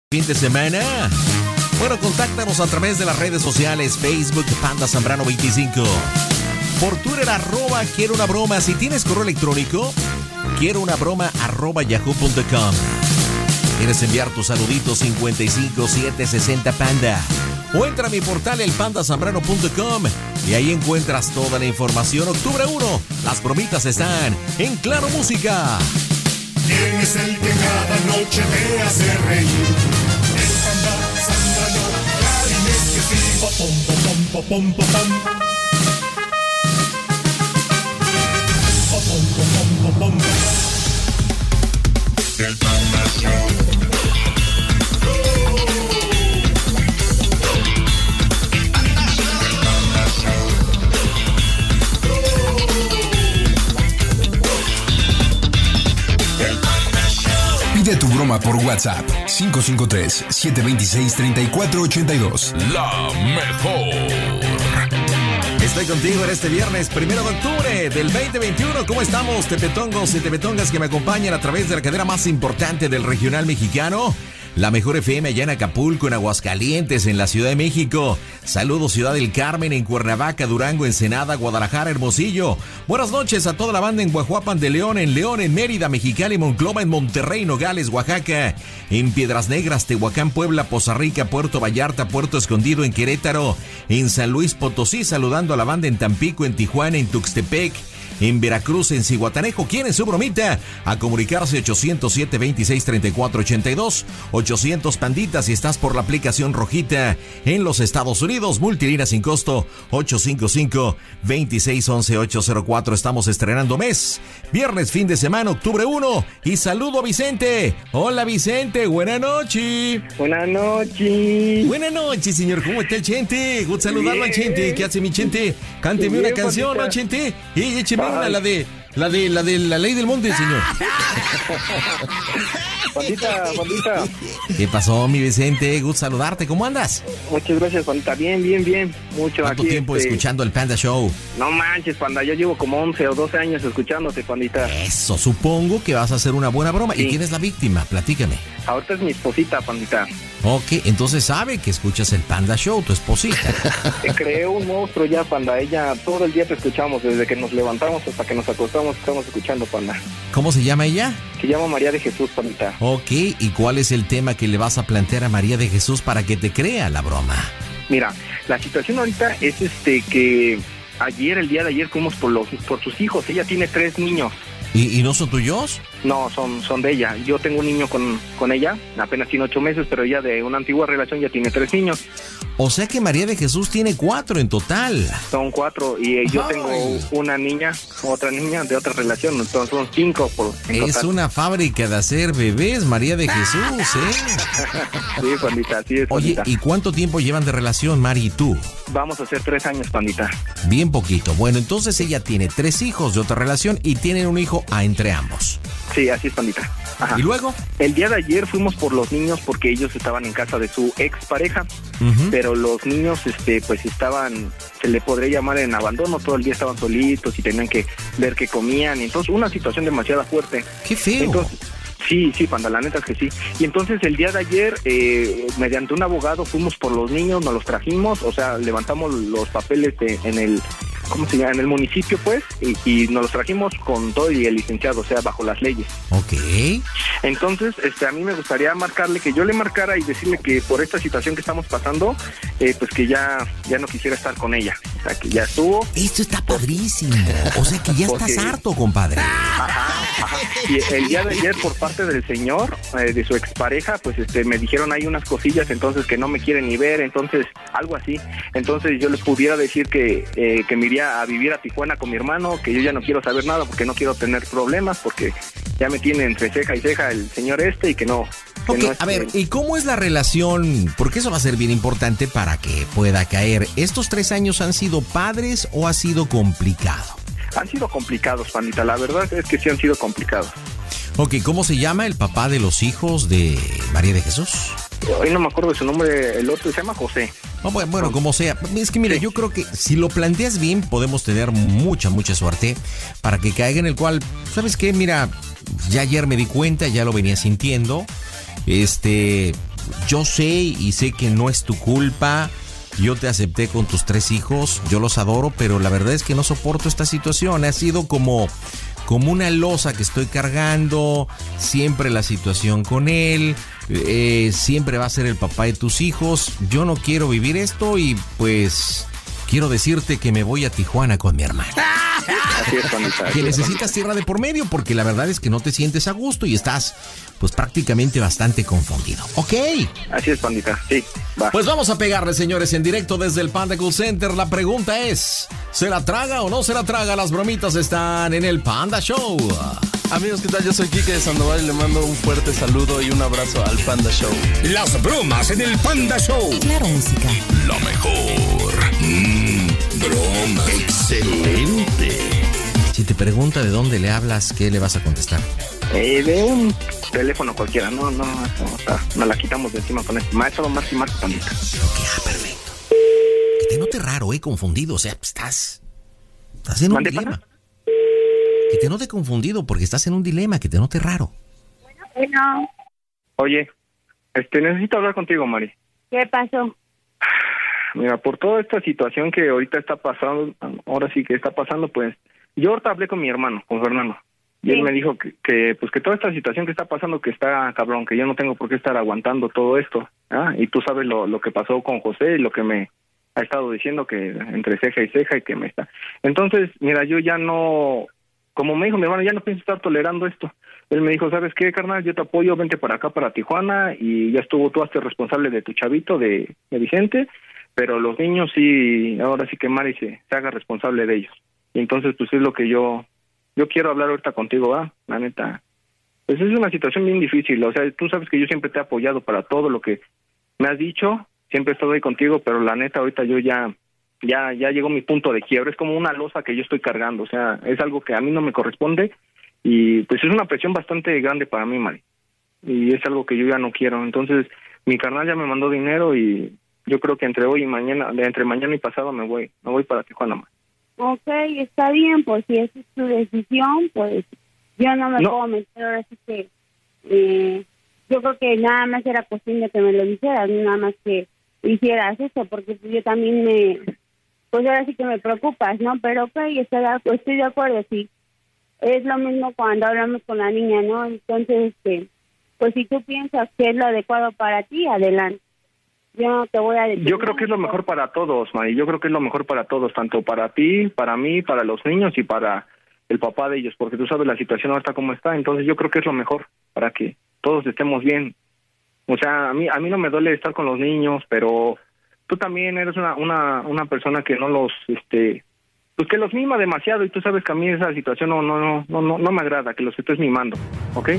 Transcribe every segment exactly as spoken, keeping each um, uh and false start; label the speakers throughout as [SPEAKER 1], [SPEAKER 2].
[SPEAKER 1] Fin de semana. Bueno, contáctanos a través de las redes sociales, Facebook, Panda Zambrano veinticinco. Por Twitter, arroba quiero una broma. Si tienes correo electrónico, quiero una broma arroba yahoo punto com. ¿Quieres enviar tus saluditos? cincuenta y cinco siete sesenta Panda. O entra a mi portal el panda zambrano punto com y ahí encuentras toda la información. Octubre primero, las bromitas están en Claro Música.
[SPEAKER 2] ¿Quién es el que cada noche te hace reír? El Panda Zambrano, claro es que sí. Pom, pom, pom, pom, pom, pom, pom. Pom, pom, pom, pom, pom, pom. El Panda Show.
[SPEAKER 3] Pide tu broma por WhatsApp cinco cinco tres, siete dos seis, tres cuatro ocho dos.
[SPEAKER 4] La mejor.
[SPEAKER 1] Estoy contigo en este viernes primero de octubre del veinte veintiuno. ¿Cómo estamos, tepetongos y tepetongas que me acompañan a través de la cadena más importante del regional mexicano? La mejor F M allá en Acapulco, en Aguascalientes, en la Ciudad de México. Saludos Ciudad del Carmen, en Cuernavaca, Durango, Ensenada, Guadalajara, Hermosillo. Buenas noches a toda la banda en Guajuapan de León, en León, en Mérida, Mexicali, Monclova, en Monterrey, Nogales, Oaxaca, en Piedras Negras, Tehuacán, Puebla, Poza Rica, Puerto Vallarta, Puerto Escondido, en Querétaro, en San Luis Potosí, saludando a la banda en Tampico, en Tijuana, en Tuxtepec, en Veracruz, en Zihuatanejo. ¿Quieren su bromita? A comunicarse ochocientos siete veintiséis treinta y cuatro ochenta y dos. ochocientos Panditas si estás por la aplicación rojita en los Estados Unidos. Multilínea sin costo ochocientos cincuenta y cinco, veintiséis once, ochocientos cuatro. Estamos estrenando mes. Viernes, fin de semana, octubre primero. Y saludo a Vicente. Hola Vicente, buena noche.
[SPEAKER 5] Buenas noches.
[SPEAKER 1] Buenas noches, señor. ¿Cómo está el Chente? Gusto saludarlo al Chente. ¿Qué hace mi Chente? Cánteme una canción, ¿no, Chente? Y écheme una, la de, la de, la de la ley del monte, señor.
[SPEAKER 5] Pandita, pandita.
[SPEAKER 1] ¿Qué pasó, mi Vicente? Gusto saludarte. ¿Cómo andas?
[SPEAKER 5] Muchas gracias, pandita. Bien, bien, bien. Mucho
[SPEAKER 1] ¿Cuánto
[SPEAKER 5] aquí,
[SPEAKER 1] tiempo
[SPEAKER 5] este...
[SPEAKER 1] escuchando el Panda Show?
[SPEAKER 5] No manches, panda. Yo llevo como once o doce años escuchándote, pandita.
[SPEAKER 1] Eso, supongo que vas a hacer una buena broma.
[SPEAKER 5] Sí.
[SPEAKER 1] ¿Y quién es la víctima? Platícame.
[SPEAKER 5] Ahorita es mi esposita, pandita.
[SPEAKER 1] Ok, entonces sabe que escuchas el Panda Show, tu esposita.
[SPEAKER 5] Te creó un monstruo ya, panda. Ella todo el día te escuchamos. Desde que nos levantamos hasta que nos acostamos, estamos escuchando, panda.
[SPEAKER 1] ¿Cómo se llama ella?
[SPEAKER 5] Se llama María de Jesús, pandita.
[SPEAKER 1] Ok, ¿y cuál es el tema que le vas a plantear a María de Jesús para que te crea la broma?
[SPEAKER 5] Mira, la situación ahorita es este que ayer, el día de ayer, fuimos por los por sus hijos. Ella tiene tres niños.
[SPEAKER 1] ¿Y, y no son tuyos?
[SPEAKER 5] No, son, son de ella. Yo tengo un niño con, con ella, apenas tiene ocho meses, pero ella de una antigua relación ya tiene tres niños.
[SPEAKER 1] O sea que María de Jesús tiene cuatro en total.
[SPEAKER 5] Son cuatro y eh, yo
[SPEAKER 1] Ay.
[SPEAKER 5] tengo una niña, otra niña de otra relación, entonces son cinco por en
[SPEAKER 1] Es
[SPEAKER 5] total.
[SPEAKER 1] una fábrica de hacer bebés, María de Jesús, ¿eh?
[SPEAKER 5] Sí, pandita, así es,
[SPEAKER 1] Oye,
[SPEAKER 5] pandita.
[SPEAKER 1] ¿y cuánto tiempo llevan de relación, Mari y tú?
[SPEAKER 5] Vamos a hacer tres años, pandita.
[SPEAKER 1] Bien poquito. Bueno, entonces ella tiene tres hijos de otra relación y tienen un hijo a entre ambos.
[SPEAKER 5] Sí, así es, pandita. Ajá.
[SPEAKER 1] ¿Y luego?
[SPEAKER 5] El día de ayer fuimos por los niños porque ellos estaban en casa de su expareja,
[SPEAKER 1] Ujú.
[SPEAKER 5] pero los niños, este, pues estaban, se le podría llamar en abandono, todo el día estaban solitos y tenían que ver qué comían, y entonces una situación demasiado fuerte.
[SPEAKER 1] ¡Qué feo!
[SPEAKER 5] Entonces, sí, sí, panda, la neta es que sí. Y entonces el día de ayer, eh, mediante un abogado, fuimos por los niños, nos los trajimos, o sea, levantamos los papeles de, en el, ¿cómo se llama? En el municipio, pues, y, y nos los trajimos con todo y el licenciado, o sea, bajo las leyes.
[SPEAKER 1] Ok.
[SPEAKER 5] Entonces, este, a mí me gustaría marcarle, que yo le marcara y decirle que por esta situación que estamos pasando, eh, pues que ya, ya no quisiera estar con ella. O sea, que ya estuvo.
[SPEAKER 1] Esto está padrísimo. O sea que ya estás
[SPEAKER 5] Porque-
[SPEAKER 1] harto, compadre.
[SPEAKER 5] Ajá, ajá. Y el día de ayer, por parte del señor, eh, de su expareja, pues este, me dijeron hay unas cosillas, entonces que no me quieren ni ver, entonces, algo así. Entonces yo les pudiera decir que, eh, que me iría a vivir a Tijuana con mi hermano, que yo ya no quiero saber nada porque no quiero tener problemas, porque ya me tiene entre ceja y ceja el señor este y que no. que
[SPEAKER 1] Ok,
[SPEAKER 5] no es-
[SPEAKER 1] a ver, ¿y cómo es la relación? Porque eso va a ser bien importante para que pueda caer. ¿Estos tres años han sido padres o ha sido complicado?
[SPEAKER 5] Han sido complicados, pandita, la verdad es que sí han sido complicados.
[SPEAKER 1] Ok, ¿cómo se llama el papá de los hijos de María de Jesús?
[SPEAKER 5] Hoy no me acuerdo de su nombre, el otro se llama José.
[SPEAKER 1] Oh, bueno, bueno, como sea. Es que mira, yo creo que si lo planteas bien, podemos tener mucha, mucha suerte para que caiga en el cual, ¿sabes qué? Mira, ya ayer me di cuenta, ya lo venía sintiendo. Este, yo sé y sé que no es tu culpa. Yo te acepté con tus tres hijos, yo los adoro, pero la verdad es que no soporto esta situación. Ha sido como, como una losa que estoy cargando, siempre la situación con él, eh, siempre va a ser el papá de tus hijos. Yo no quiero vivir esto y pues quiero decirte que me voy a Tijuana con mi hermana.
[SPEAKER 5] Así es, Juanita.
[SPEAKER 1] Que necesitas tierra de por medio porque la verdad es que no te sientes a gusto y estás pues prácticamente bastante confundido. ¿Ok?
[SPEAKER 5] Así es, Pandita. Sí, va.
[SPEAKER 1] Pues vamos a pegarle, señores, en directo desde el Panda Cool Center. La pregunta es, ¿se la traga o no se la traga? Las bromitas están en el Panda Show.
[SPEAKER 6] Amigos, ¿qué tal? Yo soy Quique de Sandoval y le mando un fuerte saludo y un abrazo al Panda Show.
[SPEAKER 2] Las bromas en el Panda Show.
[SPEAKER 7] Y claro, música.
[SPEAKER 2] La mejor. Mmm, broma. Excelente.
[SPEAKER 1] Si te pregunta de dónde le hablas, ¿qué le vas a contestar?
[SPEAKER 5] Eh, de un teléfono cualquiera, no, no, no, no, nos la quitamos de encima con esto. Maestro, más y más, Pandita.
[SPEAKER 1] Ok, ah, perfecto. Que te note raro, eh, confundido, o sea, estás, estás en un
[SPEAKER 5] ¿Mande,
[SPEAKER 1] dilema.
[SPEAKER 5] pana?
[SPEAKER 1] Que te note confundido porque estás en un dilema, que te note raro.
[SPEAKER 8] Bueno,
[SPEAKER 5] Oye, este, necesito hablar contigo, Mari.
[SPEAKER 8] ¿qué pasó?
[SPEAKER 5] Mira, por toda esta situación que ahorita está pasando, ahora sí que está pasando, pues, yo ahorita hablé con mi hermano, con Fernando, y
[SPEAKER 8] Sí.
[SPEAKER 5] él me dijo que, que, pues, que toda esta situación que está pasando, que está cabrón, que yo no tengo por qué estar aguantando todo esto, ¿ah? Y tú sabes lo, lo que pasó con José y lo que me ha estado diciendo, que entre ceja y ceja y que me está... Entonces, mira, yo ya no, como me dijo mi hermano, ya no pienso estar tolerando esto. Él me dijo, ¿sabes qué, carnal? Yo te apoyo, vente para acá, para Tijuana, y ya estuvo, tú hazte responsable de tu chavito, de, de Vicente, pero los niños sí, ahora sí que Mari se, se haga responsable de ellos. Y entonces, pues es lo que yo, yo quiero hablar ahorita contigo, ¿ah? La neta, pues es una situación bien difícil, o sea, tú sabes que yo siempre te he apoyado para todo lo que me has dicho, siempre estoy ahí contigo, pero la neta, ahorita yo ya, ya, ya llegó mi punto de quiebre, es como una losa que yo estoy cargando, o sea, es algo que a mí no me corresponde, y pues es una presión bastante grande para mí, Mari, y es algo que yo ya no quiero. Entonces, mi carnal ya me mandó dinero y yo creo que entre hoy y mañana, de entre mañana y pasado me voy, me voy para Tijuana, Mari.
[SPEAKER 8] Ok, está bien, pues si esa es tu decisión, pues yo no me
[SPEAKER 5] No.
[SPEAKER 8] puedo meter, ahora sí que eh, yo creo que nada más era cuestión de que me lo dijeras, nada más que hicieras eso, porque pues yo también me, pues ahora sí que me preocupas, ¿no? Pero ok, estoy de, estoy de acuerdo, sí. Es lo mismo cuando hablamos con la niña, ¿no? Entonces, este, pues si tú piensas que es lo adecuado para ti, adelante. Yo no te voy a detener.
[SPEAKER 5] Yo creo que es lo mejor para todos, Mari, yo creo que es lo mejor para todos, tanto para ti, para mí, para los niños y para el papá de ellos, porque tú sabes la situación ahorita cómo está, entonces yo creo que es lo mejor para que todos estemos bien. O sea, a mí a mí no me duele estar con los niños, pero tú también eres una una una persona que no los este pues que los mima demasiado, y tú sabes que a mí esa situación no no no no no, no me agrada que los estés mimando, ¿ok?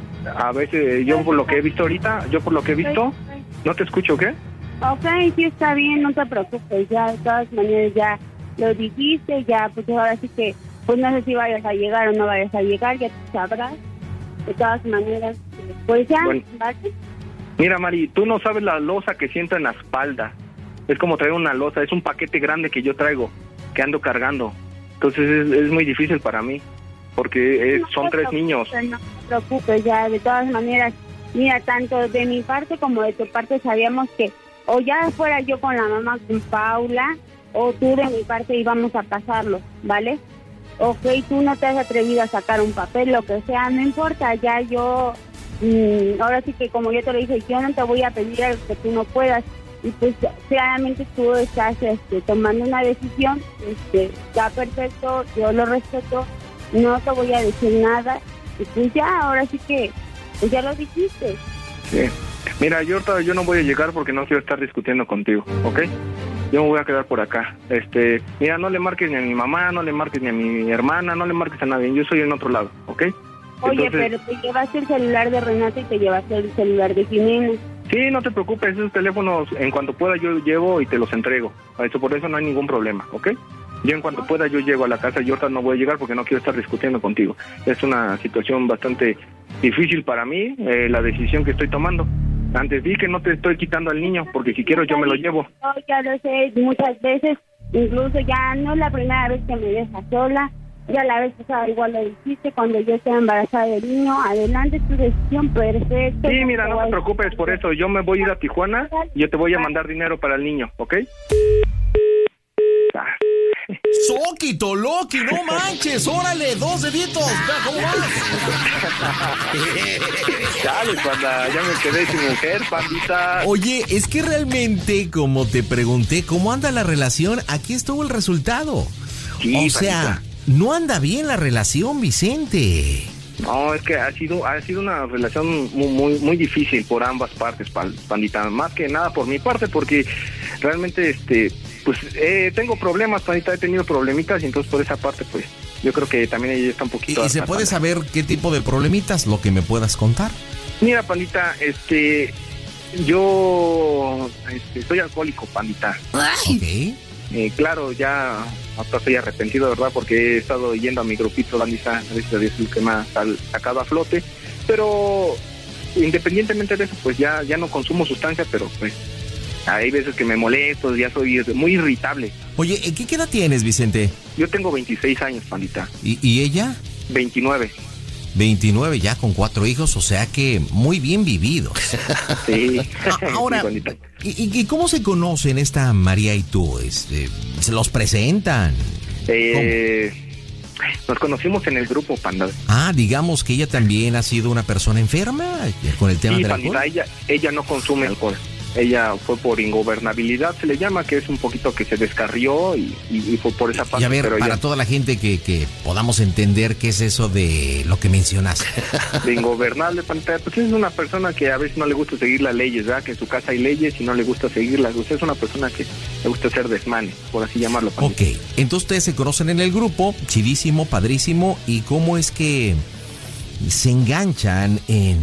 [SPEAKER 5] A veces yo por lo que he visto ahorita, yo por lo que he visto, no te escucho, ¿qué?
[SPEAKER 8] Ok, sí está bien, no te preocupes, ya de todas maneras ya lo dijiste, ya pues ahora sí que, pues no sé si vayas a llegar o no vayas a llegar, ya tú sabrás, de todas maneras, pues ya,
[SPEAKER 5] Bueno.
[SPEAKER 8] ¿vale?
[SPEAKER 5] Mira, Mari, tú no sabes la losa que siento en la espalda. Es como traer una losa, es un paquete grande que yo traigo, que ando cargando. Entonces es, es muy difícil para mí, porque eh,
[SPEAKER 8] No
[SPEAKER 5] son
[SPEAKER 8] te
[SPEAKER 5] tres
[SPEAKER 8] preocupes,
[SPEAKER 5] niños.
[SPEAKER 8] No te preocupes, ya de todas maneras, mira, tanto de mi parte como de tu parte sabíamos que o ya fuera yo con la mamá, con Paula, o tú de mi parte íbamos a pasarlo, ¿vale? Ok, tú no te has atrevido a sacar un papel, lo que sea, no importa, ya yo, mmm, ahora sí que como yo te lo dije, yo no te voy a pedir algo que tú no puedas, y pues claramente tú estás este, tomando una decisión, este, está perfecto, yo lo respeto, no te voy a decir nada, y pues ya, ahora sí que, pues ya lo dijiste.
[SPEAKER 5] Sí. Mira, yo ahorita yo no voy a llegar porque no quiero estar discutiendo contigo, ¿ok? Yo me voy a quedar por acá. Este, mira, no le marques ni a mi mamá, no le marques ni a mi hermana, no le marques a nadie. Yo soy en otro lado, ¿ok?
[SPEAKER 8] Oye,
[SPEAKER 5] Entonces,
[SPEAKER 8] pero te llevaste el celular de Renata y te llevaste el celular de Jimena.
[SPEAKER 5] sí, no te preocupes, esos teléfonos en cuanto pueda yo llevo y te los entrego. Eso, por eso no hay ningún problema, ¿ok? Yo en cuanto pueda yo llego a la casa, yo ahorita no voy a llegar porque no quiero estar discutiendo contigo. Es una situación bastante difícil para mí, eh, la decisión que estoy tomando. Antes di que no te estoy quitando al niño, porque si quiero yo me lo llevo.
[SPEAKER 8] Yo ya lo sé muchas veces, incluso ya no es la primera vez que me dejas sola. Ya la vez pasada igual lo dijiste, cuando yo esté embarazada del niño, adelante, tu decisión, perfecto.
[SPEAKER 5] Sí, mira, no te preocupes por eso, yo me voy a ir a Tijuana y yo te voy a mandar dinero para el niño, ¿ok? Ah.
[SPEAKER 1] Soquito, Loki, no manches, órale, dos deditos, vea cómo vas.
[SPEAKER 5] Chale, panda, ya me quedé sin mujer, pandita.
[SPEAKER 1] Oye, es que realmente, como te pregunté, ¿cómo anda la relación? Aquí estuvo el resultado.
[SPEAKER 5] Sí,
[SPEAKER 1] o sea,
[SPEAKER 5] pandita.
[SPEAKER 1] no anda bien la relación, Vicente.
[SPEAKER 5] No, es que ha sido ha sido una relación muy muy, muy difícil por ambas partes, pandita. Más que nada por mi parte, porque realmente, este, pues, eh, tengo problemas, pandita, he tenido problemitas, y entonces por esa parte, pues, yo creo que también ella está un poquito...
[SPEAKER 1] ¿Y, y se puede saber qué tipo de problemitas, lo que me puedas contar?
[SPEAKER 5] Mira, pandita, este, yo este, soy alcohólico, pandita.
[SPEAKER 1] Ok.
[SPEAKER 5] Eh, claro, ya hasta estoy arrepentido, ¿verdad? Porque he estado yendo a mi grupito, pandita, gracias a Dios, el que me ha sal- sacado a flote, pero independientemente de eso, pues ya, ya no consumo sustancia, pero pues hay veces que me molesto, ya soy muy irritable.
[SPEAKER 1] Oye, ¿qué, qué edad tienes, Vicente?
[SPEAKER 5] Yo tengo veintiséis años, pandita.
[SPEAKER 1] ¿Y, y ella?
[SPEAKER 5] veintinueve.
[SPEAKER 1] veintinueve, ya con cuatro hijos, o sea que muy bien vividos.
[SPEAKER 5] Sí.
[SPEAKER 1] Ahora,
[SPEAKER 5] Sí, pandita.
[SPEAKER 1] ¿y, y cómo se conocen esta María y tú? Este, ¿se los presentan?
[SPEAKER 5] Eh, nos conocimos en el grupo, panda.
[SPEAKER 1] Ah, digamos que ella también ha sido una persona enferma con el tema
[SPEAKER 5] Sí,
[SPEAKER 1] del
[SPEAKER 5] pandita,
[SPEAKER 1] alcohol.
[SPEAKER 5] ella, ella no consume alcohol. Ella fue por ingobernabilidad, se le llama, que es un poquito que se descarrió y, y, y fue por esa parte.
[SPEAKER 1] Y a ver,
[SPEAKER 5] pero
[SPEAKER 1] para
[SPEAKER 5] ella,
[SPEAKER 1] toda la gente que, que podamos entender qué es eso de lo que mencionaste.
[SPEAKER 5] de ingobernable, pandita, pues es una persona que a veces no le gusta seguir las leyes, ¿verdad? Que en su casa hay leyes y no le gusta seguirlas. Usted es una persona que le gusta hacer desmanes, por así llamarlo, pandita.
[SPEAKER 1] Ok, entonces ustedes se conocen en el grupo, chidísimo, padrísimo, ¿y cómo es que se enganchan en,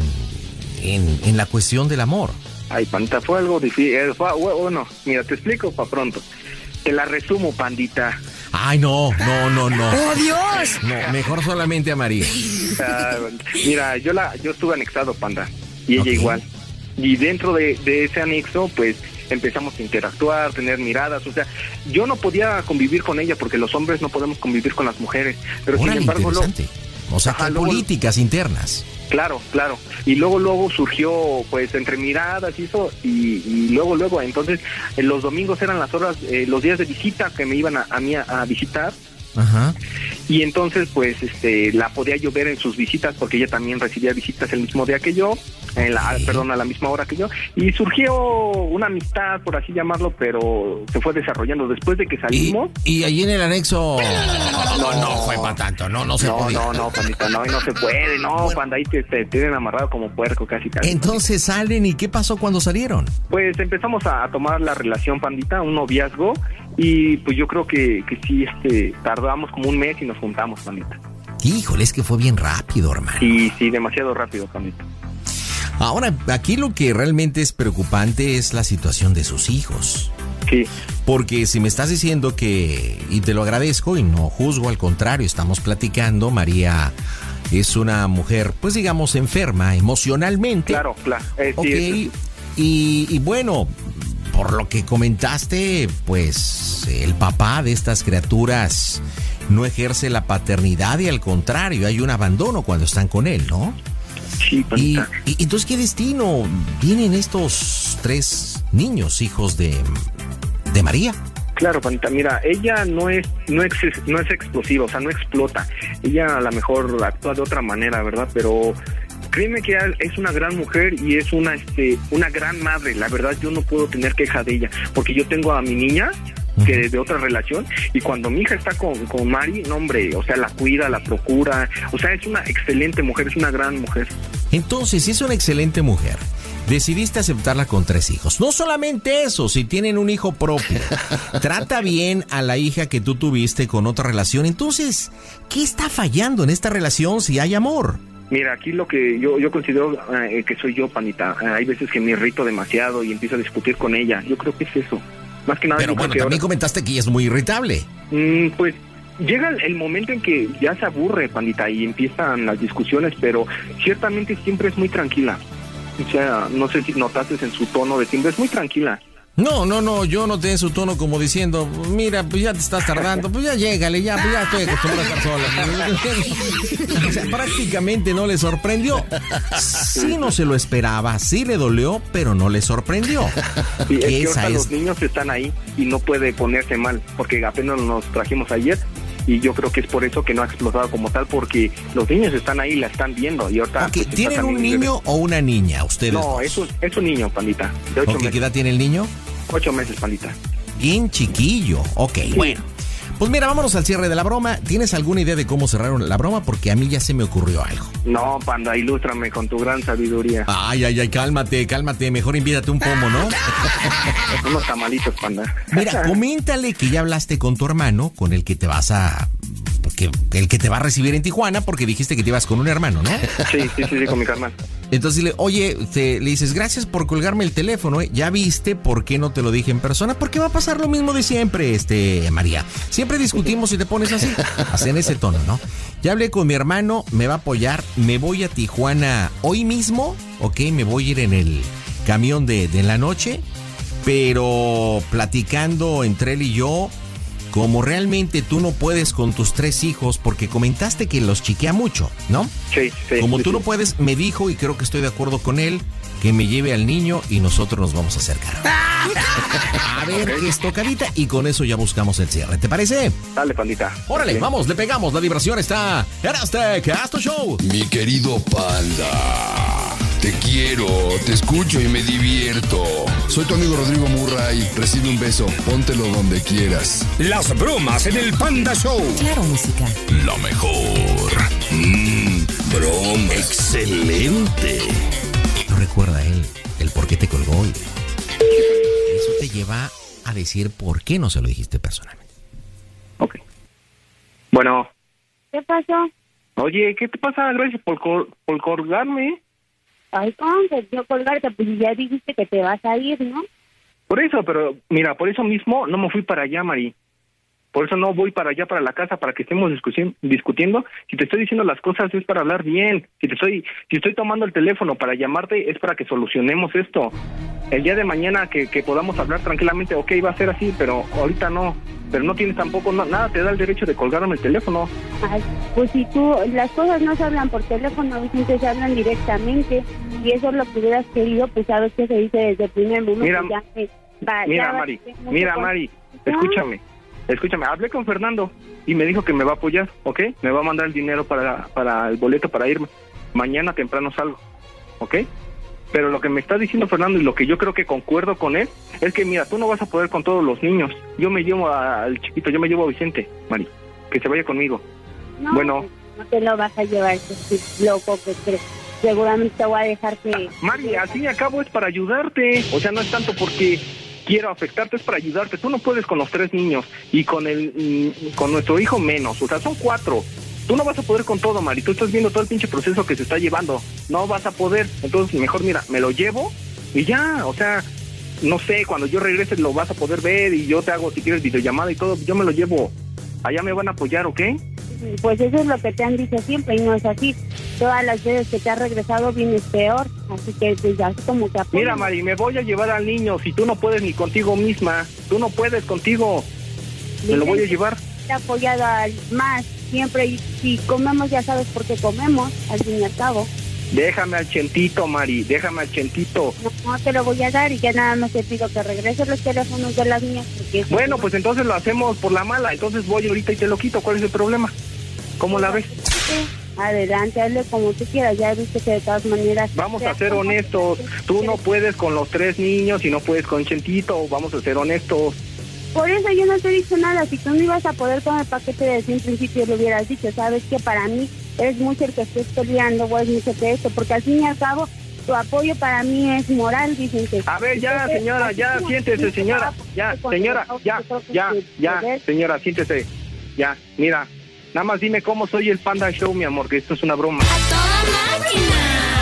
[SPEAKER 1] en, en la cuestión del amor?
[SPEAKER 5] Ay, pandita, fue algo difícil. Eh, fue- bueno, mira, te explico para pronto. Te la resumo, pandita.
[SPEAKER 1] Ay, no, no, no, no.
[SPEAKER 7] ¡Oh, Dios!
[SPEAKER 1] No, mejor solamente a María.
[SPEAKER 5] Ah, mira, yo la yo estuve anexado, panda, y ella
[SPEAKER 1] Ok.
[SPEAKER 5] igual. Y dentro de, de ese anexo, pues, empezamos a interactuar, tener miradas. O sea, yo no podía convivir con ella porque los hombres no podemos convivir con las mujeres. Pero sin
[SPEAKER 1] Órale,
[SPEAKER 5] embargo, lo,
[SPEAKER 1] interesante. O sea, que
[SPEAKER 5] Ajá,
[SPEAKER 1] hay
[SPEAKER 5] luego-
[SPEAKER 1] políticas internas.
[SPEAKER 5] claro, claro. Y luego, luego surgió, pues, entre miradas y eso, y, y luego, luego, entonces, eh, los domingos eran las horas, eh, los días de visita que me iban a, a mí a, a visitar.
[SPEAKER 1] Ajá.
[SPEAKER 5] Y entonces, pues, este, la podía yo ver en sus visitas, porque ella también recibía visitas el mismo día que yo, en la, perdón, a la misma hora que yo, y surgió una amistad, por así llamarlo, pero se fue desarrollando después de que
[SPEAKER 1] Y,
[SPEAKER 5] salimos.
[SPEAKER 1] y allí en el anexo... No, no fue para tanto, no, no se
[SPEAKER 5] No,
[SPEAKER 1] podía.
[SPEAKER 5] no, no, pandita, no, y no se puede, no,
[SPEAKER 1] Bueno.
[SPEAKER 5] cuando ahí te, te tienen amarrado como puerco, casi, casi.
[SPEAKER 1] Entonces salen, ¿y qué pasó cuando salieron?
[SPEAKER 5] Pues empezamos a, a tomar la relación, pandita, un noviazgo, y pues yo creo que, que sí, este, tardamos como un mes y nos juntamos, pandita.
[SPEAKER 1] Híjole, es que fue bien rápido, hermano.
[SPEAKER 5] Sí, sí, demasiado rápido, pandita.
[SPEAKER 1] Ahora, aquí lo que realmente es preocupante es la situación de sus hijos.
[SPEAKER 5] Sí,
[SPEAKER 1] Porque si me estás diciendo que, y te lo agradezco y no juzgo, al contrario, estamos platicando, María es una mujer, pues digamos, enferma emocionalmente.
[SPEAKER 5] claro, claro. Eh,
[SPEAKER 1] Ok,
[SPEAKER 5] sí,
[SPEAKER 1] y, y bueno, por lo que comentaste, pues el papá de estas criaturas no ejerce la paternidad y al contrario, hay un abandono cuando están con él, ¿no?
[SPEAKER 5] sí,
[SPEAKER 1] Y,
[SPEAKER 5] pandita.
[SPEAKER 1] y entonces, ¿qué destino tienen estos tres niños, hijos de, de María?
[SPEAKER 5] Claro, pandita, mira, ella no es no es no es explosiva, o sea, no explota. Ella a lo mejor actúa de otra manera, ¿verdad? Pero créeme que es una gran mujer y es una este una gran madre. La verdad, yo no puedo tener queja de ella, porque yo tengo a mi niña que de otra relación, y cuando mi hija está con, con Mari, no, hombre, o sea, la cuida, la procura, o sea, es una excelente mujer, es una gran mujer.
[SPEAKER 1] Entonces, si es una excelente mujer, decidiste aceptarla con tres hijos. No solamente eso, si tienen un hijo propio, trata bien a la hija que tú tuviste con otra relación. Entonces, ¿qué está fallando en esta relación si hay amor?
[SPEAKER 5] Mira, aquí lo que yo yo considero eh, que soy yo, panita. Eh, hay veces que me irrito demasiado y empiezo a discutir con ella. Yo creo que es eso. Más que nada.
[SPEAKER 1] Pero
[SPEAKER 5] yo creo
[SPEAKER 1] bueno,
[SPEAKER 5] que
[SPEAKER 1] también
[SPEAKER 5] ahora-
[SPEAKER 1] comentaste que ella es muy irritable.
[SPEAKER 5] Mm, pues llega el, el momento en que ya se aburre, pandita, y empiezan las discusiones, pero ciertamente siempre es muy tranquila. O sea, no sé si notaste en su tono de timbre, es muy tranquila.
[SPEAKER 1] No, no, no, yo noté en su tono como diciendo, mira, pues ya te estás tardando, pues ya llégale, ya, pues ya estoy acostumbrado a estar sola. O sea, prácticamente no le sorprendió. Sí no se lo esperaba, sí le dolió, pero no le sorprendió.
[SPEAKER 5] Sí, es que
[SPEAKER 1] Esa
[SPEAKER 5] ahorita
[SPEAKER 1] es...
[SPEAKER 5] los niños están ahí y no puede ponerse mal, porque apenas nos trajimos ayer y yo creo que es por eso que no ha explotado como tal, porque los niños están ahí y la están viendo. Y ahorita,
[SPEAKER 1] Okay,
[SPEAKER 5] pues,
[SPEAKER 1] ¿tienen un niño o una niña ustedes?
[SPEAKER 5] No, es un, es un niño, pandita, de ocho
[SPEAKER 1] Okay,
[SPEAKER 5] meses.
[SPEAKER 1] ¿qué edad tiene el niño?
[SPEAKER 5] Ocho meses, pandita.
[SPEAKER 1] Bien chiquillo. Ok,
[SPEAKER 5] Sí.
[SPEAKER 1] bueno. Pues mira, vámonos al cierre de la broma. ¿Tienes alguna idea de cómo cerraron la broma? Porque a mí ya se me ocurrió algo.
[SPEAKER 5] No, panda, ilústrame con tu gran sabiduría.
[SPEAKER 1] Ay, ay, ay, cálmate, cálmate. Mejor invítate un pomo, ¿no?
[SPEAKER 5] Unos tamalitos, panda.
[SPEAKER 1] Mira, coméntale que ya hablaste con tu hermano, con el que te vas a... Porque el que te va a recibir en Tijuana, porque dijiste que te ibas con un hermano, ¿no?
[SPEAKER 5] Sí, sí, sí, sí, con mi carnal.
[SPEAKER 1] Entonces dile, oye, te, le dices, gracias por colgarme el teléfono, ¿eh? Ya viste por qué no te lo dije en persona, porque va a pasar lo mismo de siempre, este, María. Siempre discutimos y te pones así, así en ese tono, ¿no? Ya hablé con mi hermano, me va a apoyar, me voy a Tijuana hoy mismo, ok, me voy a ir en el camión de, de la noche, pero platicando entre él y yo, como realmente tú no puedes con tus tres hijos, porque comentaste que los chiquea mucho, ¿no?
[SPEAKER 5] Sí, sí.
[SPEAKER 1] Como
[SPEAKER 5] sí,
[SPEAKER 1] tú
[SPEAKER 5] sí.
[SPEAKER 1] no puedes, me dijo, y creo que estoy de acuerdo con él, que me lleve al niño y nosotros nos vamos a acercar. A ver qué es tocadita y con eso ya buscamos el cierre. ¿Te parece?
[SPEAKER 5] Dale, pandita.
[SPEAKER 1] Órale,
[SPEAKER 5] Sí.
[SPEAKER 1] vamos, le pegamos. La diversión está en este Casto Show.
[SPEAKER 3] Mi querido panda, te quiero, te escucho y me divierto. Soy tu amigo Rodrigo Murray. Recibe un beso, póntelo donde quieras.
[SPEAKER 2] Las bromas en el Panda Show.
[SPEAKER 7] Claro, música.
[SPEAKER 4] La mejor.
[SPEAKER 3] Mmm, broma.
[SPEAKER 4] Excelente.
[SPEAKER 1] No recuerda él el por qué te colgó y eso te lleva a decir por qué no se lo dijiste personalmente.
[SPEAKER 5] Ok. Bueno,
[SPEAKER 8] ¿Qué pasó?
[SPEAKER 5] oye, ¿qué te pasa? Gracias por, col- por colgarme.
[SPEAKER 8] Ay, ¿cómo que yo colgarte? Pues ya dijiste que te vas a ir, ¿no?
[SPEAKER 5] Por eso, pero mira, por eso mismo no me fui para allá, Mari. Por eso no voy para allá, para la casa, para que estemos discusi- discutiendo. Si te estoy diciendo las cosas es para hablar bien. Si te estoy, si estoy tomando el teléfono para llamarte es para que solucionemos esto. El día de mañana que, que podamos hablar tranquilamente, ok, va a ser así, pero ahorita no. Pero no tienes tampoco, no, nada te da el derecho de colgarme el teléfono.
[SPEAKER 8] Ay, pues si tú, las cosas no se hablan por teléfono, Vicente, se hablan directamente. Y eso es lo que hubieras querido, pues sabes que se dice desde el primer momento.
[SPEAKER 5] Mira,
[SPEAKER 8] ya, eh, va-
[SPEAKER 5] Mira,
[SPEAKER 8] ya va a
[SPEAKER 5] Mari,
[SPEAKER 8] tener mucho
[SPEAKER 5] mira,
[SPEAKER 8] con-
[SPEAKER 5] Mari,
[SPEAKER 8] ¿Ah?
[SPEAKER 5] escúchame, escúchame. Hablé con Fernando y me dijo que me va a apoyar, ¿ok? Me va a mandar el dinero para, para el boleto para irme. Mañana temprano salgo, ¿ok? Pero lo que me está diciendo Fernando y lo que yo creo que concuerdo con él es que, mira, tú no vas a poder con todos los niños. Yo me llevo al chiquito, yo me llevo a Vicente, Mari, que se vaya conmigo.
[SPEAKER 8] No,
[SPEAKER 5] Bueno.
[SPEAKER 8] pues, no te lo vas a llevar, ese loco que crees. Seguramente te voy a dejar que...
[SPEAKER 5] Mari, al fin y al cabo es para ayudarte. O sea, no es tanto porque quiero afectarte, es para ayudarte. Tú no puedes con los tres niños y con el mm, con nuestro hijo menos. O sea, son cuatro. Tú no vas a poder con todo, Mari. Tú estás viendo todo el pinche proceso que se está llevando. No vas a poder. Entonces, mejor, mira, me lo llevo y ya. O sea, no sé, cuando yo regrese lo vas a poder ver y yo te hago, si quieres, videollamada y todo. Yo me lo llevo. Allá me van a apoyar, ¿ok?
[SPEAKER 8] Pues eso es lo que te han dicho siempre y no es así. Todas las veces que te has regresado vienes peor, así que pues, ya es como que apoyo.
[SPEAKER 5] Mira, Mari, me voy a llevar al niño. Si tú no puedes ni contigo misma, tú no puedes contigo. Me lo voy a llevar.
[SPEAKER 8] Te he apoyado al más siempre y si comemos ya sabes por qué comemos, al fin y al cabo.
[SPEAKER 5] Déjame al Chentito, Mari, déjame al Chentito.
[SPEAKER 8] No, no te lo voy a dar y ya nada más te pido que regreses los teléfonos de las niñas. Porque
[SPEAKER 5] Bueno, pues entonces lo hacemos por la mala. Entonces voy ahorita y te lo quito. ¿Cuál es el problema? ¿Cómo la ves?
[SPEAKER 8] Adelante, hazle como tú quieras, ya viste que de todas maneras...
[SPEAKER 5] Vamos a ser honestos. Tú no puedes con los tres niños y no puedes con Chentito. Vamos a ser honestos.
[SPEAKER 8] Por eso yo no te he dicho nada, si tú no ibas a poder con el paquete desde un principio lo hubieras dicho, sabes que para mí es mucho el que estés peleando o es mucho que esto, porque al fin y al cabo tu apoyo para mí es moral, dicen que...
[SPEAKER 5] A ver, ya, señora, ya, siéntese, señora. Ya, señora, ya, ya, ya, señora, siéntese. Ya, mira, nada más dime cómo soy el Panda Show, mi amor, que esto es una broma.
[SPEAKER 7] ¡A toda máquina!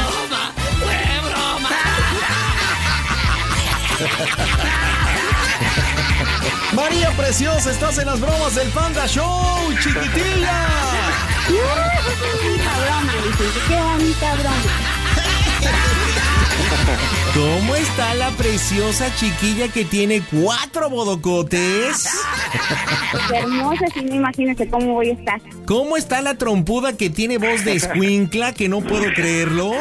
[SPEAKER 1] María Preciosa, estás en las bromas del Panda Show, chiquitilla.
[SPEAKER 8] ¡Qué bonita broma, Vicente! ¡Qué bonita broma!
[SPEAKER 1] ¿Cómo está la preciosa chiquilla que tiene cuatro bodocotes?
[SPEAKER 8] Qué hermosa, sí, no imagínense cómo voy a estar.
[SPEAKER 1] ¿Cómo está la trompuda que tiene voz de escuincla, que no puedo creerlo?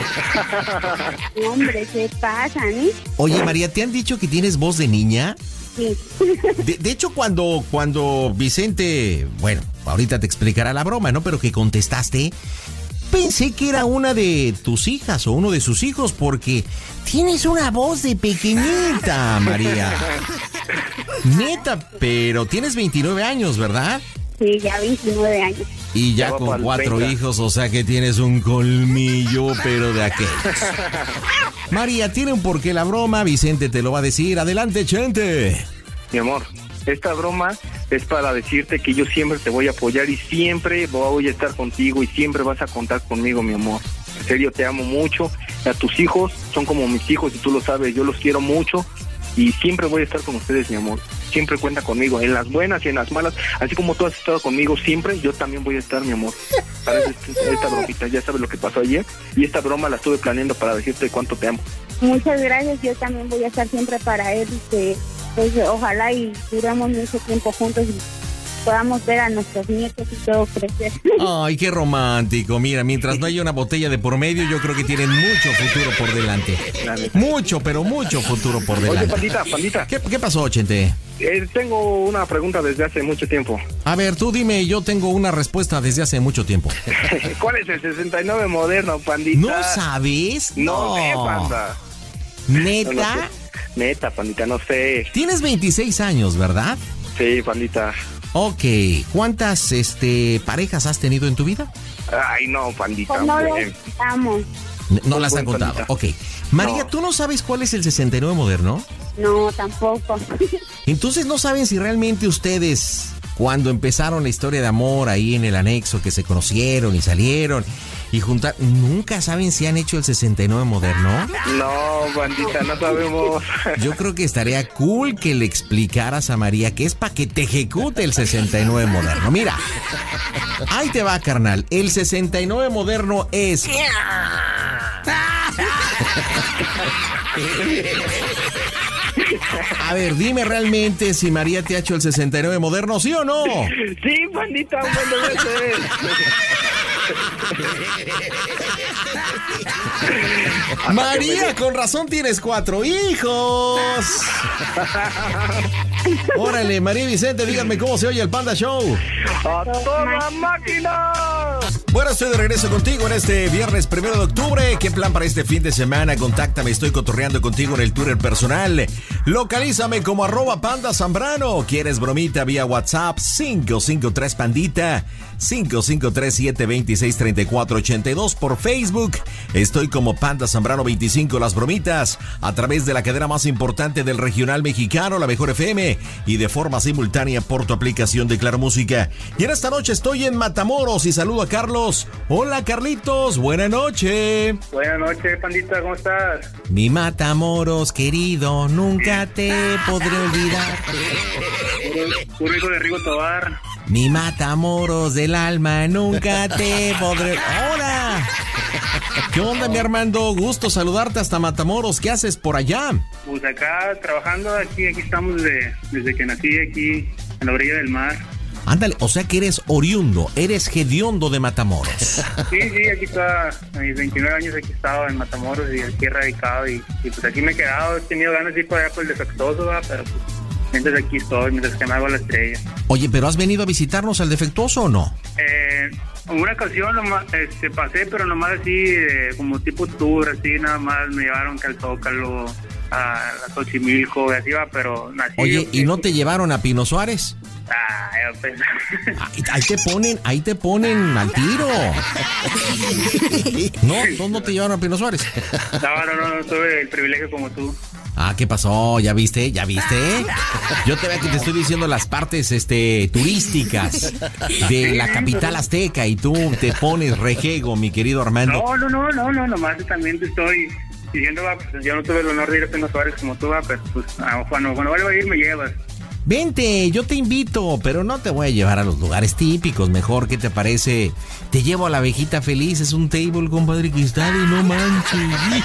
[SPEAKER 8] Hombre, ¿qué pasa, eh?
[SPEAKER 1] Oye, María, ¿te han dicho que tienes voz de niña?
[SPEAKER 8] Sí.
[SPEAKER 1] De, de hecho, cuando, cuando Vicente, bueno, ahorita te explicará la broma, ¿no? Pero que contestaste, pensé que era una de tus hijas o uno de sus hijos, porque tienes una voz de pequeñita, María. Neta, pero tienes veintinueve años, ¿verdad?
[SPEAKER 8] Sí, ya veintinueve años.
[SPEAKER 1] Y ya
[SPEAKER 5] Ya va
[SPEAKER 1] con
[SPEAKER 5] para el
[SPEAKER 1] cuatro
[SPEAKER 5] treinta.
[SPEAKER 1] hijos, o sea que tienes un colmillo, pero de aquellos. María, tiene un porqué la broma, Vicente te lo va a decir. Adelante, Chente.
[SPEAKER 5] Mi amor, esta broma es para decirte que yo siempre te voy a apoyar y siempre voy a estar contigo y siempre vas a contar conmigo, mi amor. En serio, te amo mucho. A tus hijos son como mis hijos y tú lo sabes, yo los quiero mucho y siempre voy a estar con ustedes, mi amor. Siempre cuenta conmigo, en las buenas y en las malas, así como tú has estado conmigo siempre, yo también voy a estar, mi amor. Para esta, esta bromita, ya sabes lo que pasó ayer y esta broma la estuve planeando para decirte cuánto te amo.
[SPEAKER 8] Muchas gracias, yo también voy a estar siempre para él y que pues ojalá y duramos mucho tiempo juntos y podamos ver a nuestros nietos y todo crecer.
[SPEAKER 1] Ay, qué romántico. Mira, mientras no haya una botella de por medio, yo creo que tienen mucho futuro por delante. Mucho, pero mucho futuro por
[SPEAKER 5] Oye,
[SPEAKER 1] delante.
[SPEAKER 5] pandita, pandita,
[SPEAKER 1] ¿Qué, qué pasó, Chente?
[SPEAKER 5] eh, tengo una pregunta desde hace mucho tiempo.
[SPEAKER 1] A ver, tú dime, yo tengo una respuesta desde hace mucho tiempo.
[SPEAKER 5] ¿Cuál es el sesenta y nueve moderno, pandita?
[SPEAKER 1] ¿No sabes?
[SPEAKER 5] No sé, panda.
[SPEAKER 1] ¿Neta?
[SPEAKER 5] No, no sé. Neta, pandita, no sé.
[SPEAKER 1] Tienes veintiséis años, ¿verdad?
[SPEAKER 5] Sí, pandita.
[SPEAKER 1] Ok. ¿Cuántas este, parejas has tenido en tu vida?
[SPEAKER 5] Ay, no, pandita.
[SPEAKER 8] Pues no
[SPEAKER 5] hombre.
[SPEAKER 8] lo estamos.
[SPEAKER 1] N- No las han
[SPEAKER 5] Buen
[SPEAKER 1] contado.
[SPEAKER 5] pandita.
[SPEAKER 1] Ok. María,
[SPEAKER 5] No.
[SPEAKER 1] ¿tú no sabes cuál es el sesenta y nueve moderno?
[SPEAKER 8] No, tampoco.
[SPEAKER 1] Entonces no saben si realmente ustedes, cuando empezaron la historia de amor ahí en el anexo, que se conocieron y salieron y juntar, nunca saben si han hecho el sesenta y nueve moderno.
[SPEAKER 5] No, pandita, no sabemos.
[SPEAKER 1] Yo creo que estaría cool que le explicaras a María que es para que te ejecute el sesenta y nueve moderno. Mira, ahí te va, carnal. El sesenta y nueve moderno es... A ver, dime realmente si María te ha hecho el sesenta y nueve moderno, ¿sí o no?
[SPEAKER 5] Sí, pandita, un buen de veces.
[SPEAKER 1] María, con razón tienes cuatro hijos. Órale, María y Vicente, díganme cómo se oye el Panda Show.
[SPEAKER 5] ¡A toda máquina!
[SPEAKER 1] Bueno, estoy de regreso contigo en este viernes primero de octubre. ¿Qué plan para este fin de semana? Contáctame, estoy cotorreando contigo en el Twitter personal. Localízame como arroba Panda Zambrano. ¿Quieres bromita vía WhatsApp? cinco cinco tres Pandita. cinco cinco tres siete dos seis tres cuatro ocho dos. Por Facebook estoy como Panda Zambrano veinticinco. Las bromitas a través de la cadena más importante del regional mexicano, la Mejor F M, y de forma simultánea por tu aplicación de Claro Música. Y en esta noche estoy en Matamoros y saludo a Carlos. Hola, Carlitos, buena noche.
[SPEAKER 5] Buenas noches, pandita, ¿cómo estás?
[SPEAKER 1] Mi Matamoros querido, nunca te podré olvidar.
[SPEAKER 5] Puro hijo de Rigo Tobar.
[SPEAKER 1] Mi Matamoros del alma, nunca te podré... ¡Hola! ¿Qué onda, mi Armando? Gusto saludarte hasta Matamoros. ¿Qué haces por allá?
[SPEAKER 9] Pues acá trabajando, aquí aquí estamos desde, desde que nací, aquí en la orilla del mar.
[SPEAKER 1] Ándale, o sea que eres oriundo, eres hediondo de Matamoros.
[SPEAKER 9] Sí, sí, aquí está, a mis veintinueve años aquí estaba en Matamoros y aquí he radicado y, y pues aquí me he quedado, he tenido ganas de ir por allá por el defectuoso, ¿verdad? Pero pues mientras aquí estoy, mientras que me hago la estrella.
[SPEAKER 1] Oye, ¿pero has venido a visitarnos al defectuoso o no?
[SPEAKER 9] Eh, en una ocasión nomás, este, pasé, pero nomás así, eh, como tipo tour, así nada más me llevaron que al Zócalo, a, a Xochimilco, y así va, pero nací.
[SPEAKER 1] Oye, ¿y no te llevaron a Pino Suárez?
[SPEAKER 9] Ah, pues.
[SPEAKER 1] Ahí, ahí te ponen, ahí te ponen al tiro. No, ¿tú no te llevaron a Pino Suárez?
[SPEAKER 9] No, no, no, no tuve el privilegio como tú.
[SPEAKER 1] Ah, ¿qué pasó? ¿Ya viste? ¿Ya viste? Yo te veo que te estoy diciendo las partes este, turísticas de la capital azteca y tú te pones rejego, mi querido Armando.
[SPEAKER 9] No, no, no, no, no, nomás también te estoy diciendo, va, pues yo no tuve el honor de ir a Pino Suárez como tú, va, pero pues ah, cuando, cuando vuelva a ir me llevas.
[SPEAKER 1] Vente, yo te invito, pero no te voy a llevar a los lugares típicos. Mejor, ¿qué te parece? Te llevo a la Abejita Feliz, es un table, compadre, que está de no manches.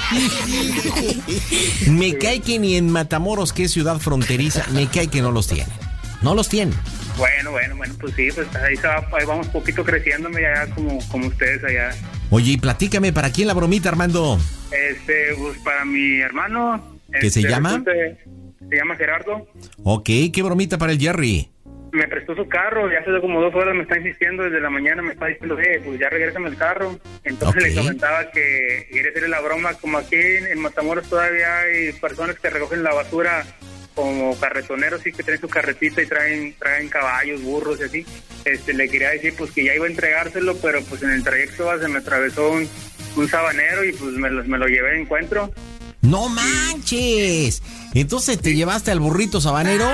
[SPEAKER 1] Me cae que ni en Matamoros, que es ciudad fronteriza, me cae que no los tienen. No los tienen.
[SPEAKER 9] Bueno, bueno, bueno, pues sí, pues ahí, se va, ahí vamos poquito creciéndome allá como, como ustedes allá.
[SPEAKER 1] Oye, y platícame, ¿para quién la bromita, Armando?
[SPEAKER 9] Este, pues para mi hermano.
[SPEAKER 1] ¿Qué
[SPEAKER 9] este,
[SPEAKER 1] se llama?
[SPEAKER 9] Resulte, se llama Gerardo.
[SPEAKER 1] Ok, ¿qué bromita para el Jerry?
[SPEAKER 9] Me prestó su carro, ya hace como dos horas me está insistiendo, desde la mañana me está diciendo, eh, pues ya regrésame el carro. Entonces
[SPEAKER 1] Okay.
[SPEAKER 9] le comentaba que quería hacerle la broma, como aquí en, en Matamoros todavía hay personas que recogen la basura como carretoneros, sí, que traen su carretita y traen traen caballos, burros y así. Este, le quería decir pues que ya iba a entregárselo, pero pues en el trayecto se me atravesó un, un sabanero y pues me lo, me lo llevé de encuentro.
[SPEAKER 1] ¡No manches! ¿Entonces te llevaste al burrito sabanero?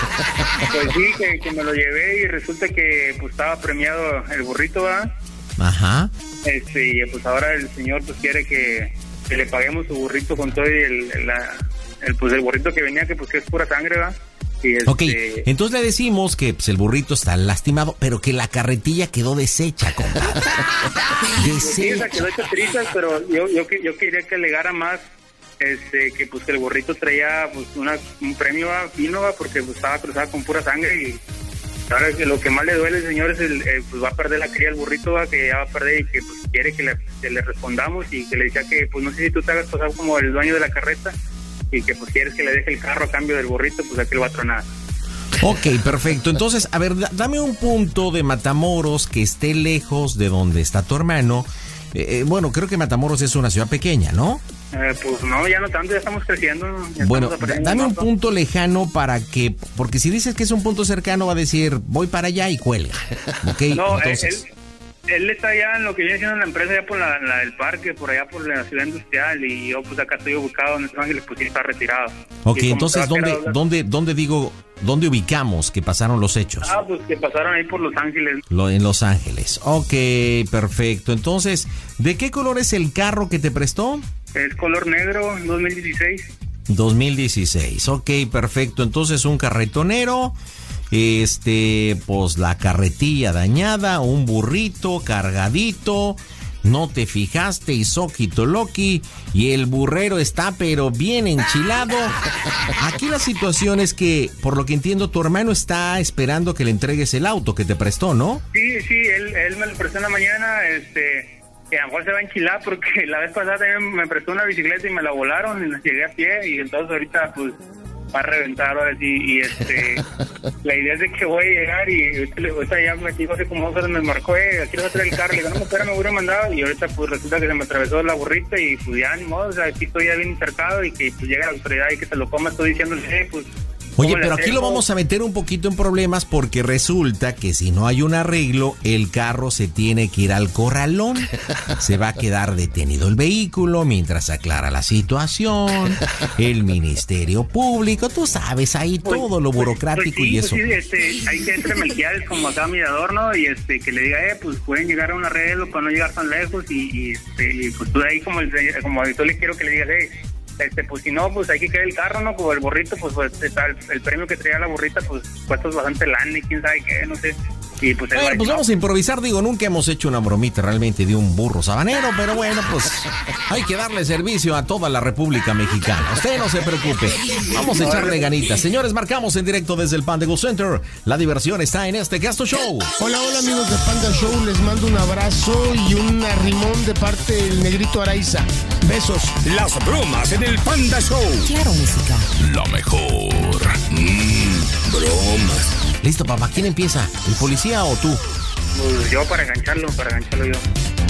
[SPEAKER 9] Pues sí, que, que me lo llevé y resulta que pues estaba premiado el burrito, ¿verdad?
[SPEAKER 1] Ajá.
[SPEAKER 9] Este, y pues ahora el señor pues quiere que, que le paguemos su burrito con todo y el, la, el, pues el burrito que venía, que pues que es pura sangre, ¿verdad? Y este,
[SPEAKER 1] Ok, entonces le decimos que pues, el burrito está lastimado, pero que la carretilla quedó deshecha, compadre.
[SPEAKER 9] sí, o sea, quedó hecha trizas, pero yo, yo, yo quería que alegara más, este, que pues que el burrito traía pues una, un premio fino, porque pues estaba cruzado con pura sangre y ahora que lo que más le duele, señor, es el, eh, pues va a perder la cría el burrito, ¿va? Que ya va a perder y que pues quiere que le, que le respondamos y que le decía que pues no sé si tú te hagas pasar como el dueño de la carreta y que pues quieres que le deje el carro a cambio del burrito, pues aquí lo va a tronar.
[SPEAKER 1] Ok, perfecto. Entonces, a ver, da- dame un punto de Matamoros que esté lejos de donde está tu hermano. Eh, eh, bueno, creo que Matamoros es una ciudad pequeña, ¿no?
[SPEAKER 9] Eh, pues no, ya no tanto, ya estamos creciendo. Ya
[SPEAKER 1] Bueno,
[SPEAKER 9] estamos
[SPEAKER 1] da-
[SPEAKER 9] aprendiendo
[SPEAKER 1] dame un
[SPEAKER 9] más, ¿no?
[SPEAKER 1] punto lejano para que, porque si dices que es un punto cercano va a decir, voy para allá y cuelga. Ok,
[SPEAKER 9] No,
[SPEAKER 1] entonces...
[SPEAKER 9] él, él está allá en lo que viene siendo la empresa, allá por la, la del parque, por allá por la ciudad industrial, y yo pues acá estoy ubicado en Los Ángeles, pues sí está retirado.
[SPEAKER 1] Ok,
[SPEAKER 9] Y como
[SPEAKER 1] entonces,
[SPEAKER 9] se va a
[SPEAKER 1] ¿dónde,
[SPEAKER 9] quedar hablar-
[SPEAKER 1] dónde, dónde digo, dónde ubicamos que pasaron los hechos?
[SPEAKER 9] Ah, pues que pasaron ahí por Los Ángeles.
[SPEAKER 1] Lo, en Los Ángeles. Ok, perfecto. Entonces, ¿de qué color es el carro que te prestó?
[SPEAKER 9] Es color negro, dos mil dieciséis.
[SPEAKER 1] dos mil dieciséis. Ok, perfecto. Entonces, un carretonero, este, pues la carretilla dañada, un burrito cargadito, no te fijaste y soquito loqui, y el burrero está pero bien enchilado. Aquí la situación es que, por lo que entiendo, tu hermano está esperando que le entregues el auto que te prestó, ¿no?
[SPEAKER 9] Sí, sí, él, él me lo prestó en la mañana, este, que a lo mejor se va a enchilar porque la vez pasada también me prestó una bicicleta y me la volaron y la llegué a pie y entonces ahorita pues va a reventar ahora sí y este, la idea es de que voy a llegar y ahorita, le- ahorita ya me dijo hace como dos horas me marcó, eh, aquí vas a traer el carro, le digo, no, espera, me hubiera mandado y ahorita pues resulta que se me atravesó la burrita y pues ya ni modo, o sea, aquí estoy ya bien cercado y que pues llegue la autoridad y que se lo coma, estoy diciéndole, eh, pues...
[SPEAKER 1] Oye,
[SPEAKER 9] ¿cómo le
[SPEAKER 1] pero aquí lo
[SPEAKER 9] hacemos?
[SPEAKER 1] vamos a meter un poquito en problemas porque resulta que si no hay un arreglo, el carro se tiene que ir al corralón. Se va a quedar detenido el vehículo mientras se aclara la situación. El Ministerio Público, tú sabes, ahí
[SPEAKER 9] Pues-
[SPEAKER 1] todo lo
[SPEAKER 9] pues-
[SPEAKER 1] burocrático
[SPEAKER 9] pues sí,
[SPEAKER 1] y eso.
[SPEAKER 9] pues sí, este, hay que entre Melquiades como acá Mirador, ¿no? Y este, que le diga, eh, pues pueden llegar a un arreglo para no llegar tan lejos y, y, este, y pues tú de ahí como, el, como yo le quiero que le digas, eh, este, pues si no, pues hay que caer el carro, ¿no? Como el burrito, pues, pues está el, el premio que traía la burrita, pues cuesta bastante lana y quién sabe qué, no sé. Y pues, él va a
[SPEAKER 1] Bueno,
[SPEAKER 9] decir,
[SPEAKER 1] pues
[SPEAKER 9] no,
[SPEAKER 1] vamos a improvisar, digo, nunca hemos hecho una bromita realmente de un burro sabanero, pero bueno, pues hay que darle servicio a toda la República Mexicana. Usted no se preocupe, vamos a echarle ganitas. Señores, marcamos en directo desde el Panda Go Center. La diversión está en este Gasto Show.
[SPEAKER 10] Hola, hola amigos de Panda Show, les mando un abrazo y un arrimón de parte del Negrito Araiza. Besos.
[SPEAKER 2] Las bromas en el Panda Show.
[SPEAKER 7] Claro, música.
[SPEAKER 4] La mejor. Mmm, bromas.
[SPEAKER 1] Listo, papá, ¿quién empieza? ¿El policía o tú?
[SPEAKER 9] pues yo para engancharlo, para engancharlo yo.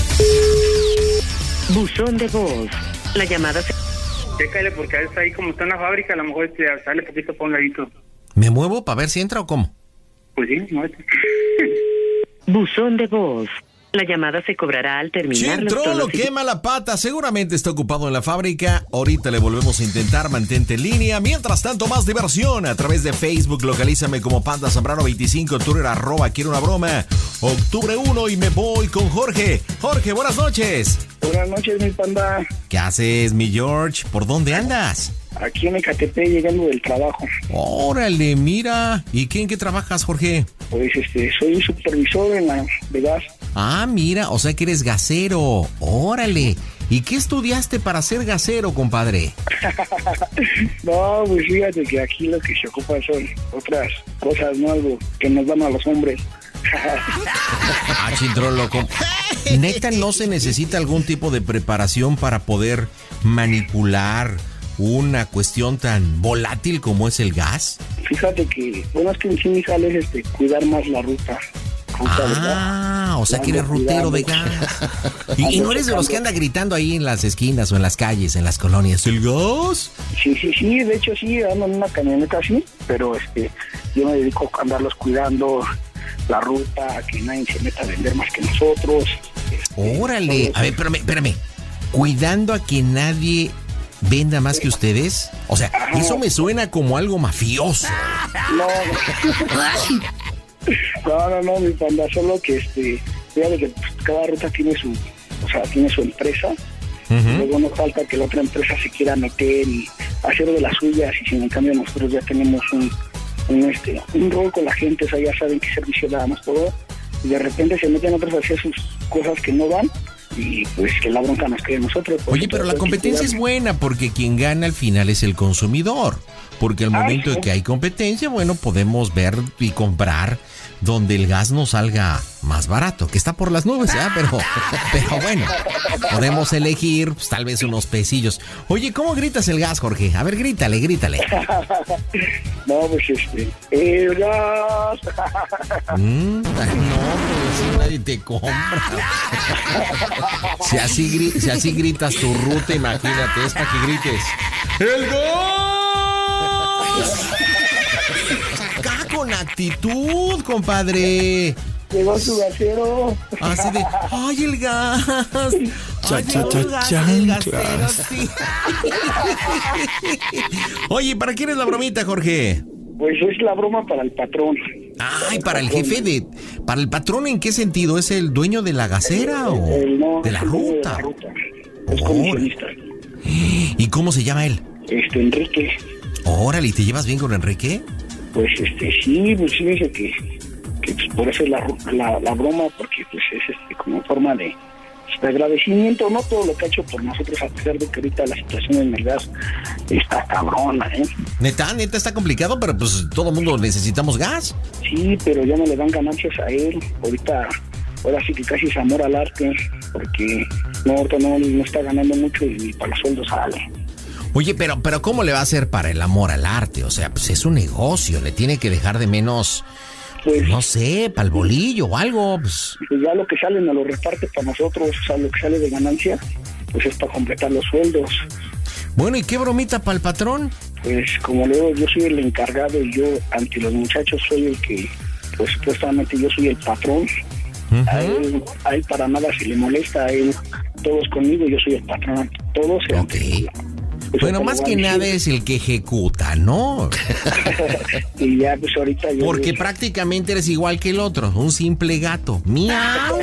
[SPEAKER 11] Buzón de voz. La llamada se...
[SPEAKER 9] Chécale, porque a veces ahí como está en la fábrica, a lo mejor este, sale poquito por un ladito.
[SPEAKER 1] ¿Me muevo para ver si entra o cómo?
[SPEAKER 9] Pues sí, no.
[SPEAKER 11] Buzón de voz. La llamada se cobrará al terminar los
[SPEAKER 1] Chintrolo,
[SPEAKER 11] tonos y-
[SPEAKER 1] quema la pata. Seguramente está ocupado en la fábrica. Ahorita le volvemos a intentar. Mantente en línea. Mientras tanto, más diversión a través de Facebook. Localízame como Panda Zambrano veinticinco. Twitter, arroba, quiero una broma. Octubre uno y me voy con Jorge. Jorge, buenas noches.
[SPEAKER 12] Buenas noches, mi Panda.
[SPEAKER 1] ¿Qué haces, mi George? ¿Por dónde andas?
[SPEAKER 12] Aquí en Ecatepec, llegando del trabajo.
[SPEAKER 1] Órale, mira. ¿Y qué, en qué trabajas, Jorge?
[SPEAKER 12] Pues este, soy supervisor en la de gas.
[SPEAKER 1] Ah, mira, o sea que eres gasero. Órale. ¿Y qué estudiaste para ser gasero, compadre?
[SPEAKER 12] No, pues fíjate que aquí lo que se ocupa son otras cosas, ¿no? Algo que nos dan a los hombres.
[SPEAKER 1] Ah, Chintrolo, com- ¿neta no se necesita algún tipo de preparación para poder manipular una cuestión tan volátil como es el gas?
[SPEAKER 12] Fíjate que, bueno, es que en sí mi jale es este, cuidar más la ruta.
[SPEAKER 1] Ah, o sea que eres rutero de gas. ¿Y, y no eres de los que anda gritando ahí en las esquinas o en las calles, en las colonias? ¿El gas?
[SPEAKER 12] Sí, sí, sí, de hecho sí, ando en una camioneta así, pero este, yo me dedico a andarlos cuidando la ruta, que nadie se meta a vender más que nosotros. Este,
[SPEAKER 1] Órale, a ver, espérame, espérame. ¿Cuidando a que nadie venda más que ustedes? O sea,
[SPEAKER 12] Ajá.
[SPEAKER 1] eso me suena como algo mafioso.
[SPEAKER 12] No, no, no, no, mi Panda, solo que este, fíjate que pues, cada ruta tiene su, o sea, tiene su empresa. Uh-huh. Luego no falta que la otra empresa se quiera meter y hacer de las suyas, y si en cambio nosotros ya tenemos un, un este, un rol con la gente, o sea, ya saben qué servicio damos, todo, y de repente se meten otros a hacer sus cosas que no van, y pues que la bronca nos quede a nosotros.
[SPEAKER 1] Oye, pero la competencia es buena porque quien gana al final es el consumidor. Porque al momento de que hay competencia, bueno, podemos ver y comprar donde el gas nos salga más barato, que está por las nubes, ¿eh? Pero, pero bueno, podemos elegir pues, tal vez unos pesillos. Oye, ¿cómo gritas el gas, Jorge? A ver, grítale, grítale.
[SPEAKER 12] No, pues este, el gas.
[SPEAKER 1] Mm, ay, no, pues así nadie te compra. Si así, gri- si así gritas tu ruta, imagínate, es para que grites ¡el gas! Acá con actitud, compadre.
[SPEAKER 12] Llegó su gasero.
[SPEAKER 1] Así de, ¡ay, el gas!
[SPEAKER 3] Cha,
[SPEAKER 1] ¡Ay,
[SPEAKER 3] cha,
[SPEAKER 1] el
[SPEAKER 3] cha,
[SPEAKER 1] gas,
[SPEAKER 3] chanclas.
[SPEAKER 1] el gasero, sí! Oye, ¿para quién es la bromita, Jorge?
[SPEAKER 12] Pues es la broma para el patrón.
[SPEAKER 1] Ay, para el jefe de... ¿Para el patrón en qué sentido? ¿Es el dueño de la gasera o
[SPEAKER 12] El- no,
[SPEAKER 1] de la
[SPEAKER 12] es el dueño de
[SPEAKER 1] ruta?
[SPEAKER 12] la ruta. Es
[SPEAKER 1] Órale.
[SPEAKER 12] comisionista.
[SPEAKER 1] ¿Y cómo se llama él?
[SPEAKER 12] Este, Enrique.
[SPEAKER 1] Órale, ¿y te llevas bien con Enrique?
[SPEAKER 12] Pues este, sí, pues sí dice que, que pues, por eso es la, la, la broma, porque pues es este, como forma de, de agradecimiento, no todo lo que ha hecho por nosotros, a pesar de que ahorita la situación en el gas está cabrona, ¿eh?
[SPEAKER 1] Neta, neta está complicado, pero pues todo mundo necesitamos gas.
[SPEAKER 12] Sí, pero ya no le dan ganancias a él. Ahorita, ahora sí que casi es amor al arte, porque no, ahorita no, no está ganando mucho y para los sueldos sale.
[SPEAKER 1] Oye, pero, pero ¿cómo le va a hacer para el amor al arte? O sea, pues es un negocio, le tiene que dejar de menos,
[SPEAKER 12] Pues,
[SPEAKER 1] no sé, para el bolillo o algo. Pues.
[SPEAKER 12] pues ya lo que sale nos lo reparte para nosotros, o sea, lo que sale de ganancia, pues es para completar los sueldos.
[SPEAKER 1] Bueno, ¿y qué bromita para el patrón?
[SPEAKER 12] Pues como le digo, yo soy el encargado y yo ante los muchachos soy el que, pues supuestamente yo soy el patrón. Uh-huh. A él, a él para nada se le molesta, a él todos conmigo, yo soy el patrón, todos.
[SPEAKER 1] Ok. Pues bueno, más que nada es el que ejecuta, ¿no?
[SPEAKER 12] Y ya, pues ahorita yo...
[SPEAKER 1] Porque yo... prácticamente eres igual que el otro, un simple gato. ¡Miau!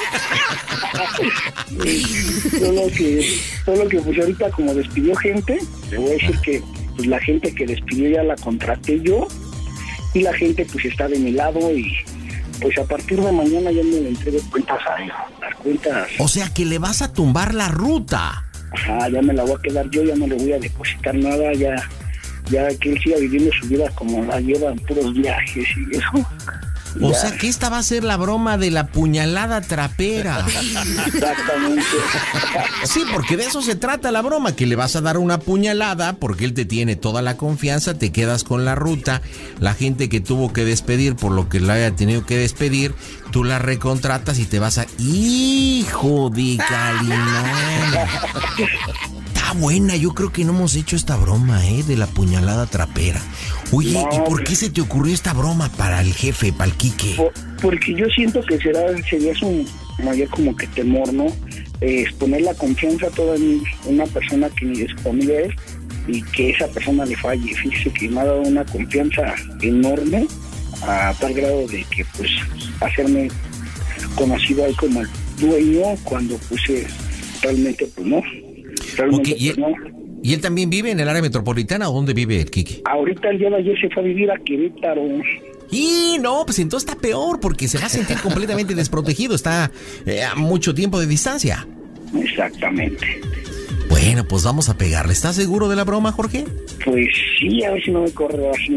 [SPEAKER 12] Solo que, solo que pues ahorita como despidió gente, le voy a decir que pues la gente que despidió ya la contraté yo, y la gente pues está de mi lado, y pues a partir de mañana ya me le entrego cuentas a él, las cuentas.
[SPEAKER 1] O sea que le vas a tumbar la ruta.
[SPEAKER 12] Ajá, ya me la voy a quedar yo, ya no le voy a depositar nada, ya, ya que él siga viviendo su vida como la lleva en puros viajes y eso.
[SPEAKER 1] O
[SPEAKER 12] ya.
[SPEAKER 1] sea que esta va a ser la broma de la puñalada trapera.
[SPEAKER 12] Exactamente.
[SPEAKER 1] Sí, porque de eso se trata la broma, que le vas a dar una puñalada porque él te tiene toda la confianza, te quedas con la ruta, la gente que tuvo que despedir por lo que la haya tenido que despedir, tú la recontratas y te vas a... ¡Hijo de Calimán! Está buena, yo creo que no hemos hecho esta broma, ¿eh? De la puñalada trapera. Oye, no, ¿y por qué se te ocurrió esta broma para el jefe, para el Quique?
[SPEAKER 12] Por, porque yo siento que será, sería su, mayor como que temor, ¿no? Eh, exponer la confianza toda en una persona que ni de su familia es y que esa persona le falle. Fíjese que me ha dado una confianza enorme a tal grado de que pues hacerme conocido ahí como el dueño cuando puse realmente pues no. Realmente,
[SPEAKER 1] okay, y,
[SPEAKER 12] pues, no.
[SPEAKER 1] ¿Y él también vive en el área metropolitana o dónde vive el Kike?
[SPEAKER 12] Ahorita el día de ayer se fue a vivir a Querétaro.
[SPEAKER 1] Y no, pues entonces está peor porque se va a sentir completamente desprotegido, está eh, a mucho tiempo de distancia.
[SPEAKER 12] Exactamente.
[SPEAKER 1] Bueno, pues vamos a pegarle. ¿Estás seguro de la broma, Jorge?
[SPEAKER 12] Pues sí, a ver si no me corre así.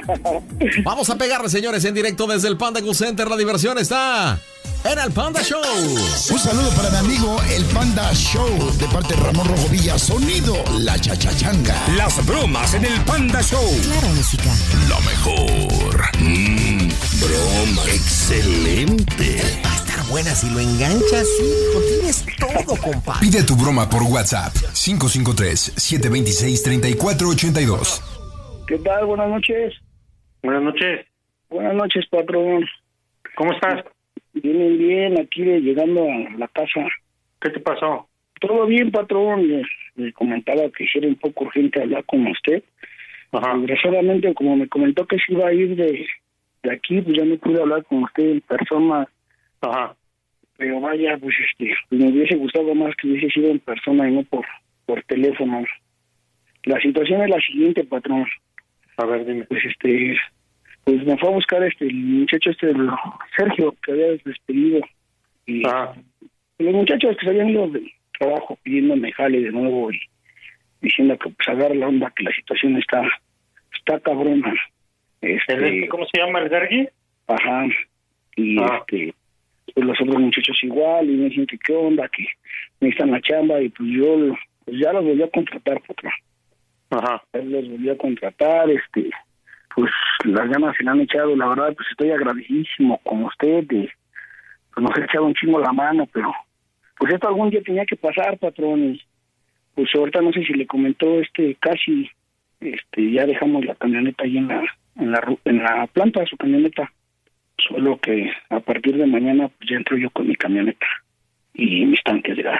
[SPEAKER 1] Vamos a pegarle, señores, en directo desde el Panda Cool Center. La diversión está en el Panda Show.
[SPEAKER 13] Un saludo para mi amigo el Panda Show de parte de Ramón Rojo Villa. Sonido La Chachachanga.
[SPEAKER 2] Las bromas en el Panda Show.
[SPEAKER 7] Claro, música.
[SPEAKER 4] Lo mejor. Mmm, broma. Excelente.
[SPEAKER 1] Va a estar buena si lo enganchas, hijo. Tienes todo, compadre.
[SPEAKER 13] Pide tu broma por WhatsApp. cinco cinco tres, siete dos seis, tres cuatro ocho dos.
[SPEAKER 12] ¿Qué tal? Buenas noches.
[SPEAKER 9] Buenas noches.
[SPEAKER 12] Buenas noches, patrón.
[SPEAKER 9] ¿Cómo estás?
[SPEAKER 12] Bien, bien, aquí de, llegando a la casa.
[SPEAKER 9] ¿Qué te pasó?
[SPEAKER 12] Todo bien, patrón. Le, le comentaba que era un poco urgente hablar con usted.
[SPEAKER 9] Ajá.
[SPEAKER 12] Desgraciadamente, como me comentó que se iba a ir de, de aquí, pues ya no pude hablar con usted en persona.
[SPEAKER 9] Ajá.
[SPEAKER 12] Pero vaya, pues este, pues me hubiese gustado más que hubiese sido en persona y no por, por teléfono. La situación es la siguiente, patrón.
[SPEAKER 9] A ver, dime.
[SPEAKER 12] Pues este, pues me fue a buscar este, el muchacho este, el Sergio, que había despedido. Y
[SPEAKER 9] Ajá.
[SPEAKER 12] los muchachos que se habían ido del trabajo pidiéndome jale de nuevo y diciendo que pues agarre la onda, que la situación está, está cabrona. Este,
[SPEAKER 9] ¿El, ¿Cómo se llama el Gargui?
[SPEAKER 12] Ajá. Y
[SPEAKER 9] Ah.
[SPEAKER 12] este, pues los otros muchachos igual, y me dicen que qué onda, que necesitan la chamba, y pues yo pues ya los volví a contratar, patrón.
[SPEAKER 9] Ajá.
[SPEAKER 12] Ya los volví a contratar, este, pues las ganas se le han echado, la verdad, pues estoy agradecidísimo con usted, de, pues nos ha echado un chingo la mano, pero pues esto algún día tenía que pasar, patrón, y pues ahorita no sé si le comentó este, casi, este, ya dejamos la camioneta ahí en la, en la, ru- en la planta, su camioneta. Solo que a partir de mañana pues ya entro yo con mi camioneta y mis tanques de gas.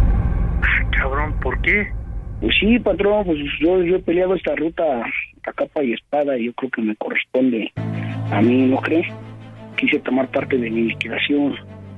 [SPEAKER 9] Cabrón, ¿por qué?
[SPEAKER 12] Pues sí, patrón, pues yo, yo he peleado esta ruta a capa y espada y yo creo que me corresponde a mí, ¿no cree? Quise tomar parte de mi liquidación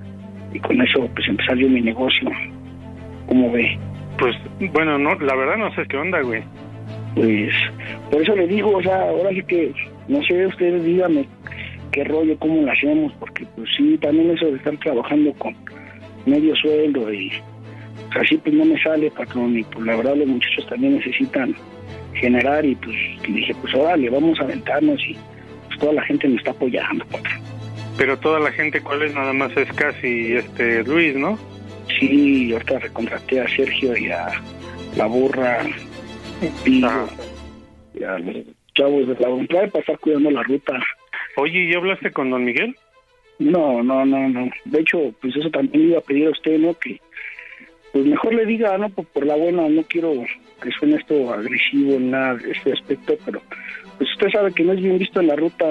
[SPEAKER 12] y con eso pues empezar yo mi negocio. ¿Cómo ve?
[SPEAKER 9] Pues, bueno, no, la verdad no sé qué onda, güey.
[SPEAKER 12] Pues por eso le digo, o sea, ahora sí que, no sé, ustedes díganme qué rollo, cómo lo hacemos, porque pues sí, también eso de estar trabajando con medio sueldo y pues, así pues no me sale, patrón, y pues la verdad los muchachos también necesitan generar y pues dije, pues órale, vamos a aventarnos y pues toda la gente me está apoyando, patrón.
[SPEAKER 9] Pero toda la gente, ¿cuál es? Nada más es casi este Luis, ¿no?
[SPEAKER 12] Sí, ahorita recontraté a Sergio y a la burra, y, y a los chavos de la voluntad de pasar cuidando la ruta.
[SPEAKER 9] Oye, ¿y hablaste con don Miguel?
[SPEAKER 12] No, no, no, no. De hecho, pues eso también le iba a pedir a usted, ¿no? Que pues mejor le diga, ¿no? Por, por la buena, no quiero que suene esto agresivo en nada de este aspecto, pero pues usted sabe que no es bien visto en la ruta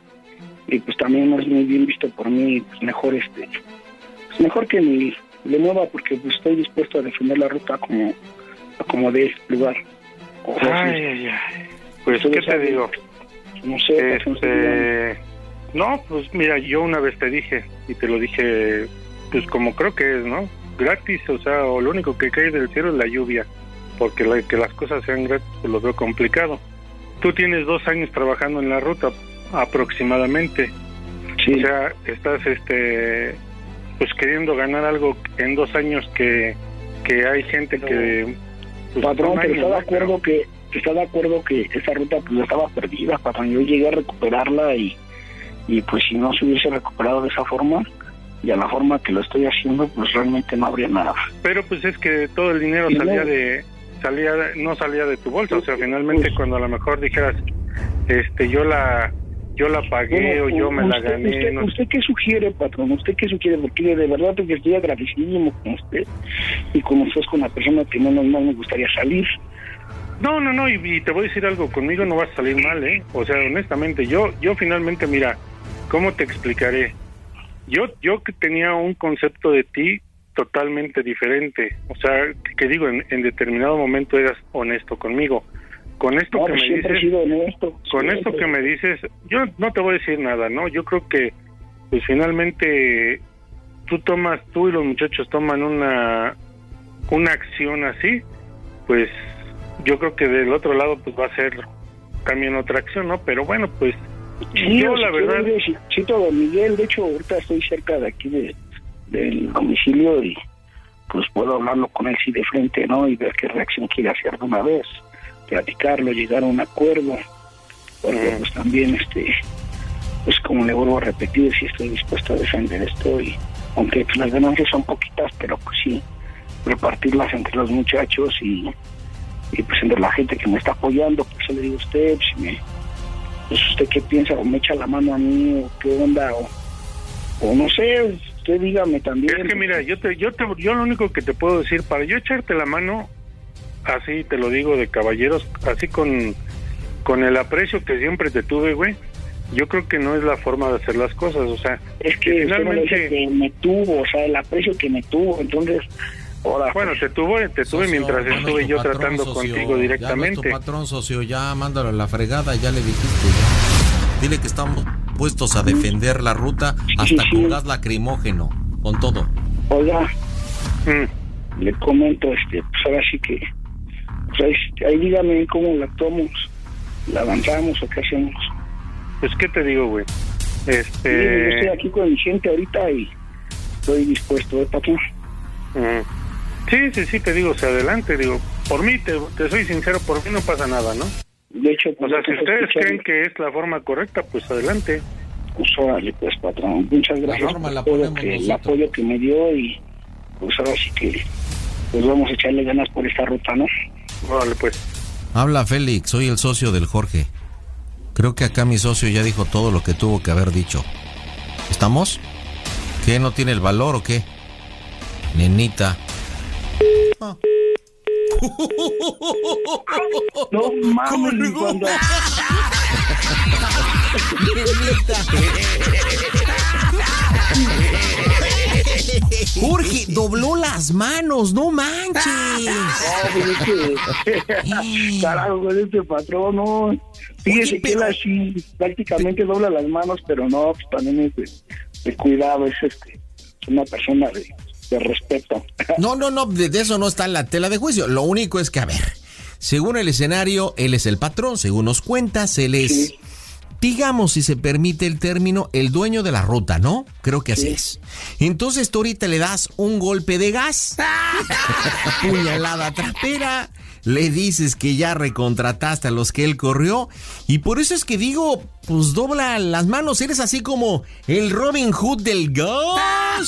[SPEAKER 12] y pues también no es muy bien visto por mí, pues mejor este, pues mejor que ni le mueva porque pues estoy dispuesto a defender la ruta como, como de este lugar. O sea,
[SPEAKER 9] Ay,
[SPEAKER 12] sí,
[SPEAKER 9] ay, ay. Pues,
[SPEAKER 12] usted
[SPEAKER 9] ¿qué
[SPEAKER 12] lo sabe.
[SPEAKER 9] te digo?
[SPEAKER 12] No sé, pues, no sé,
[SPEAKER 9] Este... No, pues mira, yo una vez te dije, y te lo dije, pues como creo que es, ¿no? Gratis, o sea, o lo único que cae del cielo es la lluvia, porque la, que las cosas sean gratis, pues lo veo complicado. Tú tienes dos años trabajando en la ruta, aproximadamente.
[SPEAKER 12] Sí.
[SPEAKER 9] O sea, estás, este, pues queriendo ganar algo en dos años que, que hay gente que... Pues,
[SPEAKER 12] patrón,
[SPEAKER 9] son
[SPEAKER 12] pero
[SPEAKER 9] años,
[SPEAKER 12] está de
[SPEAKER 9] ¿no?
[SPEAKER 12] acuerdo que está de acuerdo que esa ruta pues estaba perdida, patrón. Yo llegué a recuperarla y y pues si no se hubiese recuperado de esa forma y a la forma que lo estoy haciendo, pues realmente no habría nada.
[SPEAKER 9] Pero pues es que todo el dinero
[SPEAKER 12] Y
[SPEAKER 9] salía
[SPEAKER 12] no-
[SPEAKER 9] de salía de- no salía de tu bolsa, o sea, finalmente cuando a lo mejor dijeras, este, yo la yo la pagué
[SPEAKER 12] Bueno,
[SPEAKER 9] o yo me la
[SPEAKER 12] usted-
[SPEAKER 9] gané,
[SPEAKER 12] Usted,
[SPEAKER 9] no-
[SPEAKER 12] ¿Usted qué sugiere, patrón? ¿Usted qué sugiere? Porque de verdad que estoy agradecidísimo con usted y con usted es con la persona que menos mal me gustaría salir.
[SPEAKER 9] No, no, no, y, y te voy a decir algo, conmigo no vas a salir mal, ¿eh? O sea, honestamente, yo yo finalmente, mira, ¿cómo te explicaré?
[SPEAKER 14] yo yo que tenía un concepto de ti totalmente diferente, o sea, que, que digo, en, en determinado momento eras honesto conmigo. Con esto
[SPEAKER 12] no,
[SPEAKER 14] que me
[SPEAKER 12] siempre
[SPEAKER 14] dices,
[SPEAKER 12] he sido honesto,
[SPEAKER 14] con
[SPEAKER 12] siempre.
[SPEAKER 14] esto que me dices, yo no te voy a decir nada, ¿no? Yo creo que, pues finalmente, tú tomas, tú y los muchachos toman una, una acción así, pues yo creo que del otro lado, pues va a ser también otra acción, ¿no? Pero bueno, pues,
[SPEAKER 12] sí,
[SPEAKER 14] yo la verdad...
[SPEAKER 12] Sí, Chito Don Miguel, de hecho, ahorita estoy cerca de aquí de, del domicilio y pues puedo hablarlo con él sí de frente, ¿no? Y ver qué reacción quiere hacer de una vez. Platicarlo, llegar a un acuerdo, porque pues también este pues como le vuelvo a repetir, si estoy dispuesto a defender esto, y aunque pues, las ganancias son poquitas, pero pues sí repartirlas entre los muchachos y, y pues entre la gente que me está apoyando. Pues le digo a usted, si me, pues usted qué piensa, o me echa la mano a mí, o qué onda, o, o no sé, usted dígame también.
[SPEAKER 14] Es que mira, yo te, yo te, yo lo único que te puedo decir, para yo echarte la mano, así te lo digo de caballeros, así con, con el aprecio que siempre te tuve, güey, yo creo que no es la forma de hacer las cosas, o sea,
[SPEAKER 12] es que finalmente que me tuvo, o sea, el aprecio que me tuvo, entonces, ahora...
[SPEAKER 14] Bueno, te tuve, te tuve
[SPEAKER 1] socio,
[SPEAKER 14] mientras estuve yo
[SPEAKER 1] patrón,
[SPEAKER 14] tratando
[SPEAKER 1] socio,
[SPEAKER 14] contigo directamente.
[SPEAKER 1] Ya no es tu patrón, socio, ya mándalo a la fregada, ya le dijiste, ya. Dile que estamos puestos a defender la ruta hasta
[SPEAKER 12] sí, sí.
[SPEAKER 1] con gas lacrimógeno, con todo.
[SPEAKER 12] Oiga,
[SPEAKER 14] mm.
[SPEAKER 12] le comento, este, pues ahora sí que... Pues ahí, ahí dígame cómo la actuamos, la avanzamos o qué hacemos.
[SPEAKER 14] Pues qué te digo, güey. Este.
[SPEAKER 12] Sí, yo estoy aquí con mi gente ahorita y estoy dispuesto, ¿eh, patrón?
[SPEAKER 14] Mm. Sí, sí, sí, te digo, o sea, adelante, digo, por mí, te, te soy sincero, por mí no pasa nada, ¿no?
[SPEAKER 12] De hecho, pues,
[SPEAKER 14] o sea, si ustedes
[SPEAKER 12] escuchar...
[SPEAKER 14] creen que es la forma correcta, pues adelante.
[SPEAKER 12] Pues órale, pues, patrón, muchas gracias por
[SPEAKER 1] la
[SPEAKER 12] todo que, el apoyo que me dio y pues ahora sí que pues vamos a echarle ganas por esta ruta, ¿no?
[SPEAKER 14] Vale, pues.
[SPEAKER 1] Habla Félix, soy el socio del Jorge. Creo que acá mi socio ya dijo todo lo que tuvo que haber dicho. ¿Estamos? ¿Qué, no tiene el valor o qué? Nenita. Ah.
[SPEAKER 12] No mames, cuando...
[SPEAKER 1] Jorge, dobló las manos, no manches.
[SPEAKER 12] No, carajo, con este patrón, no. Fíjese que él así prácticamente dobla las manos, pero no, pues también es de, de cuidado, es este, una persona de, de respeto.
[SPEAKER 1] No, no, no, de, de eso no está en la tela de juicio. Lo único es que, a ver, según el escenario, él es el patrón, según nos cuentas, él es... Sí. Digamos, si se permite el término, el dueño de la ruta, ¿no? Creo que así sí. es. Entonces tú ahorita le das un golpe de gas, puñalada trapera, le dices que ya recontrataste a los que él corrió, y por eso es que digo, pues dobla las manos, eres así como el Robin Hood del gas.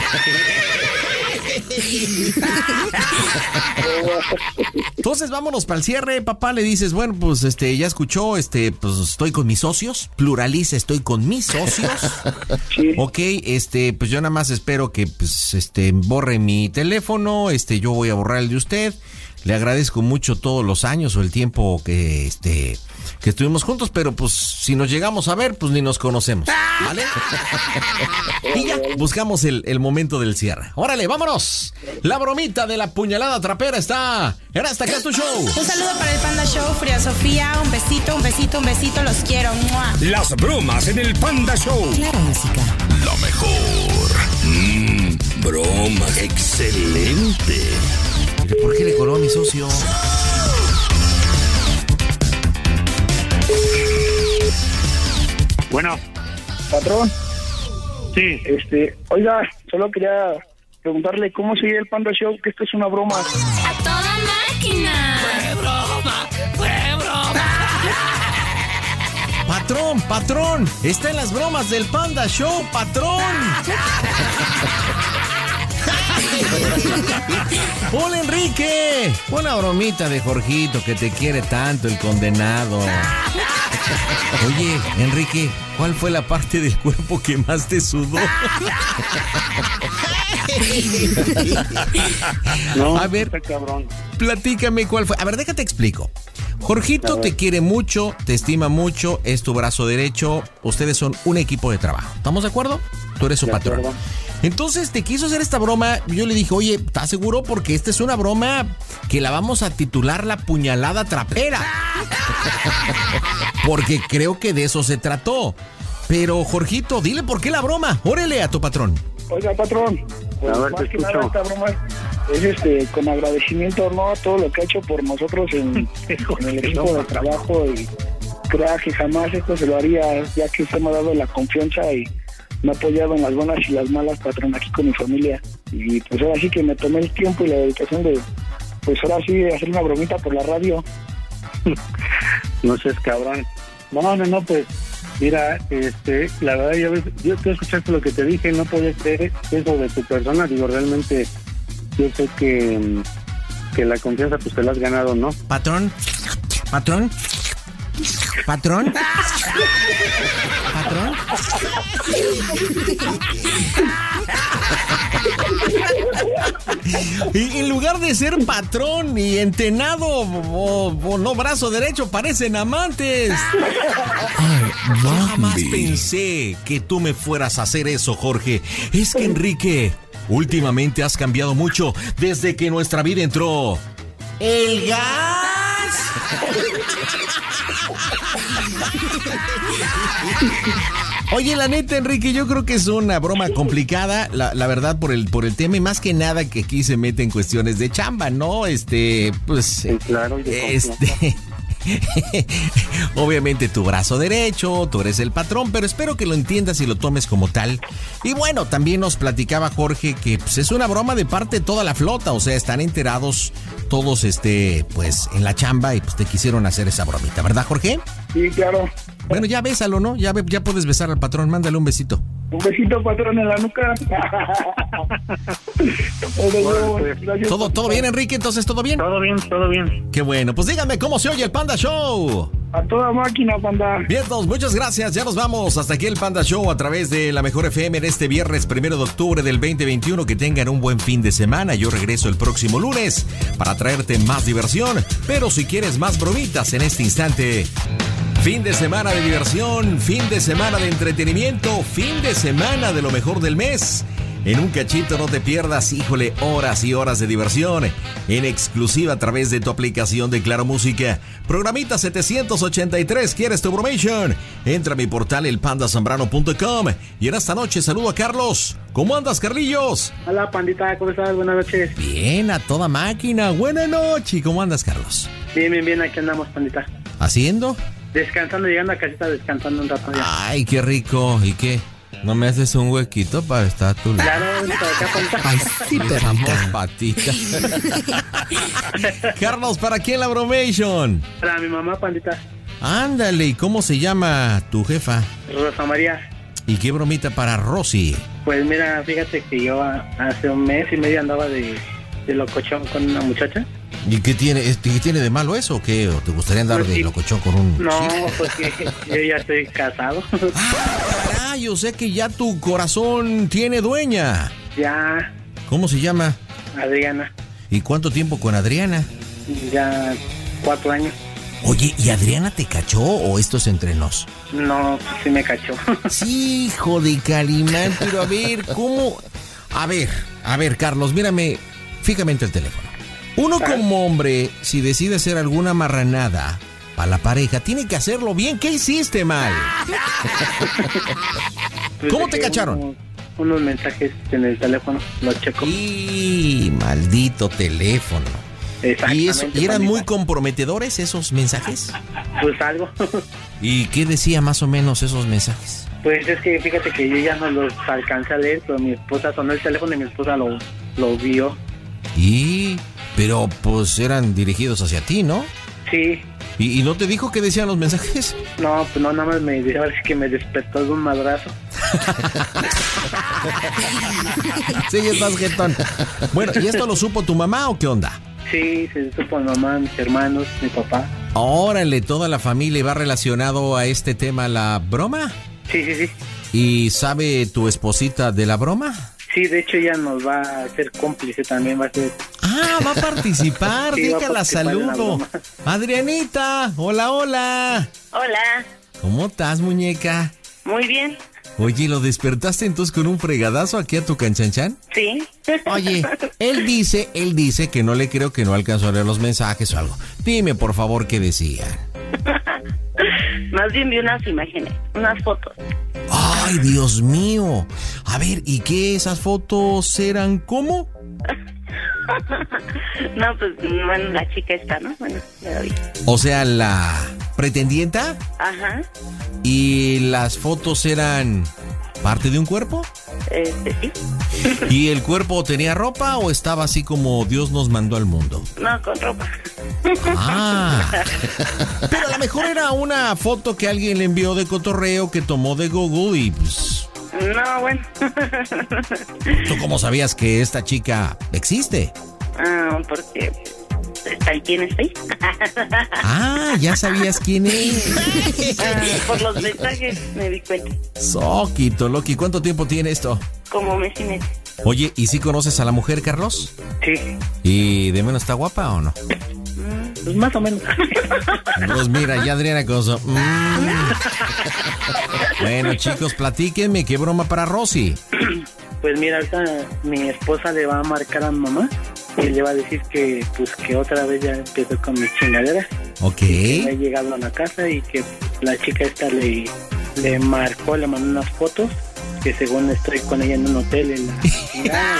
[SPEAKER 1] Entonces vámonos para el cierre, papá. Le dices, bueno, pues este ya escuchó, este, pues estoy con mis socios, pluraliza, estoy con mis socios. Sí. Ok, este, pues yo nada más espero que pues este borre mi teléfono, este, yo voy a borrar el de usted. Le agradezco mucho todos los años o el tiempo que este que estuvimos juntos, pero pues si nos llegamos a ver, pues ni nos conocemos, ¿vale? Y ya buscamos el, el momento del cierre. Órale, vámonos. La bromita de la puñalada trapera está en Hasta Acá Tu Show.
[SPEAKER 15] Un saludo para el Panda Show, Frida Sofía, un besito, un besito, un besito, los quiero. ¡Mua!
[SPEAKER 4] Las bromas en el Panda Show.
[SPEAKER 7] Claro, música.
[SPEAKER 4] Lo mejor. Mmm, broma, excelente.
[SPEAKER 1] ¿Por qué le coló a mi socio?
[SPEAKER 14] Bueno.
[SPEAKER 12] Patrón.
[SPEAKER 14] Sí.
[SPEAKER 12] Este, oiga, solo quería preguntarle cómo sigue el Panda Show, que esto es una broma.
[SPEAKER 7] ¡A toda máquina!
[SPEAKER 4] ¡Fue broma! ¡Fue broma!
[SPEAKER 1] Patrón, patrón, está en las bromas del Panda Show, patrón. Hola, Enrique. Una bromita de Jorgito que te quiere tanto, el condenado. Oye, Enrique, ¿cuál fue la parte del cuerpo que más te sudó?
[SPEAKER 14] No,
[SPEAKER 1] a ver,
[SPEAKER 14] cabrón.
[SPEAKER 1] Platícame cuál fue. A ver, déjate explico. Jorgito te quiere mucho, te estima mucho, es tu brazo derecho. Ustedes son un equipo de trabajo. ¿Estamos de acuerdo? tú eres su patrón. Entonces te quiso hacer esta broma. Yo le dije, oye, ¿estás seguro? Porque esta es una broma que la vamos a titular la puñalada trapera. Porque creo que de eso se trató. Pero, Jorgito, dile por qué la broma. Órale a tu patrón.
[SPEAKER 12] Oiga, patrón, pues
[SPEAKER 14] A ver,
[SPEAKER 12] más
[SPEAKER 14] te
[SPEAKER 12] que
[SPEAKER 14] escucho.
[SPEAKER 12] nada esta broma es este, con agradecimiento, ¿no? A todo lo que ha hecho por nosotros en, en el equipo de trabajo, y crea que jamás esto se lo haría, ya que usted me ha dado la confianza y me ha apoyado en las buenas y las malas, patrón, aquí con mi familia. Y pues ahora sí que me tomé el tiempo y la dedicación de, pues ahora sí, de hacer una bromita por la radio.
[SPEAKER 14] No seas cabrón. No, no, no, pues, mira, este, la verdad, ya ves, yo te escuchaste lo que te dije, no podía creer eso de tu persona. Digo, realmente, yo sé que, mm, que la confianza, pues, te la has ganado, ¿no?
[SPEAKER 1] Patrón, patrón, patrón, patrón. Y en lugar de ser patrón y entenado o, o no brazo derecho, parecen amantes. Ay, yo jamás pensé que tú me fueras a hacer eso, Jorge. Es que, Enrique, últimamente has cambiado mucho desde que nuestra vida entró el gas. Oye, la neta, Enrique, yo creo que es una broma complicada, la, la verdad, por el por el tema, y más que nada que aquí se mete en cuestiones de chamba, ¿no? Este, pues,
[SPEAKER 14] Sí, claro, y de
[SPEAKER 1] este, obviamente tu brazo derecho, tú eres el patrón, pero espero que lo entiendas y lo tomes como tal. Y bueno, también nos platicaba Jorge que pues, es una broma de parte de toda la flota, o sea, están enterados todos, este, pues, en la chamba y pues te quisieron hacer esa bromita, ¿verdad, Jorge?
[SPEAKER 12] Sí, claro.
[SPEAKER 1] Bueno, ya bésalo, ¿no? Ya, ve- ya puedes besar al patrón, mándale un besito.
[SPEAKER 12] Un besito, patrón, en la nuca.
[SPEAKER 1] ¿Todo, todo bien, Enrique? Entonces, ¿todo bien?
[SPEAKER 14] Todo bien, todo bien.
[SPEAKER 1] Qué bueno. Pues díganme cómo se oye el Panda Show.
[SPEAKER 12] A toda máquina, Panda.
[SPEAKER 1] Bien, todos, muchas gracias. Ya nos vamos. Hasta aquí el Panda Show a través de la Mejor F M en este viernes primero de octubre del veinte veintiuno. Que tengan un buen fin de semana. Yo regreso el próximo lunes para traerte más diversión. Pero si quieres más bromitas en este instante. Fin de semana de diversión, fin de semana de entretenimiento, fin de semana de lo mejor del mes. En un cachito no te pierdas, híjole, horas y horas de diversión. En exclusiva a través de tu aplicación de Claro Música. Programita setecientos ochenta y tres, ¿quieres tu bromation? Entra a mi portal el panda zambrano punto com. Y en esta noche saludo a Carlos. ¿Cómo andas, Carlillos?
[SPEAKER 9] Hola, pandita, ¿cómo estás? Buenas noches.
[SPEAKER 1] Bien, a toda máquina. Buena noche. ¿Cómo andas, Carlos?
[SPEAKER 9] Bien, bien, bien, aquí andamos, pandita.
[SPEAKER 1] ¿Haciendo?
[SPEAKER 9] Descansando, llegando a casita, descansando un rato ya.
[SPEAKER 1] Ay, qué rico. ¿Y qué? ¿No me haces un huequito para estar a tu lado?
[SPEAKER 9] Claro, para acá, pandita.
[SPEAKER 1] Ay, sí, perrita. Patita. Carlos, ¿para quién la bromation?
[SPEAKER 9] Para mi mamá, pandita.
[SPEAKER 1] Ándale, ¿y cómo se llama tu jefa?
[SPEAKER 9] Rosa María.
[SPEAKER 1] ¿Y qué bromita para Rosy?
[SPEAKER 9] Pues mira, fíjate que yo a- hace un mes y medio andaba de, de locochón con una muchacha.
[SPEAKER 1] ¿Y qué tiene, este, qué tiene de malo eso o qué? ¿O te gustaría andar
[SPEAKER 9] Pues
[SPEAKER 1] de
[SPEAKER 9] sí.
[SPEAKER 1] locochón con un
[SPEAKER 9] No,
[SPEAKER 1] chico?
[SPEAKER 9] porque yo ya estoy casado.
[SPEAKER 1] Ah, yo sé que ya tu corazón tiene dueña.
[SPEAKER 9] Ya,
[SPEAKER 1] ¿Cómo se llama?
[SPEAKER 9] Adriana,
[SPEAKER 1] ¿Y cuánto tiempo con Adriana?
[SPEAKER 9] ya cuatro años.
[SPEAKER 1] Oye, ¿y Adriana te cachó o esto es entre nos?
[SPEAKER 9] No, pues sí me cachó.
[SPEAKER 1] Sí, hijo de Calimán, pero a ver, ¿cómo? A ver, a ver, Carlos, mírame fijamente el teléfono. Uno como hombre, si decide hacer alguna marranada para la pareja, tiene que hacerlo bien. ¿Qué hiciste mal?
[SPEAKER 9] Pues
[SPEAKER 1] ¿Cómo te
[SPEAKER 9] dejé
[SPEAKER 1] cacharon?
[SPEAKER 9] Unos, unos mensajes en el teléfono, los checo.
[SPEAKER 1] Y maldito teléfono. ¿Y, eso, ¿Y eran muy comprometedores esos mensajes?
[SPEAKER 9] Pues algo.
[SPEAKER 1] ¿Y qué decía más o menos esos mensajes?
[SPEAKER 9] Pues es que fíjate que yo ya no los alcancé a leer, pero mi esposa sonó el teléfono y mi esposa lo, lo vio.
[SPEAKER 1] Y... pero pues eran dirigidos hacia ti, ¿no?
[SPEAKER 9] Sí.
[SPEAKER 1] ¿Y, y no te dijo qué decían los mensajes?
[SPEAKER 9] No, pues no, nada más me dijo que me despertó de un madrazo.
[SPEAKER 1] Sí, estás jetón. Bueno, ¿y esto lo supo tu mamá o qué onda?
[SPEAKER 9] Sí, se supo mi mamá, mis hermanos, mi papá.
[SPEAKER 1] Órale, ¿toda la familia va relacionado a este tema la broma?
[SPEAKER 9] Sí, sí, sí.
[SPEAKER 1] ¿Y sabe tu esposita de la broma?
[SPEAKER 9] Sí, de hecho ella nos va a ser cómplice también, va a ser...
[SPEAKER 1] Ah, va a participar,
[SPEAKER 9] Sí, va a
[SPEAKER 1] déjala
[SPEAKER 9] participar en la
[SPEAKER 1] saludo.
[SPEAKER 9] broma.
[SPEAKER 1] Adrianita, hola, hola.
[SPEAKER 16] Hola,
[SPEAKER 1] ¿Cómo estás, muñeca?
[SPEAKER 16] muy bien.
[SPEAKER 1] Oye, ¿lo despertaste entonces con un fregadazo aquí a tu canchanchan?
[SPEAKER 16] Sí.
[SPEAKER 1] Oye, él dice, él dice que no le creo, que no alcanzó a leer los mensajes o algo. Dime, por favor, ¿qué decían?
[SPEAKER 16] Más bien vi unas imágenes, unas fotos.
[SPEAKER 1] ¡Ay, Dios mío! A ver, ¿y qué esas fotos eran cómo?
[SPEAKER 16] No, pues, bueno, la chica está, ¿no? Bueno, ya lo vi.
[SPEAKER 1] O sea, la pretendienta.
[SPEAKER 16] Ajá.
[SPEAKER 1] ¿Y las fotos eran parte de un cuerpo?
[SPEAKER 16] Este, sí.
[SPEAKER 1] ¿Y el cuerpo tenía ropa o estaba así como Dios nos mandó al mundo?
[SPEAKER 16] No, con ropa.
[SPEAKER 1] Ah, pero a lo mejor era una foto que alguien le envió de cotorreo, que tomó de Google y pues...
[SPEAKER 16] No, bueno.
[SPEAKER 1] ¿Tú cómo sabías que esta chica existe?
[SPEAKER 16] Ah, porque está quién es ahí.
[SPEAKER 1] Ah, ya sabías quién es.
[SPEAKER 16] Ah, por los mensajes me di cuenta.
[SPEAKER 1] Soquito, Loki, ¿cuánto tiempo tiene esto?
[SPEAKER 16] Como mes y medio.
[SPEAKER 1] Oye, ¿y si conoces a la mujer, Carlos?
[SPEAKER 14] Sí.
[SPEAKER 1] ¿Y de menos está guapa o no?
[SPEAKER 16] Pues más o menos.
[SPEAKER 1] Pues mira, ya Adriana Coso. Mm. Bueno, chicos, platíquenme, ¿qué broma para Rosy?
[SPEAKER 17] Pues mira, ahorita mi esposa le va a marcar a mi mamá y le va a decir que pues que otra vez ya empezó con mis chingaderas.
[SPEAKER 1] Ok.
[SPEAKER 17] Que ha llegado a la casa y que la chica esta le, le marcó, le mandó unas fotos que según estoy con ella en un hotel en la chingada.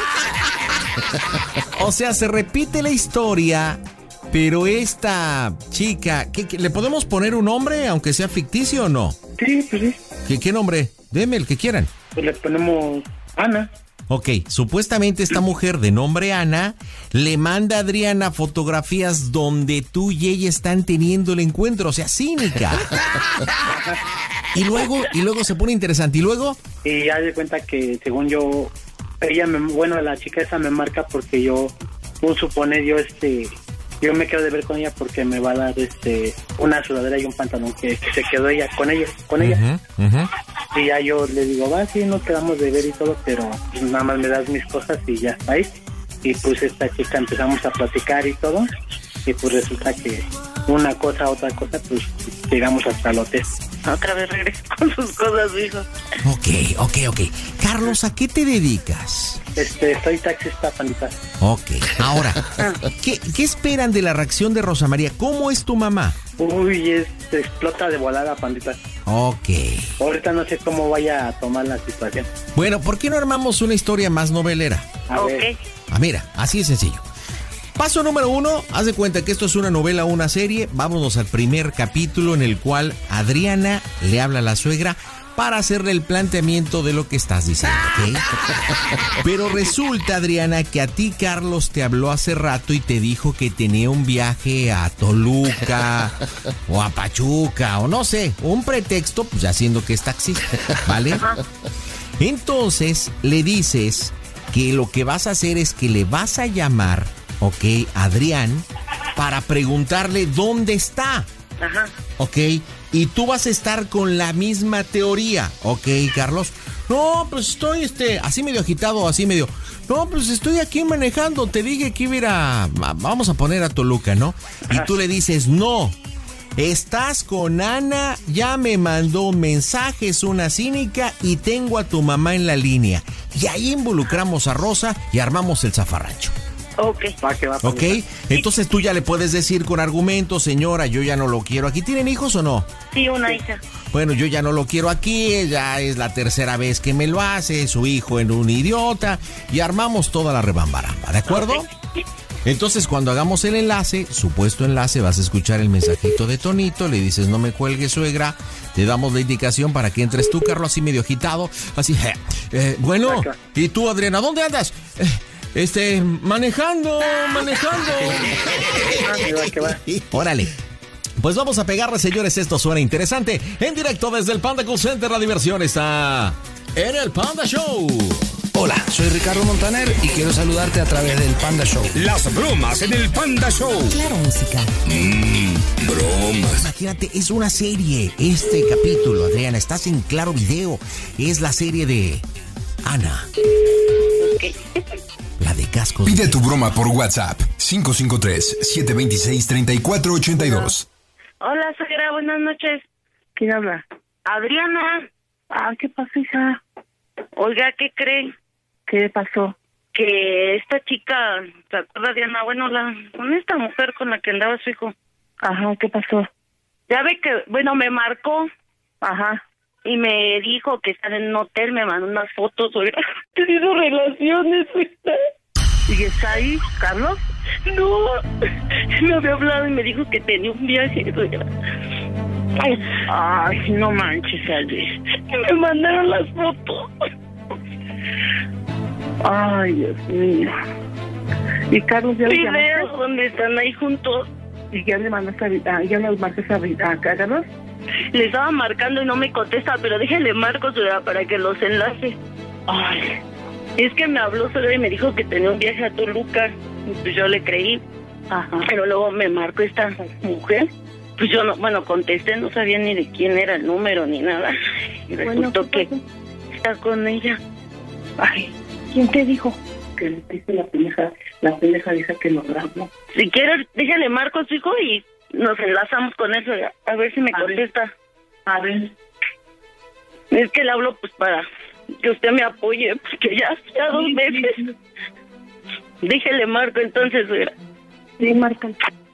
[SPEAKER 1] O sea, se repite la historia, pero esta chica, ¿qué, qué, ¿le podemos poner un nombre, aunque sea ficticio o no?
[SPEAKER 17] Sí, pues sí.
[SPEAKER 1] ¿Qué, qué nombre? Deme el que quieran.
[SPEAKER 17] Pues le ponemos Ana.
[SPEAKER 1] Ok, supuestamente esta mujer de nombre Ana le manda a Adriana fotografías donde tú y ella están teniendo el encuentro, o sea, cínica. Y luego, y luego se pone interesante, ¿y luego?
[SPEAKER 17] Y ya de cuenta que según yo, ella me, bueno, la chica esa me marca porque yo, puedo suponer yo este... Yo me quedo de ver con ella porque me va a dar este una sudadera y un pantalón que, que se quedó ella con ella, con ella.
[SPEAKER 1] Uh-huh, uh-huh.
[SPEAKER 17] Y ya yo le digo, va, sí, nos quedamos de ver y todo, pero pues, nada más me das mis cosas y ya está ahí. Y pues esta chica empezamos a platicar y todo, y pues resulta que una cosa, otra cosa, pues llegamos hasta el hotel.
[SPEAKER 16] Otra vez regreso con sus cosas, hijo.
[SPEAKER 1] Ok, ok, ok. Carlos, ¿a qué te dedicas?
[SPEAKER 17] Este, soy taxista, pandita.
[SPEAKER 1] Ok, ahora, ¿qué, ¿qué esperan de la reacción de Rosa María? ¿Cómo es tu mamá?
[SPEAKER 17] Uy, es, se explota de volada, pandita.
[SPEAKER 1] Ok.
[SPEAKER 17] Ahorita no sé cómo vaya a tomar la situación.
[SPEAKER 1] Bueno, ¿por qué no armamos una historia más novelera?
[SPEAKER 17] A
[SPEAKER 16] ok.
[SPEAKER 17] ver.
[SPEAKER 1] Ah, mira, así de sencillo. Paso número uno, haz de cuenta que esto es una novela o una serie. Vámonos al primer capítulo en el cual Adriana le habla a la suegra para hacerle el planteamiento de lo que estás diciendo, ¿ok? Pero resulta, Adriana, que a ti Carlos te habló hace rato y te dijo que tenía un viaje a Toluca o a Pachuca o no sé, un pretexto, pues ya siendo que es taxista, ¿vale? Entonces le dices que lo que vas a hacer es que le vas a llamar, ok, Adrián, para preguntarle dónde está.
[SPEAKER 16] Ajá.
[SPEAKER 1] Ok, y tú vas a estar con la misma teoría, ok, Carlos. No, pues estoy este, así medio agitado, así medio. No, pues estoy aquí manejando, te dije que iba a ir a, vamos a poner a Toluca, ¿no? Y tú le dices, no, estás con Ana, ya me mandó mensajes, una cínica, y tengo a tu mamá en la línea. Y ahí involucramos a Rosa y armamos el zafarrancho.
[SPEAKER 16] Ok.
[SPEAKER 17] Va, que va,
[SPEAKER 1] Ok, entonces tú ya le puedes decir con argumentos, señora, yo ya no lo quiero aquí. ¿Tienen hijos o no?
[SPEAKER 16] Sí, una hija.
[SPEAKER 1] Bueno, yo ya no lo quiero aquí, ya es la tercera vez que me lo hace, su hijo en un idiota, y armamos toda la rebambaramba, ¿de acuerdo?
[SPEAKER 16] Okay.
[SPEAKER 1] Entonces, cuando hagamos el enlace, supuesto enlace, vas a escuchar el mensajito de Tonito, le dices, no me cuelgues, suegra, te damos la indicación para que entres tú, Carlos, así medio agitado, así, eh, eh, bueno, y tú, Adriana, ¿dónde andas? Eh, Este, manejando, manejando. Órale. Pues vamos a pegarle, señores, esto suena interesante. En directo desde el Panda Call Center, la diversión está en el Panda Show.
[SPEAKER 18] Hola, soy Ricardo Montaner y quiero saludarte a través del Panda Show.
[SPEAKER 4] Las bromas en el Panda Show.
[SPEAKER 1] Claro, música.
[SPEAKER 4] Mmm, bromas.
[SPEAKER 1] Imagínate, es una serie, este capítulo, Adriana, estás en Claro Video. Es la serie de Ana.
[SPEAKER 16] Ok.
[SPEAKER 1] La de cascos.
[SPEAKER 13] Pide tu broma por WhatsApp. cinco cinco tres, siete dos seis, tres cuatro ocho dos.
[SPEAKER 16] Hola, suegra, buenas noches. ¿Quién habla? Adriana.
[SPEAKER 19] Ah, ¿qué pasó, hija?
[SPEAKER 16] Oiga, ¿qué creen?
[SPEAKER 19] ¿Qué pasó?
[SPEAKER 16] Que esta chica, ¿se acuerda, Diana? Bueno, la, con esta mujer con la que andaba su hijo.
[SPEAKER 19] Ajá, ¿qué pasó?
[SPEAKER 16] Ya ve que, bueno, me marcó.
[SPEAKER 19] Ajá.
[SPEAKER 16] Y me dijo que estaba en un hotel, me mandó unas fotos, oiga. He tenido relaciones, oiga.
[SPEAKER 19] ¿Y está ahí, Carlos?
[SPEAKER 16] No, me había hablado y me dijo que tenía un viaje, oiga.
[SPEAKER 19] Ay, ay, no manches, Alvis.
[SPEAKER 16] Y me mandaron las fotos.
[SPEAKER 19] Ay, Dios mío. Y Carlos, ya le
[SPEAKER 16] videos donde están ahí juntos.
[SPEAKER 19] ¿Y ya le mandaste a, ya le mandaste a, a Carlos?
[SPEAKER 16] Le estaba marcando y no me contesta, pero déjale marco oiga, para que los enlace.
[SPEAKER 19] Ay,
[SPEAKER 16] es que me habló solo y me dijo que tenía un viaje a Toluca. Y pues yo le creí.
[SPEAKER 19] Ajá.
[SPEAKER 16] Pero luego me marcó esta mujer. Pues yo no, bueno, contesté, no sabía ni de quién era el número ni nada. Y resultó bueno, que está con ella.
[SPEAKER 19] Ay, ¿quién te dijo? Que le dice la pendeja, la pendeja dice que lo grabó.
[SPEAKER 16] Si quieres, déjale marco a su hijo y nos enlazamos con eso, a ver si me a contesta.
[SPEAKER 19] Ver. A ver.
[SPEAKER 16] Es que le hablo pues para que usted me apoye, porque ya, ya dos veces. Déjele marco entonces, oiga.
[SPEAKER 19] Sí, marca.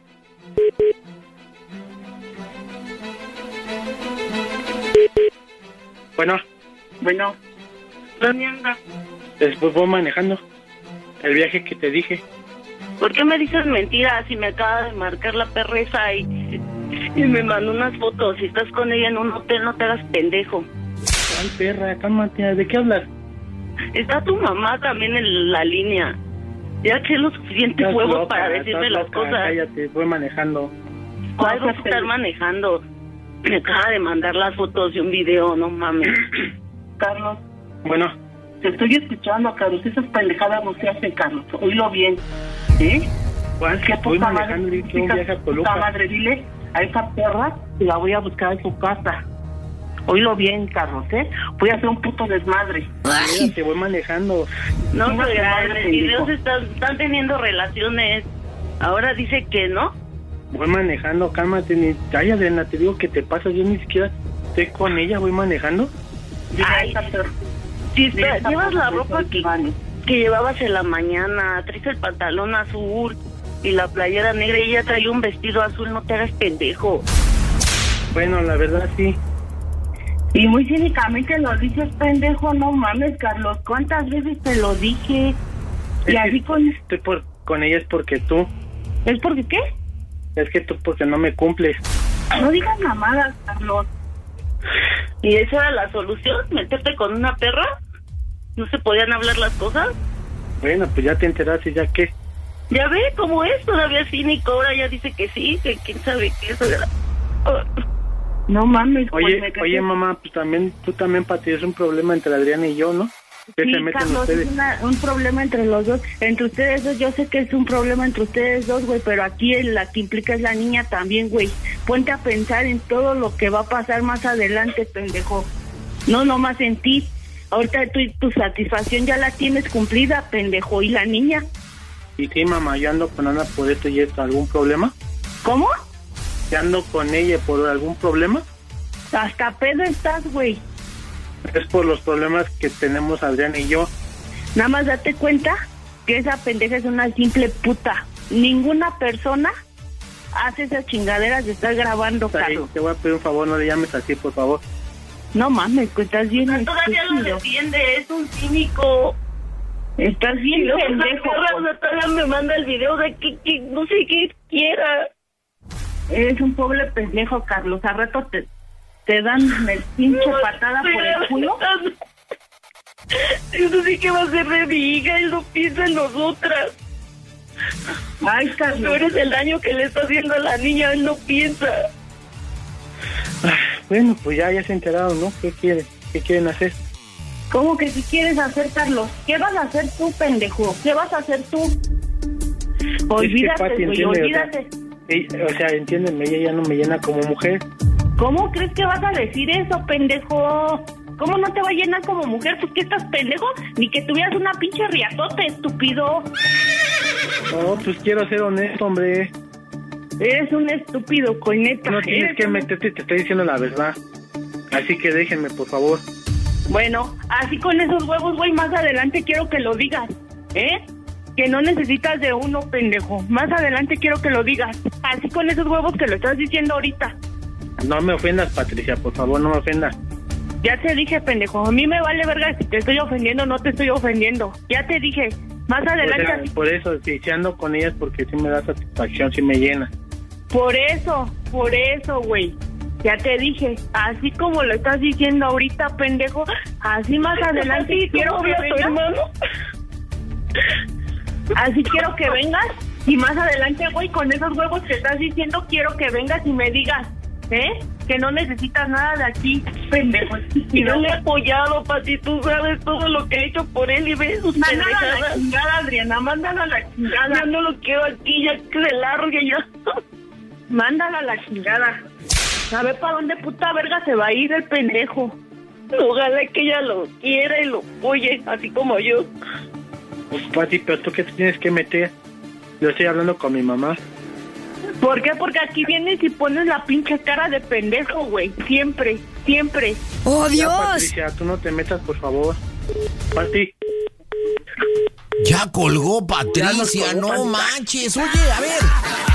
[SPEAKER 14] Bueno.
[SPEAKER 19] Bueno.
[SPEAKER 16] ¿Dónde anda?
[SPEAKER 14] Después voy manejando el viaje que te dije.
[SPEAKER 16] ¿Por qué me dices mentiras si me acaba de marcar la perreza y, y me mandó unas fotos? Si estás con ella en un hotel, no te hagas pendejo.
[SPEAKER 14] Ay, perra, cálmate. ¿De qué hablas?
[SPEAKER 16] Está tu mamá también en la línea. Ya que es lo suficiente
[SPEAKER 14] estás
[SPEAKER 16] huevo
[SPEAKER 14] loca,
[SPEAKER 16] para decirme las
[SPEAKER 14] loca,
[SPEAKER 16] cosas.
[SPEAKER 14] Cállate, voy manejando.
[SPEAKER 16] ¿Cuál vas a estar manejando? Me acaba de mandar las fotos de un video, no mames.
[SPEAKER 19] Carlos.
[SPEAKER 14] Bueno.
[SPEAKER 19] Te estoy escuchando, Carlos. Esas pendejadas no se hacen, Carlos. Oílo bien. ¿Eh?
[SPEAKER 14] Pues que
[SPEAKER 19] voy
[SPEAKER 14] manejando y que un viaje a Toluca.
[SPEAKER 19] Madre, dile a esa perra y la voy a buscar en su casa. Oílo bien, Carlos, ¿eh? Voy a hacer un puto desmadre.
[SPEAKER 14] Mira, te voy manejando.
[SPEAKER 16] No, no pero en el video se están, están teniendo relaciones. Ahora dice que no.
[SPEAKER 14] Voy manejando, cálmate. Ni... Ay, Adriana, te digo que te pasas. Yo ni siquiera estoy con ella, voy manejando.
[SPEAKER 16] Ay, si está, llevas la ropa que, que llevabas en la mañana, traes el pantalón azul y la playera negra y ella trae un vestido azul, no te hagas pendejo.
[SPEAKER 14] Bueno, la verdad sí.
[SPEAKER 19] Y muy cínicamente lo dices, pendejo, no mames, Carlos. ¿Cuántas veces te lo dije?
[SPEAKER 14] Es
[SPEAKER 19] y así con...
[SPEAKER 14] Estoy por, con ella es porque tú.
[SPEAKER 19] ¿Es porque qué?
[SPEAKER 14] Es que tú porque no me cumples.
[SPEAKER 19] No digas mamadas, Carlos.
[SPEAKER 16] ¿Y esa era la solución? ¿Meterte con una perra? ¿No se podían hablar las cosas?
[SPEAKER 14] Bueno, pues ya te enteraste, ¿ya qué?
[SPEAKER 16] Ya ve cómo es, todavía cínico, ahora ya dice que sí, que quién sabe qué eso era. Oh.
[SPEAKER 19] No mames.
[SPEAKER 14] Oye, pues oye mamá, pues también, tú también patizas un problema entre Adriana y yo, ¿no? ¿Qué
[SPEAKER 19] sí,
[SPEAKER 14] se meten
[SPEAKER 19] Carlos,
[SPEAKER 14] ustedes?
[SPEAKER 19] es una, un problema entre los dos, entre ustedes dos, yo sé que es un problema entre ustedes dos, güey, pero aquí la que implica es la niña también, güey. Ponte a pensar en todo lo que va a pasar más adelante, pendejo. No nomás en ti. Ahorita tú, tu satisfacción ya la tienes cumplida, pendejo, ¿y la niña?
[SPEAKER 14] Y sí, mamá, yo ando con Ana por esto y esto, ¿algún problema?
[SPEAKER 19] ¿Cómo?
[SPEAKER 14] ¿Yo ando con ella por algún problema?
[SPEAKER 19] Hasta pedo estás, güey.
[SPEAKER 14] Es por los problemas que tenemos Adriana y yo.
[SPEAKER 19] Nada más date cuenta que esa pendeja es una simple puta. Ninguna persona hace esas chingaderas de estar grabando, Carlos.
[SPEAKER 14] Te voy a pedir un favor, no le llames así, por favor.
[SPEAKER 19] No mames, pues estás bien.
[SPEAKER 16] No, todavía lo defiende, es un cínico.
[SPEAKER 19] Estás bien pendejo.
[SPEAKER 16] La todavía me manda el video de que, que no sé qué quiera.
[SPEAKER 19] Eres un pobre pendejo, Carlos. A rato te... te dan el pinche no, patada por el culo.
[SPEAKER 16] Eso sí que va a ser de mi hija, él no piensa en nosotras.
[SPEAKER 19] Ay, Carlos.
[SPEAKER 16] Tú eres el daño que le está haciendo a la niña, él no piensa.
[SPEAKER 14] Bueno, pues ya, ya se enteraron, ¿no? ¿Qué quieren? ¿Qué quieren hacer?
[SPEAKER 19] ¿Cómo que si quieres hacer, Carlos? ¿Qué vas a hacer tú, pendejo? ¿Qué vas a hacer tú? Olvídate,
[SPEAKER 14] es que,
[SPEAKER 19] güey, olvídate.
[SPEAKER 14] O sea, ella, o sea, entiéndeme, ella ya no me llena como mujer.
[SPEAKER 19] ¿Cómo crees que vas a decir eso, pendejo? ¿Cómo no te va a llenar como mujer? ¿Pues qué estás pendejo? Ni que tuvieras una pinche riatote, estúpido.
[SPEAKER 14] No, pues quiero ser honesto, hombre.
[SPEAKER 19] Eres un estúpido, coineta.
[SPEAKER 14] No tienes que meterte, te estoy diciendo la verdad. Así que déjenme, por favor.
[SPEAKER 19] Bueno, así con esos huevos, güey, más adelante quiero que lo digas, ¿eh? Que no necesitas de uno, pendejo. Más adelante quiero que lo digas. Así con esos huevos que lo estás diciendo ahorita.
[SPEAKER 17] No me ofendas, Patricia, por favor, no me ofendas.
[SPEAKER 19] Ya te dije, pendejo. A mí me vale verga si te estoy ofendiendo o no te estoy ofendiendo. Ya te dije. Más adelante...
[SPEAKER 17] O sea, por eso, si, si ando con ellas, porque sí me da satisfacción, sí me llena.
[SPEAKER 19] Por eso, por eso, güey. Ya te dije, así como lo estás diciendo ahorita, pendejo, así más adelante quiero que vengas. Así quiero que vengas y más adelante, güey, con esos huevos que estás diciendo, quiero que vengas y me digas, ¿eh? Que no necesitas nada de aquí, pendejo. Y no le he apoyado, Pati, tú sabes todo lo que he hecho por él y ves sus pendejadas. Mándalo a la chingada, Adriana, mándalo a la chingada. Ya no lo quiero aquí, ya que se largue ya. Mándalo a la chingada. A ver para dónde puta verga se va a ir el pendejo. Ojalá que ella lo quiera y lo apoye, así como yo.
[SPEAKER 17] Pues, Pati, pero tú qué te tienes que meter. Yo estoy hablando con mi mamá.
[SPEAKER 19] ¿Por qué? Porque aquí vienes y pones la pinche cara de pendejo, güey. Siempre, siempre.
[SPEAKER 7] ¡Oh, Dios!
[SPEAKER 17] Ya, Patricia, tú no te metas, por favor. Pati.
[SPEAKER 1] Ya colgó Patricia,
[SPEAKER 17] colgó,
[SPEAKER 1] no
[SPEAKER 17] Patricia.
[SPEAKER 1] manches. Oye, a ver.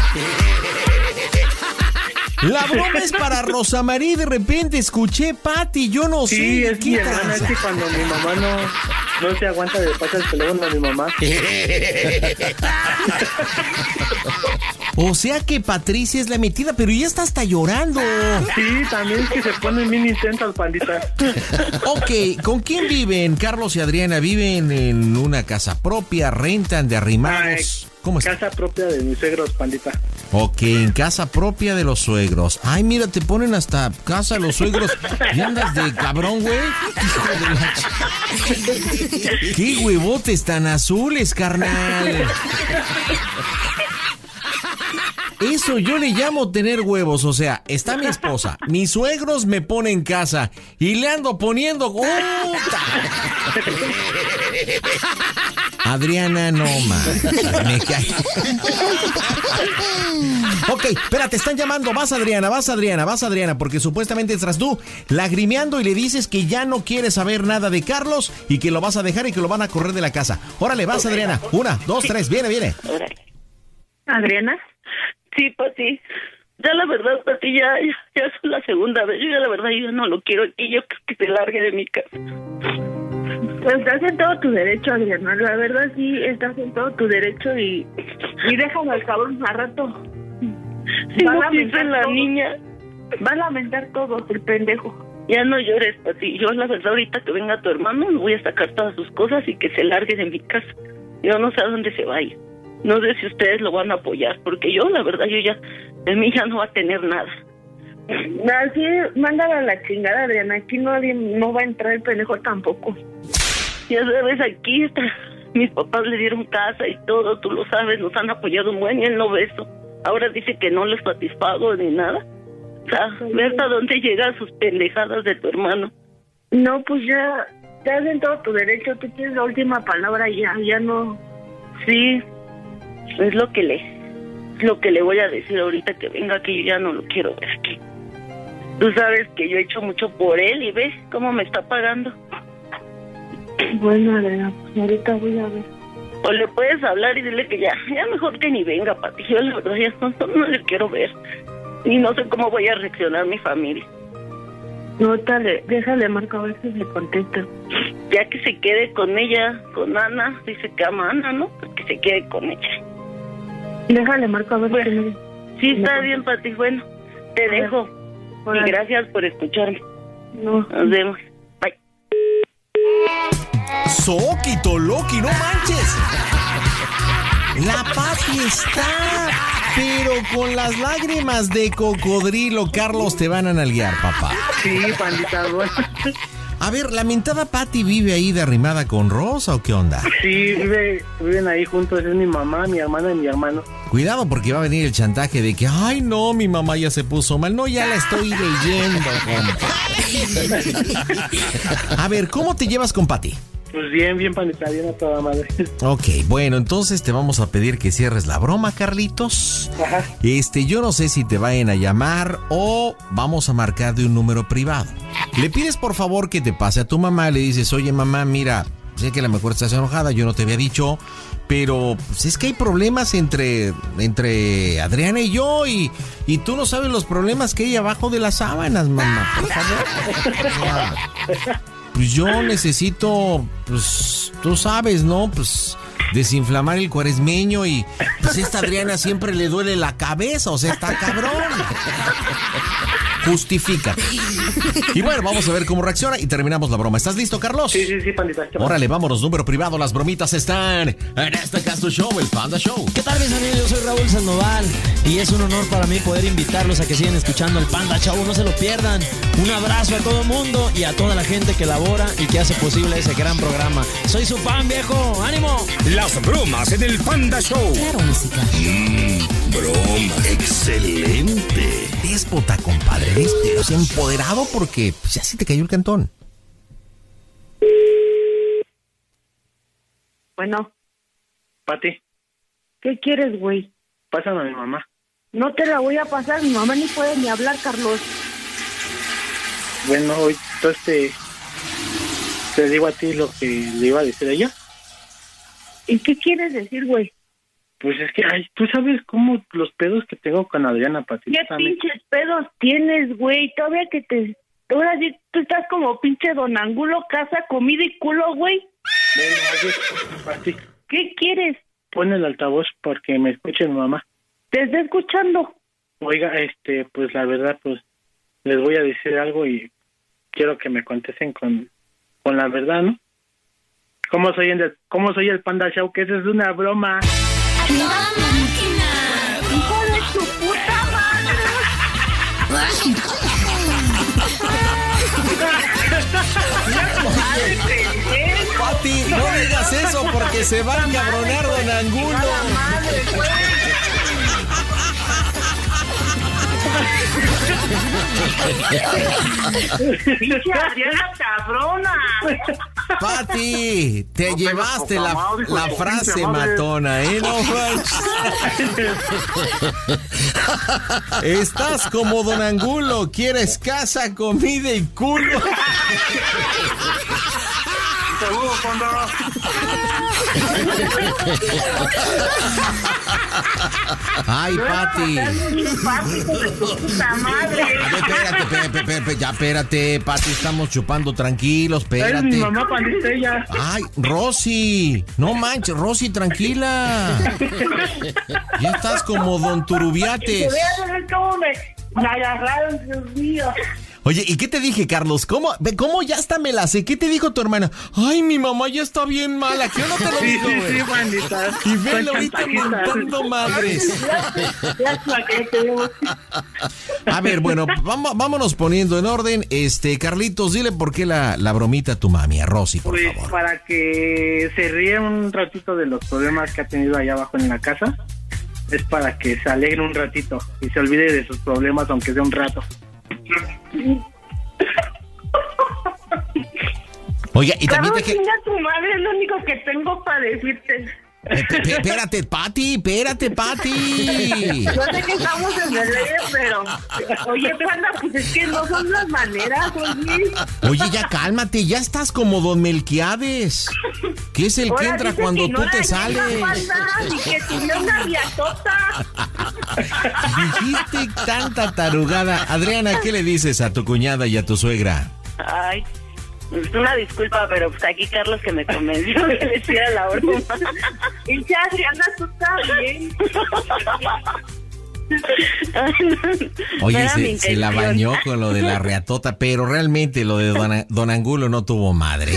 [SPEAKER 1] La broma es para Rosa María y de repente escuché Pati, yo no sé.
[SPEAKER 17] Sí, es
[SPEAKER 1] ¿qué
[SPEAKER 17] mi hermana,
[SPEAKER 1] tranza?
[SPEAKER 17] es que cuando mi mamá no, no se aguanta de pasar el teléfono a mi mamá.
[SPEAKER 1] O sea que Patricia es la metida, pero ya está hasta llorando.
[SPEAKER 17] Sí, también es que se ponen bien intentas, pandita.
[SPEAKER 1] Ok, ¿con quién viven? Carlos y Adriana viven en una casa propia, rentan de arrimados. ¿Cómo está?
[SPEAKER 17] Casa propia de mis suegros, pandita.
[SPEAKER 1] Ok, en casa propia de los suegros. Ay, mira, te ponen hasta casa de los suegros. ¿Y andas de cabrón, güey? Hijo de la ch... ¡Qué huevotes tan azules, carnal! Eso yo le llamo tener huevos, o sea, está mi esposa, mis suegros me ponen casa y le ando poniendo... ¡Puta! Adriana, no más. Me cae. Ok, espérate, están llamando. Vas, Adriana, vas, Adriana, vas, Adriana, porque supuestamente estás tú lagrimeando y le dices que ya no quieres saber nada de Carlos y que lo vas a dejar y que lo van a correr de la casa. Órale, vas, Adriana. Una, dos, tres, viene, viene.
[SPEAKER 19] ¿Adriana? Sí, Pati. Ya la verdad, Pati, ya, ya, ya es la segunda vez. Yo ya la verdad, yo no lo quiero aquí. Yo creo que se largue de mi casa. Pues estás en todo tu derecho, Adriana. La verdad, sí, estás en todo tu derecho y, y déjalo al cabrón a rato. Sí, va a lamentar la todo. Niña. Va a lamentar todo, el pendejo. Ya no llores, Pati. Yo, la verdad, ahorita que venga tu hermano, le voy a sacar todas sus cosas y que se largue de mi casa. Yo no sé a dónde se va a ir. No sé si ustedes lo van a apoyar, porque yo, la verdad, yo ya, de mí ya no va a tener nada. Así, mándala a la chingada, Adriana. Aquí nadie, no va a entrar el pendejo tampoco. Ya sabes, aquí está. Mis papás le dieron casa y todo, tú lo sabes, nos han apoyado un buen y él no ve eso. Ahora dice que no les satisfago ni nada. O sea, ve hasta dónde llegan sus pendejadas de tu hermano. No, pues ya, estás en todo tu derecho, tú tienes la última palabra ya, ya no. Sí, es lo que le, es lo que le voy a decir ahorita que venga, que yo ya no lo quiero ver aquí. Tú sabes que yo he hecho mucho por él y ves cómo me está pagando. Bueno, Adriana, pues ahorita voy a ver. O le puedes hablar y dile que ya, ya mejor que ni venga, Pati. Yo la verdad ya no, no le quiero ver. Y no sé cómo voy a reaccionar mi familia. No, dale, déjale marca a ver si le contesta. Ya que se quede con ella, con Ana, dice que ama a Ana, ¿no? Pues que se quede con ella. Déjale marca a ver bueno, si me... Sí, está bien, Pati. Bueno, te dejo. Hola. Y gracias por escucharme. No. Nos vemos. Bye.
[SPEAKER 1] Soquito, Loki, no manches. La Pati está, pero con las lágrimas de cocodrilo. Carlos, te van a nalguear, papá.
[SPEAKER 17] Sí, pandita, bueno.
[SPEAKER 1] A ver, ¿la mentada Pati vive ahí de arrimada con Rosa o qué onda?
[SPEAKER 17] Sí, vive, viven ahí juntos, es mi mamá, mi hermana y mi hermano.
[SPEAKER 1] Cuidado porque va a venir el chantaje de que, ay no, mi mamá ya se puso mal. No, ya la estoy leyendo, compa. A ver, ¿cómo te llevas con Pati?
[SPEAKER 17] Pues bien, bien, pandita, bien a toda madre.
[SPEAKER 1] Ok, bueno, entonces te vamos a pedir que cierres la broma, Carlitos.
[SPEAKER 17] Ajá.
[SPEAKER 1] Este, yo no sé si te vayan a llamar o vamos a marcar de un número privado. Le pides por favor que te pase a tu mamá, le dices, oye mamá, mira, sé que a lo mejor estás enojada, yo no te había dicho, pero pues, es que hay problemas entre, entre Adriana y yo y, y tú no sabes los problemas que hay abajo de las sábanas, mamá, por favor. Pues yo necesito, pues tú sabes, ¿no? Pues desinflamar el cuaresmeño y pues esta Adriana siempre le duele la cabeza, o sea, está cabrón. Justifícate. Y bueno, vamos a ver cómo reacciona y terminamos la broma. ¿Estás listo, Carlos?
[SPEAKER 17] Sí, sí, sí, pandita.
[SPEAKER 1] Órale, vámonos, número privado. Las bromitas están en este Casto Show, el Panda Show.
[SPEAKER 20] ¿Qué tal, mis amigos? Yo soy Raúl Sandoval y es un honor para mí poder invitarlos a que sigan escuchando el Panda Show. No se lo pierdan. Un abrazo a todo el mundo y a toda la gente que labora y que hace posible ese gran programa. Soy su fan, viejo. ¡Ánimo!
[SPEAKER 4] Las bromas en el Panda Show.
[SPEAKER 20] Claro, música.
[SPEAKER 4] Mmm, broma. Excelente.
[SPEAKER 1] Déspota, compadre. Este, o sea, empoderado porque pues, ya se te cayó el cantón.
[SPEAKER 19] Bueno.
[SPEAKER 17] Pati.
[SPEAKER 19] ¿Qué quieres, güey?
[SPEAKER 17] Pásame a mi mamá.
[SPEAKER 19] No te la voy a pasar, mi mamá ni puede ni hablar, Carlos.
[SPEAKER 17] Bueno, hoy entonces te, te digo a ti lo que le iba a decir a ella.
[SPEAKER 19] ¿Y qué quieres decir, güey?
[SPEAKER 17] Pues es que, ay, tú sabes cómo los pedos que tengo con Adriana, Pati.
[SPEAKER 19] ¿Qué pinches pedos tienes, güey? Todavía que te... Ahora sí, tú estás como pinche don Angulo, casa, comida y culo, güey.
[SPEAKER 17] Bueno, oye, Pati.
[SPEAKER 19] ¿Qué quieres?
[SPEAKER 17] Pon el altavoz porque me escuche mi mamá.
[SPEAKER 19] ¿Te está escuchando?
[SPEAKER 17] Oiga, este, pues la verdad, pues les voy a decir algo y quiero que me contesten con, con la verdad, ¿no? ¿Cómo soy el, cómo soy el Panda Show? Que eso es una broma.
[SPEAKER 7] ¡A toda máquina!
[SPEAKER 19] ¡Hijo de tu puta madre!
[SPEAKER 1] Pati, no digas eso porque se va a encabronar don Angulo.
[SPEAKER 19] ¡Pinche Adriana cabrona!
[SPEAKER 1] Pati, te no llevaste la, mamá, la frase matona, ¿eh? No, estás como don Angulo, quieres casa, comida y culo.
[SPEAKER 2] Seguro, Panda.
[SPEAKER 1] Ay, Pati. Espérate, espérate, espérate, ya espérate, Pati, estamos chupando tranquilos, espérate.
[SPEAKER 17] Es mi mamá, Pandilla.
[SPEAKER 1] Ay, Rosy, no manches, Rosy, tranquila. Ya estás como don Turubiates.
[SPEAKER 19] Voy a ver cómo me, me agarraron, Dios mío.
[SPEAKER 1] Oye, ¿y qué te dije, Carlos? ¿Cómo, cómo ya hasta me la sé? ¿Qué te dijo tu hermana? Ay, mi mamá ya está bien mala. ¿Qué no te lo dijo, güey?
[SPEAKER 17] Sí, sí, bandita.
[SPEAKER 1] Y velo ahorita montando madres. A ver, bueno, vamos, vámonos poniendo en orden. Este, Carlitos, dile por qué la, la bromita a tu mami, a Rosy, por
[SPEAKER 17] pues,
[SPEAKER 1] favor.
[SPEAKER 17] Para que se ríe un ratito de los problemas que ha tenido allá abajo en la casa. Es para que se alegre un ratito y se olvide de sus problemas, aunque sea un rato.
[SPEAKER 1] Oiga, y también
[SPEAKER 19] te
[SPEAKER 1] que...
[SPEAKER 19] tu madre es lo único que tengo para decirte.
[SPEAKER 1] Espérate, Pati, espérate, Pati.
[SPEAKER 19] Yo sé que estamos en el aire, pero... Oye, Panda, pues es que no son las maneras, oye.
[SPEAKER 1] Oye, ya cálmate, ya estás como don Melquiades, que es el
[SPEAKER 19] Ahora
[SPEAKER 1] que entra cuando tú te sales.
[SPEAKER 19] Y que tuviera una riatota.
[SPEAKER 1] Dijiste tanta tarugada. Adriana, ¿qué le dices a tu cuñada y a tu suegra?
[SPEAKER 16] Ay, una disculpa, pero pues aquí Carlos que me convenció que le hiciera la broma.
[SPEAKER 19] Y ya, Adriana, tú estás bien.
[SPEAKER 1] Oye, se, se la bañó con lo de la reatota, pero realmente lo de Don, don Angulo no tuvo madre.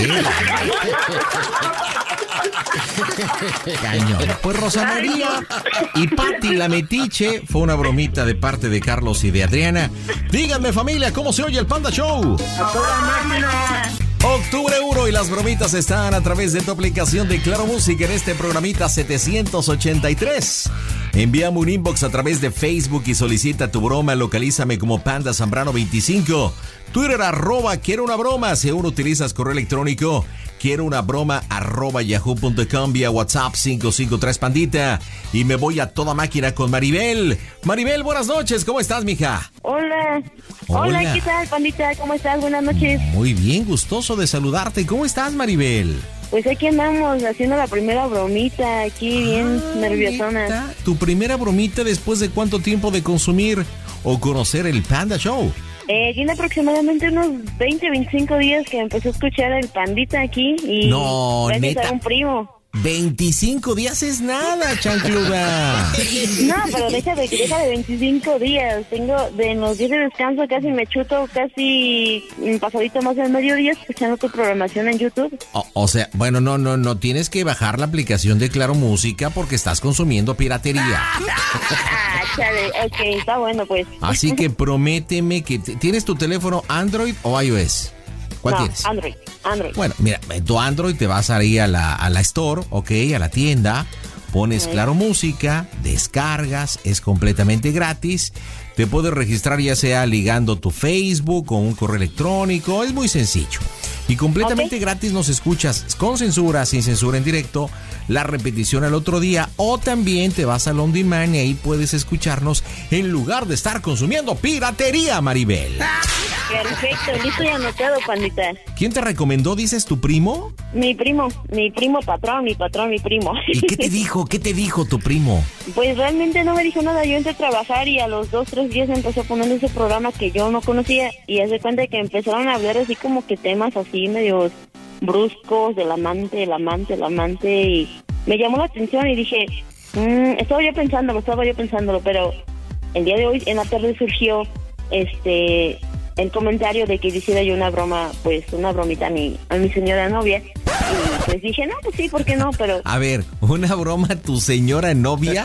[SPEAKER 1] Cañón. Pues Rosa María y Pati la metiche fue una bromita de parte de Carlos y de Adriana. Díganme, familia, ¿cómo se oye el Panda Show?
[SPEAKER 19] A toda máquina.
[SPEAKER 1] Octubre uno y las bromitas están a través de tu aplicación de Claro Música en este programita setecientos ochenta y tres. Envíame un inbox a través de Facebook y solicita tu broma. Localízame como Panda Zambrano veinticinco. Twitter arroba quiero una broma. Si aún utilizas correo electrónico, quiero una broma arroba yahoo punto com, vía WhatsApp cinco cinco tres Pandita. Y me voy a toda máquina con Maribel. Maribel, buenas noches. ¿Cómo estás, mija?
[SPEAKER 19] Hola. Hola. Hola, ¿qué tal, Pandita? ¿Cómo estás? Buenas noches.
[SPEAKER 1] Muy bien, gustoso de saludarte. ¿Cómo estás, Maribel?
[SPEAKER 19] Pues aquí andamos haciendo la primera bromita, aquí bien ah, nerviosona.
[SPEAKER 1] ¿Tu primera bromita después de cuánto tiempo de consumir o conocer el Panda Show?
[SPEAKER 19] Eh, tiene aproximadamente unos veinte, veinticinco días que empecé a escuchar el Pandita aquí y
[SPEAKER 1] no,
[SPEAKER 19] gracias
[SPEAKER 1] neta.
[SPEAKER 19] a un primo.
[SPEAKER 1] veinticinco días es nada, chancluda.
[SPEAKER 19] No, pero deja de, deja de veinticinco días. Tengo de los días de descanso casi me chuto casi pasadito más del mediodía escuchando tu programación en YouTube.
[SPEAKER 1] O, o sea, bueno, no, no, no tienes que bajar la aplicación de Claro Música porque estás consumiendo piratería.
[SPEAKER 19] Ah, chale, ok, está bueno pues.
[SPEAKER 1] Así que prométeme que tienes tu teléfono Android o iOS. ¿Cuál
[SPEAKER 19] no,
[SPEAKER 1] tienes?
[SPEAKER 19] Android, Android.
[SPEAKER 1] Bueno, mira, en tu Android te vas ahí a la, a la Store, ok, a la tienda, pones okay. Claro Música, descargas, es completamente gratis. Te puedes registrar ya sea ligando tu Facebook o un correo electrónico, es muy sencillo. Y completamente okay. gratis nos escuchas con censura, sin censura en directo, la repetición al otro día, o también te vas al On Demand y ahí puedes escucharnos en lugar de estar consumiendo piratería, Maribel.
[SPEAKER 19] Perfecto, listo y anotado, Pandita.
[SPEAKER 1] ¿Quién te recomendó, dices, tu primo?
[SPEAKER 19] Mi primo, mi primo patrón, mi patrón, mi primo.
[SPEAKER 1] ¿Y qué te dijo? ¿Qué te dijo tu primo?
[SPEAKER 19] Pues realmente no me dijo nada, yo entré a trabajar y a los dos, tres días empezó a poner ese programa que yo no conocía y hace cuenta que empezaron a hablar así como que temas así medio bruscos del amante, el amante, el amante y me llamó la atención y dije, mmm, estaba yo pensándolo, estaba yo pensándolo, pero el día de hoy en la tarde surgió este el comentario de que hiciera yo una broma, pues una bromita a mi, a mi señora novia. Y pues dije, no, pues sí, ¿por qué no? Pero...
[SPEAKER 1] A ver, ¿una broma a tu señora novia?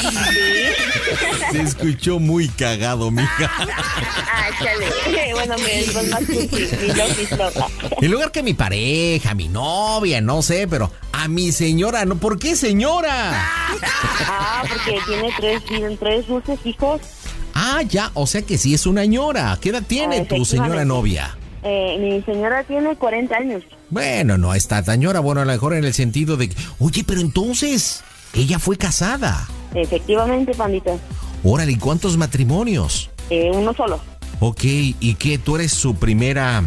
[SPEAKER 19] Sí.
[SPEAKER 1] Se escuchó muy cagado, mija.
[SPEAKER 19] Ah, chale. Bueno, me pues más que sí, mi love is love.
[SPEAKER 1] En lugar que mi pareja, mi novia, no sé, pero a mi señora, no. ¿Por qué señora?
[SPEAKER 19] Ah, porque tiene tres, tienen tres dulces hijos.
[SPEAKER 1] Ah, ya, o sea que sí es una ñora. ¿Qué edad tiene
[SPEAKER 19] ah,
[SPEAKER 1] tu señora novia?
[SPEAKER 19] Eh, mi señora tiene cuarenta años.
[SPEAKER 1] Bueno, no está tan ñora. Bueno, a lo mejor en el sentido de... Oye, pero entonces, ella fue casada.
[SPEAKER 19] Efectivamente, Pandita.
[SPEAKER 1] Órale, ¿y cuántos matrimonios?
[SPEAKER 19] Eh, uno solo.
[SPEAKER 1] Ok, ¿y qué? ¿Tú eres su primera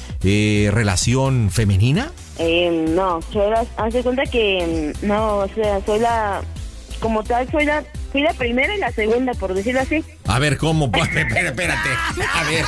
[SPEAKER 1] eh, relación femenina?
[SPEAKER 19] Eh, no, soy la... Hace cuenta que... No, o sea, soy la... Como tal, soy la... Fui la primera y la segunda, por decirlo así.
[SPEAKER 1] A ver, ¿cómo? Espérate, espérate. A ver.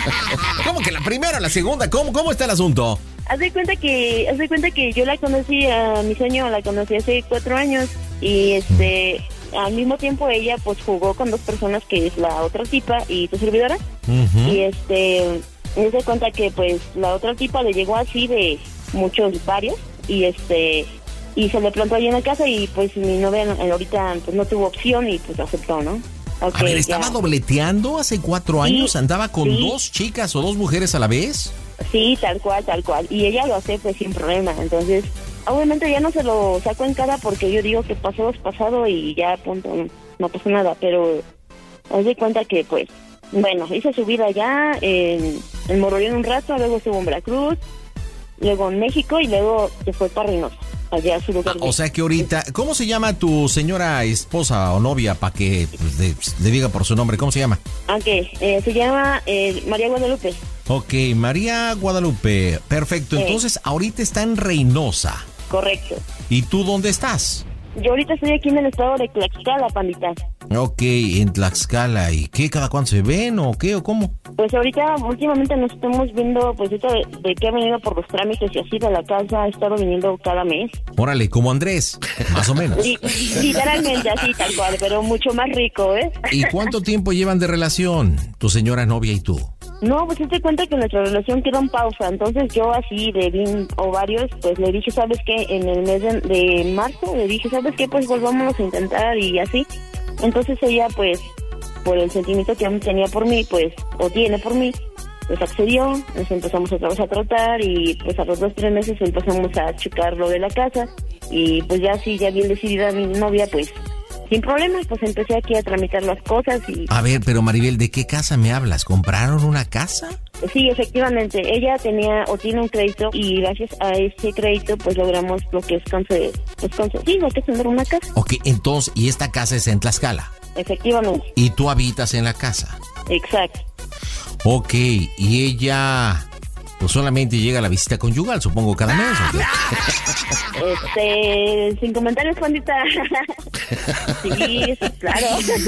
[SPEAKER 1] ¿Cómo que la primera, la segunda? ¿Cómo, cómo está el asunto?
[SPEAKER 19] Haz de cuenta que, haz de cuenta que yo la conocí, a mi sueño la conocí hace cuatro años y este, al mismo tiempo ella pues jugó con dos personas que es la otra tipa y tu servidora. Uh-huh. Y este, me di cuenta que pues la otra tipa le llegó así de muchos varios y este... Y se le plantó ahí en la casa y pues mi novia ahorita pues no tuvo opción y pues aceptó, ¿no?
[SPEAKER 1] Okay, a ver, ¿estaba ya. dobleteando hace cuatro años? Sí, ¿andaba con sí. dos chicas o dos mujeres a la vez?
[SPEAKER 19] Sí, tal cual, tal cual. Y ella lo hace pues sin problema. Entonces, obviamente ya no se lo saco en cara porque yo digo que pasado es pasado y ya punto, no, no pasó nada. Pero haz de cuenta que pues, bueno, hizo su vida allá en, en Moroleón un rato, luego estuvo en Veracruz, luego en México y luego se fue para Reynosa. Allá a su lugar
[SPEAKER 1] ah, de... O sea que ahorita, ¿cómo se llama tu señora esposa o novia para que pues, le, le diga por su nombre? ¿Cómo se llama?
[SPEAKER 19] Ok, eh, se llama eh, María Guadalupe.
[SPEAKER 1] Ok, María Guadalupe, perfecto. Eh. Entonces ahorita está en Reynosa.
[SPEAKER 19] Correcto.
[SPEAKER 1] ¿Y tú dónde estás?
[SPEAKER 19] Yo ahorita estoy aquí en el estado de Tlaxcala, Pandita.
[SPEAKER 1] Ok, en Tlaxcala. ¿Y qué? ¿Cada cuándo se ven o qué o cómo?
[SPEAKER 19] Pues ahorita, últimamente nos estamos viendo, pues esto de, de que ha venido por los trámites y así de la casa, ha estado viniendo cada mes.
[SPEAKER 1] Órale, como Andrés, más o menos.
[SPEAKER 19] Sí, literalmente así, tal cual, pero mucho más rico, ¿eh?
[SPEAKER 1] ¿Y cuánto tiempo llevan de relación, tu señora novia y tú?
[SPEAKER 19] No, pues te cuenta que nuestra relación quedó en pausa, entonces yo así de bien o varios, pues le dije, ¿sabes qué? En el mes de, de marzo, le dije, ¿sabes qué? Pues volvámonos a intentar y así. Entonces ella, pues, por el sentimiento que aún tenía por mí, pues, o tiene por mí, pues accedió, nos empezamos otra vez a tratar y pues a los dos, tres meses empezamos a checar lo de la casa y pues ya sí, ya bien decidida mi novia, pues,
[SPEAKER 8] sin problemas, pues empecé aquí a tramitar las cosas y...
[SPEAKER 1] A ver, pero Maribel, ¿de qué casa me hablas? ¿Compraron una casa?
[SPEAKER 8] Sí, efectivamente, ella tenía o tiene un crédito y gracias a ese crédito pues logramos lo que es conceder, pues conceder, sí, lo que es tener una casa.
[SPEAKER 1] Ok, entonces, ¿y esta casa es en Tlaxcala?
[SPEAKER 8] Efectivamente.
[SPEAKER 1] ¿Y tú habitas en la casa?
[SPEAKER 8] Exacto.
[SPEAKER 1] Ok, y ella... pues solamente llega a la visita conyugal, supongo, cada mes, ¿o qué?
[SPEAKER 8] Este, sin comentarios, Juanita. Sí, sí, claro.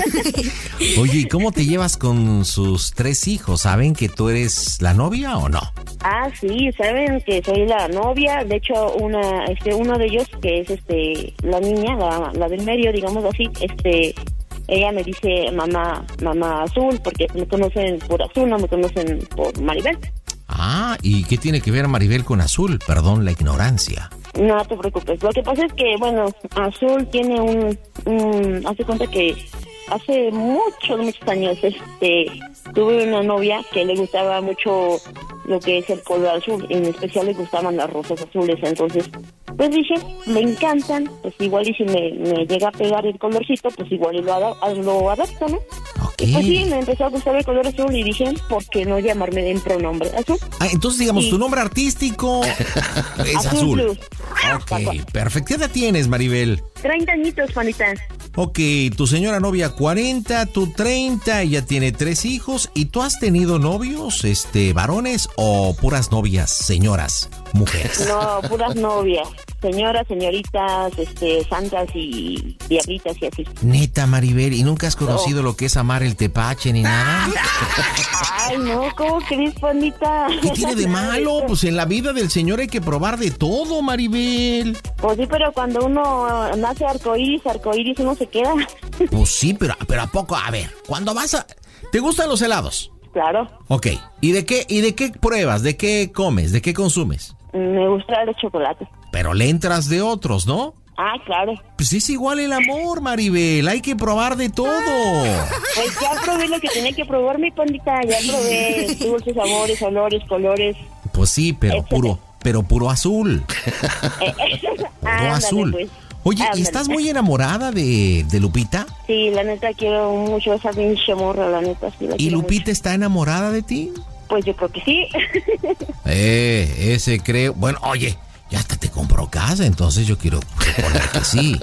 [SPEAKER 1] Oye, ¿y cómo te llevas con sus tres hijos? ¿Saben que tú eres la novia o no?
[SPEAKER 8] Ah, sí, saben que soy la novia. De hecho, una, este, uno de ellos, que es este, la niña, la, la del medio, digamos así, este, ella me dice mamá, mamá Azul, porque me conocen por Azul, no me conocen por Maribel.
[SPEAKER 1] Ah, ¿y qué tiene que ver Maribel con Azul? Perdón la ignorancia.
[SPEAKER 8] No te preocupes. Lo que pasa es que, bueno, Azul tiene un... un hace cuenta que hace muchos, muchos años este tuve una novia que le gustaba mucho lo que es el color azul. En especial le gustaban las rosas azules. Entonces, pues dije, me encantan. Pues igual y si me, me llega a pegar el colorcito, pues igual y lo, ad- lo adapto, ¿no?
[SPEAKER 1] Okay.
[SPEAKER 8] Y pues sí, me empezó a gustar el color azul y dije, ¿por qué no llamarme en pronombre azul?
[SPEAKER 1] Ah, entonces digamos,
[SPEAKER 8] y...
[SPEAKER 1] tu nombre artístico es Azul.
[SPEAKER 8] Azul Plus.
[SPEAKER 1] Ok, perfecto. ¿Qué edad tienes, Maribel?
[SPEAKER 8] treinta añitos, Juanita.
[SPEAKER 1] Ok, tu señora novia cuarenta, tú treinta, ella tiene tres hijos. ¿Y tú has tenido novios, este, varones o puras novias, señoras, mujeres?
[SPEAKER 8] No, puras novias. Señoras, señoritas, este, santas y diablitas y así.
[SPEAKER 1] Neta, Maribel, ¿y nunca has conocido
[SPEAKER 8] No.
[SPEAKER 1] lo que es amar el tepache ni nada?
[SPEAKER 8] Ay, no, ¿cómo crees, Juanita?
[SPEAKER 1] ¿Qué tiene de malo? Pues en la vida del señor hay que probar de todo, Maribel.
[SPEAKER 8] Pues sí, pero cuando uno nace arcoíris, arcoíris uno se queda.
[SPEAKER 1] Pues sí, pero, pero ¿a poco? A ver, cuando vas a... ¿Te gustan los helados?
[SPEAKER 8] Claro.
[SPEAKER 1] Ok, ¿y de qué, y de qué pruebas? ¿De qué comes? ¿De qué consumes?
[SPEAKER 8] Me gusta el chocolate.
[SPEAKER 1] Pero le entras de otros, ¿no?
[SPEAKER 8] Ah, claro.
[SPEAKER 1] Pues es igual el amor, Maribel. Hay que probar de todo.
[SPEAKER 8] Pues ya probé lo que tenía que probar, mi pandita. Ya probé dulces, sabores, olores, colores.
[SPEAKER 1] Pues sí, pero
[SPEAKER 8] etcétera.
[SPEAKER 1] puro, pero puro azul.
[SPEAKER 8] Eh,
[SPEAKER 1] Puro
[SPEAKER 8] ándale,
[SPEAKER 1] azul.
[SPEAKER 8] pues.
[SPEAKER 1] Oye, ¿y
[SPEAKER 8] Ándale.
[SPEAKER 1] estás muy enamorada de, de Lupita?
[SPEAKER 8] Sí, la neta quiero mucho a esa pinche morra, la neta. Sí, la
[SPEAKER 1] ¿Y
[SPEAKER 8] quiero
[SPEAKER 1] Lupita
[SPEAKER 8] mucho.
[SPEAKER 1] está enamorada de ti?
[SPEAKER 8] Pues yo creo que sí.
[SPEAKER 1] Eh, ese creo. Bueno, oye, ya hasta te compró casa, entonces yo quiero recordar que sí.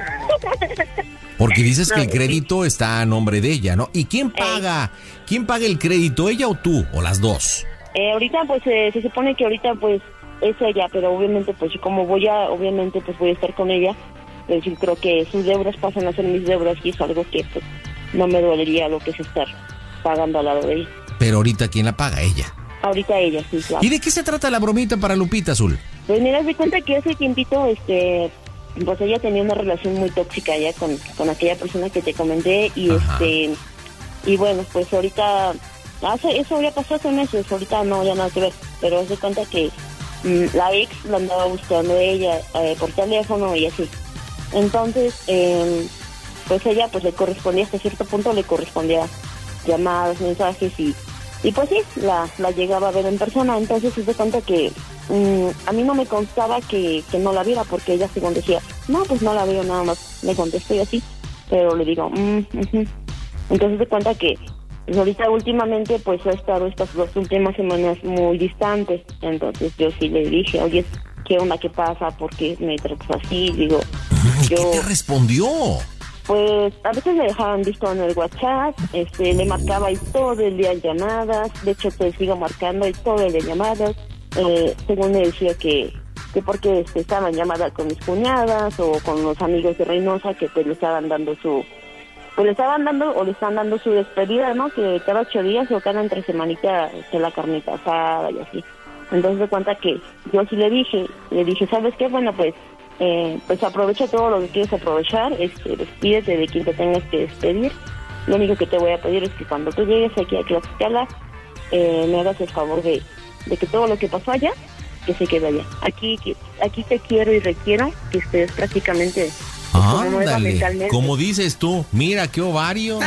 [SPEAKER 1] Porque dices que el crédito está a nombre de ella, ¿no? ¿Y quién paga? ¿Quién paga el crédito, ella o tú? ¿O las dos?
[SPEAKER 8] Eh, ahorita pues eh, se supone que ahorita pues es ella, pero obviamente pues como voy a, obviamente pues voy a estar con ella, pues yo creo que sus deudas pasan a ser mis deudas y es algo que pues no me dolería lo que es estar pagando al lado de ella.
[SPEAKER 1] Pero ahorita, ¿quién la paga? Ella.
[SPEAKER 8] Ahorita ella, sí, claro.
[SPEAKER 1] ¿Y de qué se trata la bromita para Lupita, Azul?
[SPEAKER 8] Pues mira, de cuenta que hace tiempito, este, pues ella tenía una relación muy tóxica ya con, con aquella persona que te comenté y
[SPEAKER 1] Ajá.
[SPEAKER 8] este, y bueno, pues ahorita, hace, eso ya pasó hace meses, ahorita no, ya nada que ver, pero haz de cuenta que mm, la ex la andaba buscando ella eh, por teléfono y así. Entonces, eh, pues ella pues le correspondía hasta cierto punto, le correspondía llamadas, mensajes y y pues sí, la, la llegaba a ver en persona. Entonces se dio cuenta que mmm, a mí no me constaba que, que no la viera, porque ella según decía, no, pues no la veo, nada más me contestó y así, pero le digo, mm, uh-huh. Entonces se cuenta que pues ahorita últimamente pues ha estado estas dos últimas semanas muy distantes. Entonces yo sí le dije, oye, ¿qué onda, qué pasa? ¿Por qué me tratas así? Digo,
[SPEAKER 1] ¿qué
[SPEAKER 8] yo...
[SPEAKER 1] te respondió?
[SPEAKER 8] Pues a veces me dejaban visto en el WhatsApp, este, le marcaba y todo el día en llamadas, de hecho te sigo marcando y todo el día en llamadas, eh, según me decía que, que porque este, estaba en llamada con mis cuñadas o con los amigos de Reynosa que pues le estaban dando su, pues le estaban dando o le están dando su despedida, ¿no? Que cada ocho días o cada entre semanita que la carnita asada y así. Entonces de cuenta que yo sí le dije, le dije, ¿sabes qué? Bueno, pues Eh, pues aprovecha todo lo que quieres aprovechar, este, despídete de quien te tengas que despedir. Lo único que te voy a pedir es que cuando tú llegues aquí a Tlaxcala eh, me hagas el favor de, de que todo lo que pasó allá, que se quede allá. Aquí, que, aquí te quiero y requiero que estés prácticamente como nueva
[SPEAKER 1] Ándale,
[SPEAKER 8] mentalmente.
[SPEAKER 1] como dices tú, mira qué ovario.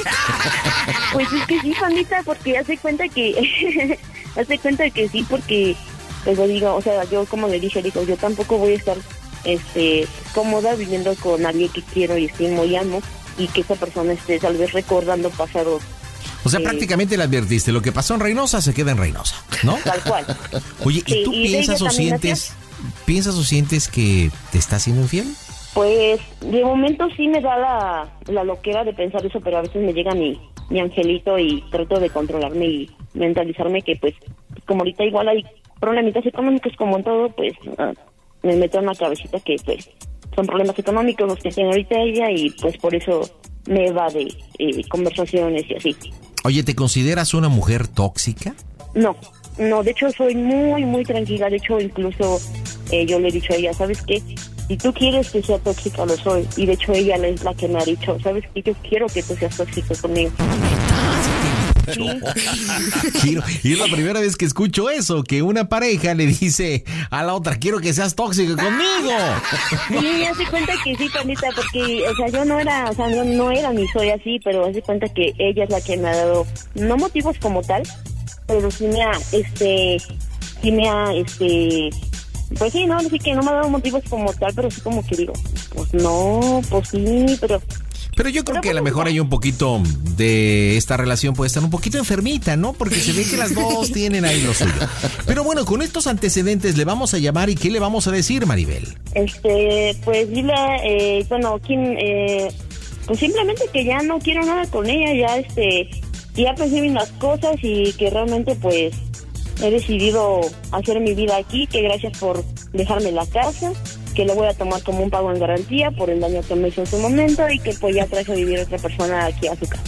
[SPEAKER 8] Pues es que sí, Juanita, porque hace cuenta que hace cuenta que sí, porque pues lo digo, o sea, yo como le dije, digo, yo tampoco voy a estar
[SPEAKER 16] este, cómoda viviendo con alguien que quiero y estimo y amo, y que esa persona esté tal vez recordando pasados.
[SPEAKER 1] O sea,
[SPEAKER 16] eh,
[SPEAKER 1] prácticamente le advertiste, lo que pasó en Reynosa se queda en Reynosa, ¿no?
[SPEAKER 16] Tal cual.
[SPEAKER 1] Oye, ¿y
[SPEAKER 16] Sí,
[SPEAKER 1] tú
[SPEAKER 16] y de
[SPEAKER 1] piensas
[SPEAKER 16] ella
[SPEAKER 1] o
[SPEAKER 16] también
[SPEAKER 1] sientes, piensas o sientes que te está haciendo infiel?
[SPEAKER 16] Pues de momento sí me da la, la loquera de pensar eso, pero a veces me llega mi, mi angelito y trato de controlarme y mentalizarme que pues como ahorita igual hay problemitas económicos como en todo, pues uh, me meto en la cabecita que pues son problemas económicos los que tiene ahorita ella y pues por eso me evade eh, conversaciones y así.
[SPEAKER 1] Oye, ¿te consideras una mujer tóxica?
[SPEAKER 16] No, no, de hecho soy muy, muy tranquila, de hecho incluso eh, yo le he dicho a ella, ¿sabes qué? Si tú quieres que sea tóxica, lo soy. Y de hecho ella es la que me ha dicho, ¿sabes qué? Yo quiero que tú seas tóxico conmigo.
[SPEAKER 1] Sí. Quiero, y es la primera vez que escucho eso, que una pareja le dice a la otra, quiero que seas tóxico conmigo.
[SPEAKER 16] Sí, hace cuenta que sí, Pandita, porque, o sea, yo no era, o sea, no, no era ni soy así, pero hace cuenta que ella es la que me ha dado, no motivos como tal, pero sí me ha, este, sí me ha, este... Pues sí, no, sí que no me ha dado motivos como tal, pero sí como que digo, pues no, pues sí, pero...
[SPEAKER 1] Pero yo creo pero que a lo mejor hay un poquito de esta relación puede estar un poquito enfermita, ¿no? Porque se ve que las dos tienen ahí lo suyo. Pero bueno, con estos antecedentes le vamos a llamar y ¿qué le vamos a decir, Maribel?
[SPEAKER 16] Este, pues dile, eh, bueno, ¿quién, eh, pues simplemente que ya no quiero nada con ella, ya este, ya pensé bien las cosas y que realmente pues... He decidido hacer mi vida aquí, que gracias por dejarme la casa, que lo voy a tomar como un pago en garantía por el daño que me hizo en su momento y que pues ya traje a vivir otra persona aquí a su casa.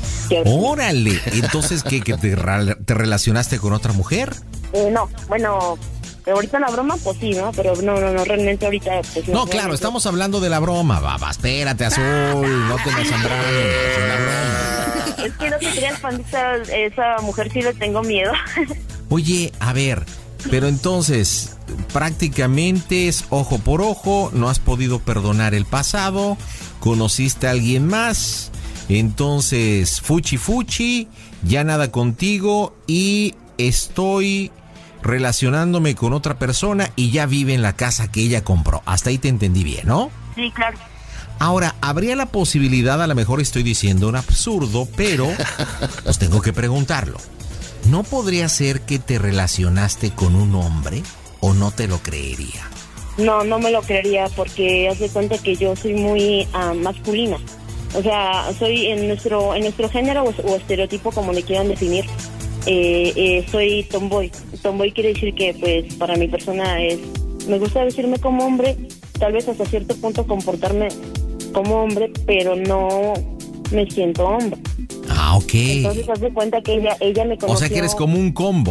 [SPEAKER 1] ¡Órale! Entonces, ¿qué? ¿Que te, te relacionaste con otra mujer?
[SPEAKER 16] Eh, no, bueno, ahorita la broma, pues sí, ¿no? Pero no, no, no, realmente ahorita... Pues,
[SPEAKER 1] no, no, claro, no, estamos hablando de la broma, baba, espérate, Azul, no te me asombranes, es la broma.
[SPEAKER 16] Es que no te creas, Pandita, esa mujer sí le tengo miedo.
[SPEAKER 1] Oye, a ver, pero entonces, prácticamente es ojo por ojo, no has podido perdonar el pasado, conociste a alguien más, entonces, fuchi fuchi, ya nada contigo y estoy relacionándome con otra persona y ya vive en la casa que ella compró. Hasta ahí te entendí bien, ¿no?
[SPEAKER 16] Sí, claro.
[SPEAKER 1] Ahora, habría la posibilidad, a lo mejor estoy diciendo un absurdo, pero pues tengo que preguntarlo. ¿No podría ser que te relacionaste con un hombre o no te lo creería?
[SPEAKER 16] No, no me lo creería porque haz de cuenta que yo soy muy uh, masculina. O sea, soy en nuestro en nuestro género o, o estereotipo, como le quieran definir, eh, eh, soy tomboy. Tomboy quiere decir que pues para mi persona es, me gusta vestirme como hombre, tal vez hasta cierto punto comportarme como hombre, pero no me siento hombre.
[SPEAKER 1] Ah, ok.
[SPEAKER 16] Entonces, haz de cuenta que ella, ella me conoció...
[SPEAKER 1] O sea que eres como un combo.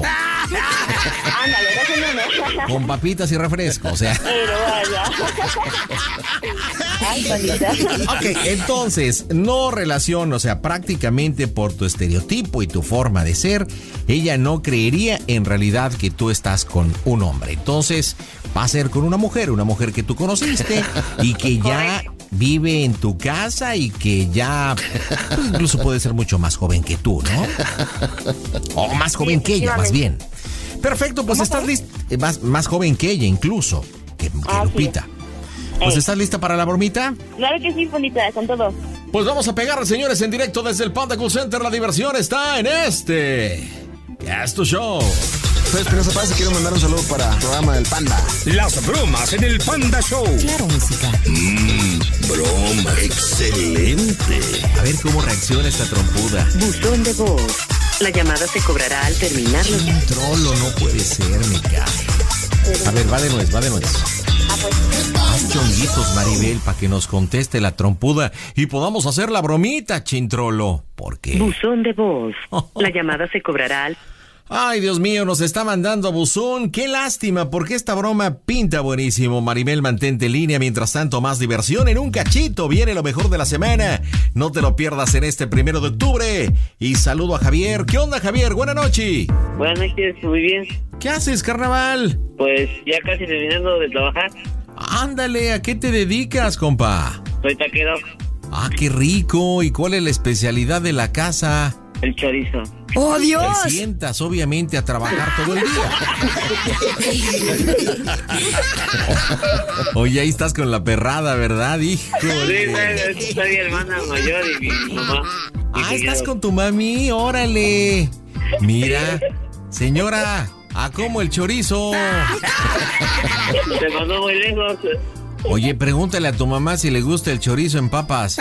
[SPEAKER 16] Ándale, no.
[SPEAKER 1] Con papitas y refresco, o sea...
[SPEAKER 16] Pero vaya. Ay, Pandita.
[SPEAKER 1] Ok, entonces, no relación, o sea, prácticamente por tu estereotipo y tu forma de ser, ella no creería en realidad que tú estás con un hombre. Entonces, va a ser con una mujer, una mujer que tú conociste y que ya... vive en tu casa y que ya pues, incluso puede ser mucho más joven que tú, ¿no? O más joven sí, que ella, más bien. Perfecto, pues estás lista, más, más joven que ella incluso, que, que ah, Lupita. Sí. Pues, ¿estás lista para la bromita?
[SPEAKER 16] Claro que sí, bonita, con todo.
[SPEAKER 1] Pues vamos a pegar, señores, en directo desde el Panda Cool Center. La diversión está en este... Es tu show.
[SPEAKER 13] Soy Espinosa Paz y quiero mandar un saludo para el programa del Panda.
[SPEAKER 4] Las bromas en el Panda Show.
[SPEAKER 20] Claro, música.
[SPEAKER 4] Mmm, broma, excelente.
[SPEAKER 1] A ver cómo reacciona esta trompuda.
[SPEAKER 11] Buzón de voz. La llamada se cobrará al terminar.
[SPEAKER 1] Un trolo, no puede ser, me cae. A ver, va de nuez, va de nuez. Haz chonguitos, Maribel, para que nos conteste la trompuda y podamos hacer la bromita, chintrolo. ¿Por qué?
[SPEAKER 11] Buzón de voz. La llamada se cobrará al...
[SPEAKER 1] Ay, Dios mío, nos está mandando buzón. Qué lástima, porque esta broma pinta buenísimo. Maribel, mantente en línea. Mientras tanto, más diversión en un cachito. Viene lo mejor de la semana. No te lo pierdas en este primero de octubre. Y saludo a Javier. ¿Qué onda, Javier? Buenas noches.
[SPEAKER 21] Buenas noches, muy bien.
[SPEAKER 1] ¿Qué haces, carnaval?
[SPEAKER 21] Pues ya casi terminando de trabajar.
[SPEAKER 1] Ándale, ¿a qué te dedicas, compa?
[SPEAKER 21] Soy taquero.
[SPEAKER 1] Ah, qué rico. ¿Y cuál es la especialidad de la casa?
[SPEAKER 21] El chorizo.
[SPEAKER 6] ¡Oh, Dios!
[SPEAKER 1] Te sientas, obviamente, a trabajar todo el día. Oye, ahí estás con la perrada, ¿verdad, hijo?
[SPEAKER 21] Sí, está mi hermana mayor y mi mamá.
[SPEAKER 1] Ah, ¿estás con tu mami? ¡Órale! Mira, señora, ¿a cómo el chorizo?
[SPEAKER 21] Se mandó muy lejos.
[SPEAKER 1] Oye, pregúntale a tu mamá si le gusta el chorizo en papas.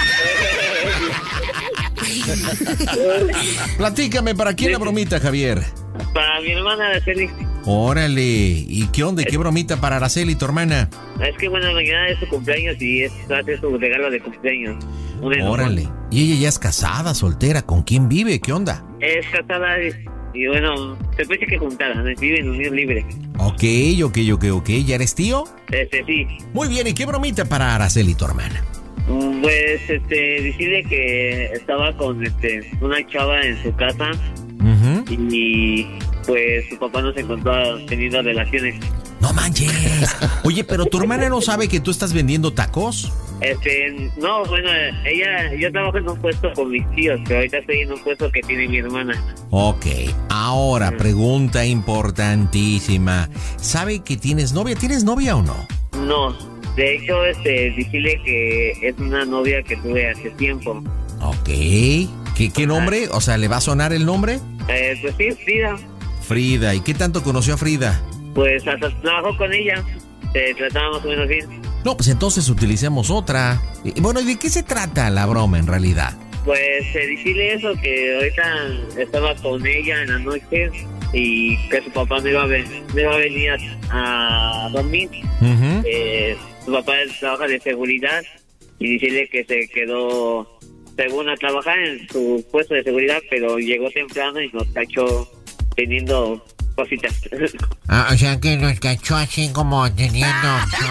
[SPEAKER 1] Platícame, ¿para quién la bromita, Javier?
[SPEAKER 21] Para mi hermana Araceli.
[SPEAKER 1] Órale, ¿y qué onda? ¿Qué bromita para Araceli, tu hermana?
[SPEAKER 21] Es que bueno, mañana es su cumpleaños y es hace su regalo de cumpleaños.
[SPEAKER 1] Órale, y ella ya es casada, soltera, ¿con quién vive? ¿Qué onda?
[SPEAKER 21] Es casada y, y bueno, se puede decir que juntada, vive en unión libre.
[SPEAKER 1] Ok, ok, ok, ok, ¿ya eres tío?
[SPEAKER 21] Este, sí.
[SPEAKER 1] Muy bien, ¿y qué bromita para Araceli, tu hermana?
[SPEAKER 21] Pues, este, decirle que estaba con, este, una chava en su casa
[SPEAKER 1] uh-huh.
[SPEAKER 21] y, pues, su papá no se encontró teniendo relaciones.
[SPEAKER 1] ¡No manches! Oye, ¿pero tu hermana no sabe que tú estás vendiendo tacos?
[SPEAKER 21] Este, no, bueno, ella, yo trabajo en un puesto con mis tíos, pero ahorita estoy en un puesto que tiene mi hermana.
[SPEAKER 1] Ok, ahora, uh-huh. pregunta importantísima. ¿Sabe que tienes novia? ¿Tienes novia o no?
[SPEAKER 21] No. De hecho, este, decirle que es una novia que tuve hace tiempo.
[SPEAKER 1] Ok. ¿Qué, qué nombre? O sea, ¿le va a sonar el nombre?
[SPEAKER 21] Eh, pues sí, Frida.
[SPEAKER 1] Frida. ¿Y qué tanto conoció a Frida?
[SPEAKER 21] Pues hasta trabajó con ella. Se trataba más o menos bien.
[SPEAKER 1] No, pues entonces utilicemos otra. Y, bueno, ¿y de qué se trata la broma en realidad?
[SPEAKER 21] Pues eh, decirle eso, que ahorita estaba con ella en la noche y que su papá me iba a, ven, me iba a venir a, a dormir.
[SPEAKER 1] Uh-huh.
[SPEAKER 21] Eh, su papá trabaja de seguridad y decirle que se quedó, según a trabajar en su puesto de seguridad, pero llegó temprano y nos cachó teniendo cositas.
[SPEAKER 1] Ah, o sea que nos cachó así como teniendo...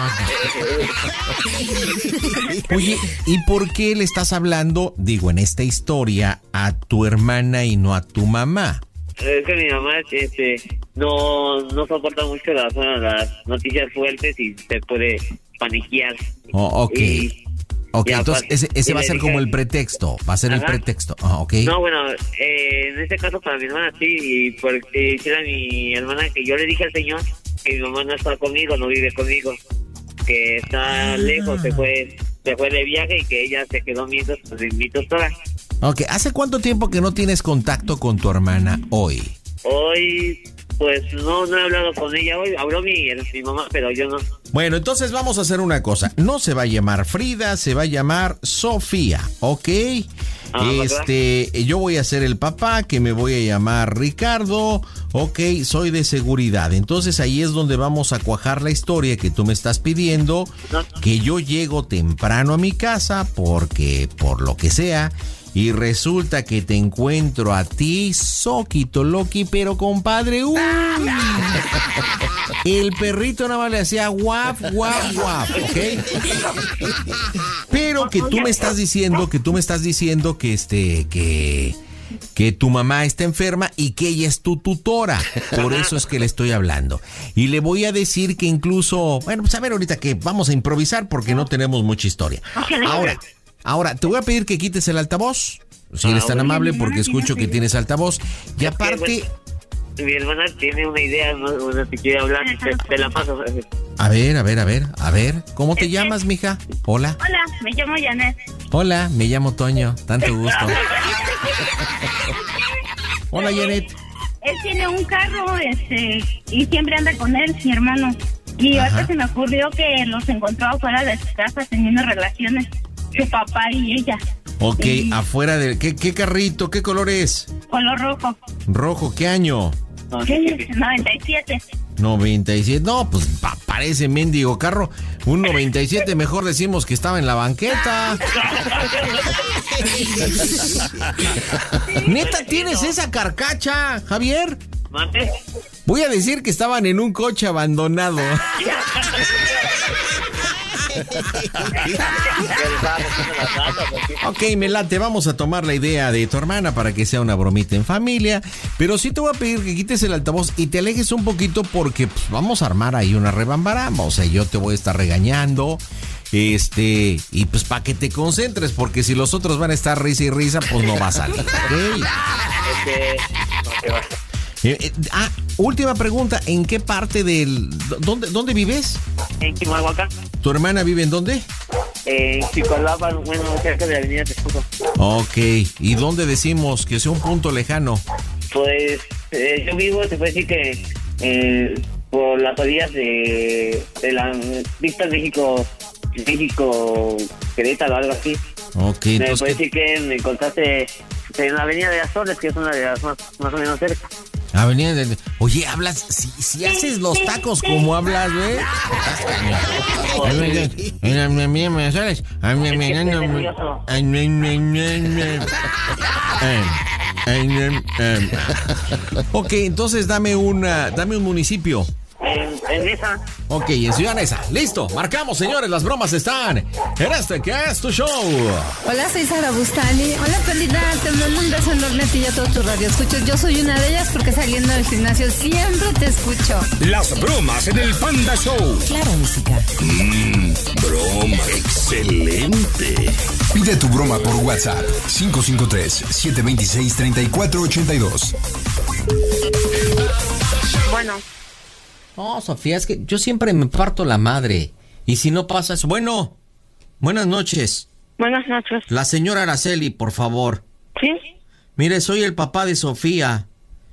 [SPEAKER 1] Oye, ¿y por qué le estás hablando, digo, en esta historia, a tu hermana y no a tu mamá?
[SPEAKER 21] Es que mi mamá este, no, no soporta mucho las, las noticias fuertes y se puede paniquear.
[SPEAKER 1] Oh, ok. Y, ok, entonces aparte, ese, ese va a ser dije, como el pretexto. Va a ser ajá. el pretexto. Oh, ok.
[SPEAKER 21] No, bueno, eh, en este caso para mi hermana sí. Y porque era mi hermana que yo le dije al señor que mi mamá no está conmigo, no vive conmigo. Que está ah. lejos, se fue, se fue de viaje y que ella se quedó mientras pues invito sola.
[SPEAKER 1] Ok, ¿hace cuánto tiempo que no tienes contacto con tu hermana hoy?
[SPEAKER 21] Hoy, pues no, no he hablado con ella hoy. Habló mi, mi mamá, pero yo no.
[SPEAKER 1] Bueno, entonces vamos a hacer una cosa. No se va a llamar Frida, se va a llamar Sofía, ¿ok? Ah, este, ¿verdad? Yo voy a ser el papá, que me voy a llamar Ricardo, ok, soy de seguridad. Entonces ahí es donde vamos a cuajar la historia que tú me estás pidiendo, no. que yo llego temprano a mi casa porque, por lo que sea... Y resulta que te encuentro a ti, Soquito Loki, pero compadre, uy. El perrito nada más le hacía guap, guap, guap, ¿ok? Pero que tú me estás diciendo, que tú me estás diciendo que este, que, que tu mamá está enferma y que ella es tu tutora. Por eso es que le estoy hablando. Y le voy a decir que incluso, bueno, pues a ver ahorita que vamos a improvisar porque no tenemos mucha historia. Ahora. Ahora, te voy a pedir que quites el altavoz, si eres tan amable, porque escucho que tienes altavoz. Y aparte...
[SPEAKER 21] Mi hermana tiene una idea, no, no te quiere hablar, te, te la paso.
[SPEAKER 1] A ver, a ver, a ver, a ver. ¿Cómo te llamas, mija? Hola.
[SPEAKER 19] Hola, me llamo Janet.
[SPEAKER 1] Hola, me llamo Toño, tanto gusto. Hola, Janet.
[SPEAKER 19] Él tiene un carro, este, y siempre anda con él, mi hermano. Y
[SPEAKER 1] Ajá.
[SPEAKER 19] ahorita se me ocurrió que los encontró afuera de su casa teniendo relaciones. Su papá y ella.
[SPEAKER 1] Ok,
[SPEAKER 19] y...
[SPEAKER 1] afuera de... ¿qué, ¿Qué carrito? ¿Qué color es?
[SPEAKER 19] Color rojo.
[SPEAKER 1] ¿Rojo? ¿Qué año?
[SPEAKER 19] noventa y siete.
[SPEAKER 1] noventa y siete. No, pues pa parece mendigo carro. Un noventa y siete, mejor decimos que estaba en la banqueta. ¿Neta tienes esa carcacha, Javier?
[SPEAKER 21] ¿Mate?
[SPEAKER 1] Voy a decir que estaban en un coche abandonado. Ok, me late, vamos a tomar la idea de tu hermana para que sea una bromita en familia, pero sí te voy a pedir que quites el altavoz y te alejes un poquito porque pues, vamos a armar ahí una rebambaramba, o sea, yo te voy a estar regañando Este, y pues para que te concentres, porque si los otros van a estar risa y risa, pues no va a salir. ¿Okay?
[SPEAKER 21] Este, no, que va.
[SPEAKER 1] Eh, eh, ah, última pregunta, ¿en qué parte del... ¿Dónde, dónde vives?
[SPEAKER 21] En Chimalhuacán.
[SPEAKER 1] ¿Tu hermana vive en dónde?
[SPEAKER 21] En Chicoalapan, bueno, cerca de la avenida Texcoco.
[SPEAKER 1] Ok, ¿y dónde decimos que sea un punto lejano?
[SPEAKER 21] Pues eh, yo vivo, se puede decir que eh, por las orillas de, de la Vista México, México, Querétaro, algo así.
[SPEAKER 1] Ok,
[SPEAKER 21] me
[SPEAKER 1] entonces...
[SPEAKER 21] puede decir que me encontraste en la avenida de Azores, que es una de las más, más o menos cerca.
[SPEAKER 1] Avenida de... Oye, hablas, si, si haces los tacos como hablas, güey. Ok, entonces dame una, dame un municipio.
[SPEAKER 21] En, en Nesa.
[SPEAKER 1] Ok, en Ciudad Neza. Listo, marcamos, señores, las bromas están en este que es tu show.
[SPEAKER 6] Hola, soy Sara Bustani. Hola, Perdida, te mando un beso enorme a ti y a todos tus radioescuchos. Yo soy una de ellas porque saliendo del gimnasio siempre te escucho.
[SPEAKER 4] Las bromas en el Panda Show.
[SPEAKER 6] Claro, música.
[SPEAKER 4] Mmm, broma. Excelente.
[SPEAKER 13] Pide tu broma por WhatsApp. cinco cinco tres, siete dos seis, tres cuatro ocho dos.
[SPEAKER 6] Bueno.
[SPEAKER 1] No, Sofía, es que yo siempre me parto la madre. Y si no pasa eso... Bueno, buenas noches.
[SPEAKER 6] Buenas noches.
[SPEAKER 1] La señora Araceli, por favor.
[SPEAKER 6] ¿Sí?
[SPEAKER 1] Mire, soy el papá de Sofía.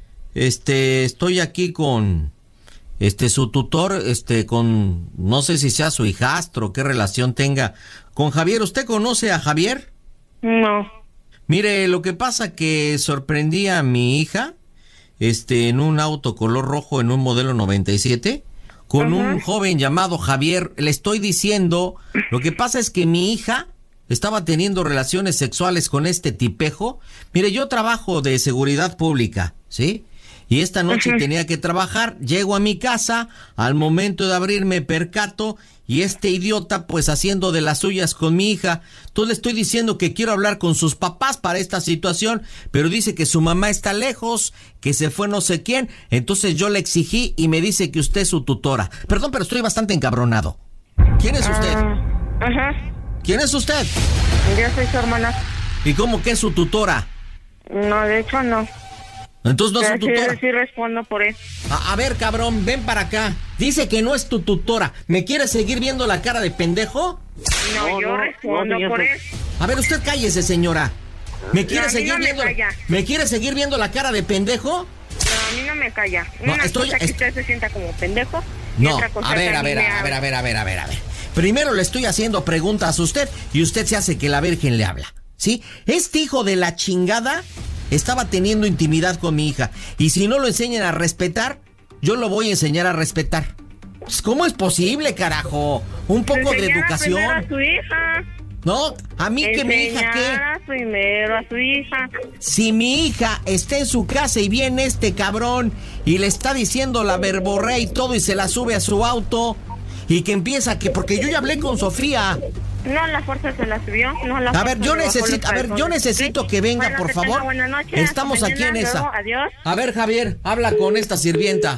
[SPEAKER 1] Este, estoy aquí con... Este, su tutor, este, con... No sé si sea su hijastro, qué relación tenga con Javier. ¿Usted conoce a Javier?
[SPEAKER 6] No.
[SPEAKER 1] Mire, lo que pasa que sorprendí a mi hija... Este, en un auto color rojo, en un modelo noventa y siete, con uh-huh. un joven llamado Javier. Le estoy diciendo, lo que pasa es que mi hija estaba teniendo relaciones sexuales con este tipejo. Mire, yo trabajo de seguridad pública, ¿sí? Y esta noche uh-huh. tenía que trabajar, llego a mi casa, al momento de abrir me percato, y este idiota pues haciendo de las suyas con mi hija. Entonces le estoy diciendo que quiero hablar con sus papás para esta situación, pero dice que su mamá está lejos, que se fue no sé quién. Entonces yo le exigí y me dice que usted es su tutora. Perdón, pero estoy bastante encabronado. ¿Quién es usted?
[SPEAKER 6] Uh, ajá.
[SPEAKER 1] ¿Quién es usted?
[SPEAKER 6] Yo soy su hermana.
[SPEAKER 1] ¿Y cómo que es su tutora?
[SPEAKER 6] No, de hecho no.
[SPEAKER 1] Entonces no es su tutora.
[SPEAKER 6] Sí, sí respondo por eso.
[SPEAKER 1] A, a ver, cabrón, ven para acá. Dice que no es tu tutora. ¿Me quieres seguir viendo la cara de pendejo?
[SPEAKER 6] No, no yo no, respondo no, por eso.
[SPEAKER 1] A ver, usted cállese, señora. ¿Me quiere
[SPEAKER 6] no,
[SPEAKER 1] seguir
[SPEAKER 6] no
[SPEAKER 1] viendo?
[SPEAKER 6] Me,
[SPEAKER 1] ¿Me quiere seguir viendo la cara de pendejo?
[SPEAKER 6] No, a mí no me calla.
[SPEAKER 1] No,
[SPEAKER 6] Una
[SPEAKER 1] estoy,
[SPEAKER 6] cosa que
[SPEAKER 1] est...
[SPEAKER 6] usted se sienta como pendejo.
[SPEAKER 1] No,
[SPEAKER 6] otra cosa
[SPEAKER 1] a ver, a ver, a ver, a ver, a ver, a ver, a ver. Primero le estoy haciendo preguntas a usted y usted se hace que la Virgen le habla, ¿sí? Este hijo de la chingada estaba teniendo intimidad con mi hija. Y si no lo enseñan a respetar, yo lo voy a enseñar a respetar. ¿Cómo es posible, carajo? Un poco de educación.
[SPEAKER 6] A su hija.
[SPEAKER 1] No, a mí que mi hija qué.
[SPEAKER 6] Primero a su hija.
[SPEAKER 1] Si mi hija está en su casa y viene este cabrón y le está diciendo la verborrea y todo y se la sube a su auto y que empieza que porque yo ya hablé con Sofía.
[SPEAKER 6] No, la fuerza se la subió. No, la
[SPEAKER 1] a ver, yo necesito, a ver, yo necesito ¿sí? que venga, bueno, por que favor.
[SPEAKER 6] Buenas noches.
[SPEAKER 1] Estamos
[SPEAKER 6] mañana,
[SPEAKER 1] aquí en
[SPEAKER 6] luego,
[SPEAKER 1] esa.
[SPEAKER 6] Adiós.
[SPEAKER 1] A ver, Javier, habla con esta sirvienta.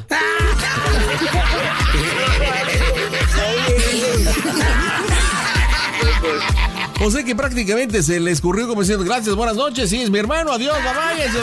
[SPEAKER 1] O sea que prácticamente se le escurrió como diciendo, gracias, buenas noches, sí, es mi hermano, adiós, váyase.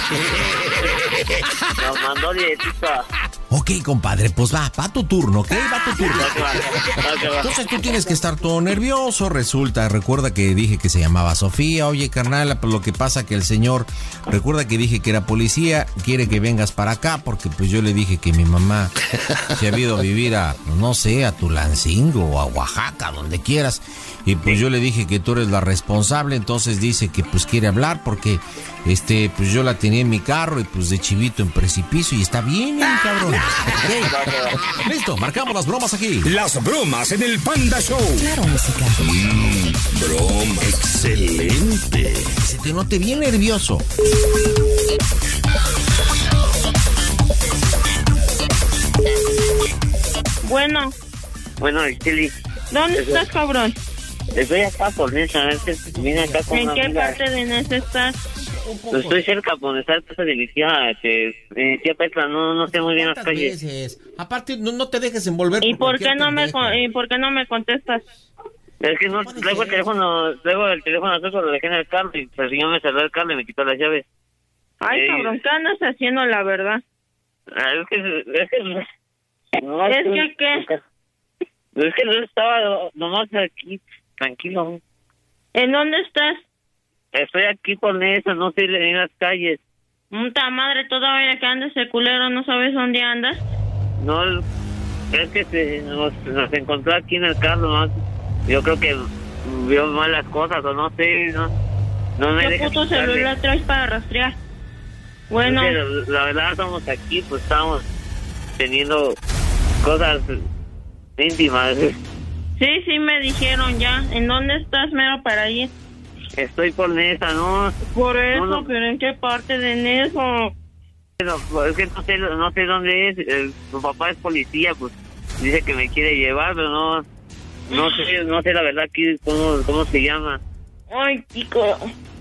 [SPEAKER 21] Nos mandó directito.
[SPEAKER 1] Ok, compadre, pues va, va tu turno, ¿ok? Va tu turno. Entonces tú tienes que estar todo nervioso, resulta, recuerda que dije que se llamaba Sofía, oye, carnal, pues lo que pasa que el señor, recuerda que dije que era policía, quiere que vengas para acá, porque pues yo le dije que mi mamá se ha ido a vivir a, no sé, a Tulancingo o a Oaxaca, donde quieras, y pues yo le dije que tú eres la responsable, entonces dice que pues quiere hablar porque este pues yo la tenía en mi carro y pues de chivito en precipicio y está bien, ¿eh, cabrón? Okay. Listo, marcamos las bromas aquí.
[SPEAKER 4] Las bromas en el Panda Show.
[SPEAKER 6] Claro, música.
[SPEAKER 4] Mmm, broma, excelente.
[SPEAKER 1] Se te note bien nervioso.
[SPEAKER 6] Bueno.
[SPEAKER 21] Bueno, Chili.
[SPEAKER 6] ¿Dónde Eso. estás, cabrón?
[SPEAKER 21] Estoy acá por Nesa, vine acá con
[SPEAKER 6] ¿En
[SPEAKER 21] una
[SPEAKER 6] qué
[SPEAKER 21] amiga.
[SPEAKER 6] parte de Nesa estás?
[SPEAKER 21] Estoy cerca por donde está el casa de mi tía, este, mi tía Petra, no, no sé muy bien las calles.
[SPEAKER 1] Veces? Aparte, no, no te dejes envolver.
[SPEAKER 6] ¿Y por,
[SPEAKER 1] por
[SPEAKER 6] qué no me, ¿Y por qué no me contestas?
[SPEAKER 21] Es que no traigo el teléfono, traigo el teléfono azul, lo dejé en el carro y el señor me cerró el carro y me quitó las llaves.
[SPEAKER 5] Ay,
[SPEAKER 21] Eh,
[SPEAKER 5] cabrón, ¿qué andas haciendo, la verdad?
[SPEAKER 21] ah, Es que, es que, no,
[SPEAKER 5] ¿Es que qué?
[SPEAKER 21] Es que no estaba nomás aquí, tranquilo.
[SPEAKER 5] ¿En dónde estás?
[SPEAKER 21] Estoy aquí con eso, no sé en las calles.
[SPEAKER 5] Puta madre, todavía que andas de culero, ¿no sabes dónde andas?
[SPEAKER 21] No, es que se, nos, nos encontró aquí en el carro, ¿no? Yo creo que vio malas cosas o no sé, no, no me
[SPEAKER 5] ¿Qué
[SPEAKER 21] deja
[SPEAKER 5] puto
[SPEAKER 21] quitarle.
[SPEAKER 5] celular traes para rastrear? Bueno.
[SPEAKER 21] Es que la, la verdad estamos aquí, pues estamos teniendo cosas íntimas.
[SPEAKER 5] Sí, sí me dijeron ya. ¿En dónde estás, mero, para ir?
[SPEAKER 21] Estoy por Nesa, ¿no?
[SPEAKER 5] Por eso,
[SPEAKER 21] No, no.
[SPEAKER 5] pero ¿en qué parte de Nesa?
[SPEAKER 21] Pero, pues, es que no sé, no sé dónde es. El, su papá es policía, pues dice que me quiere llevar, pero no, no sé, no sé la verdad aquí cómo, cómo se llama.
[SPEAKER 5] Ay, chico.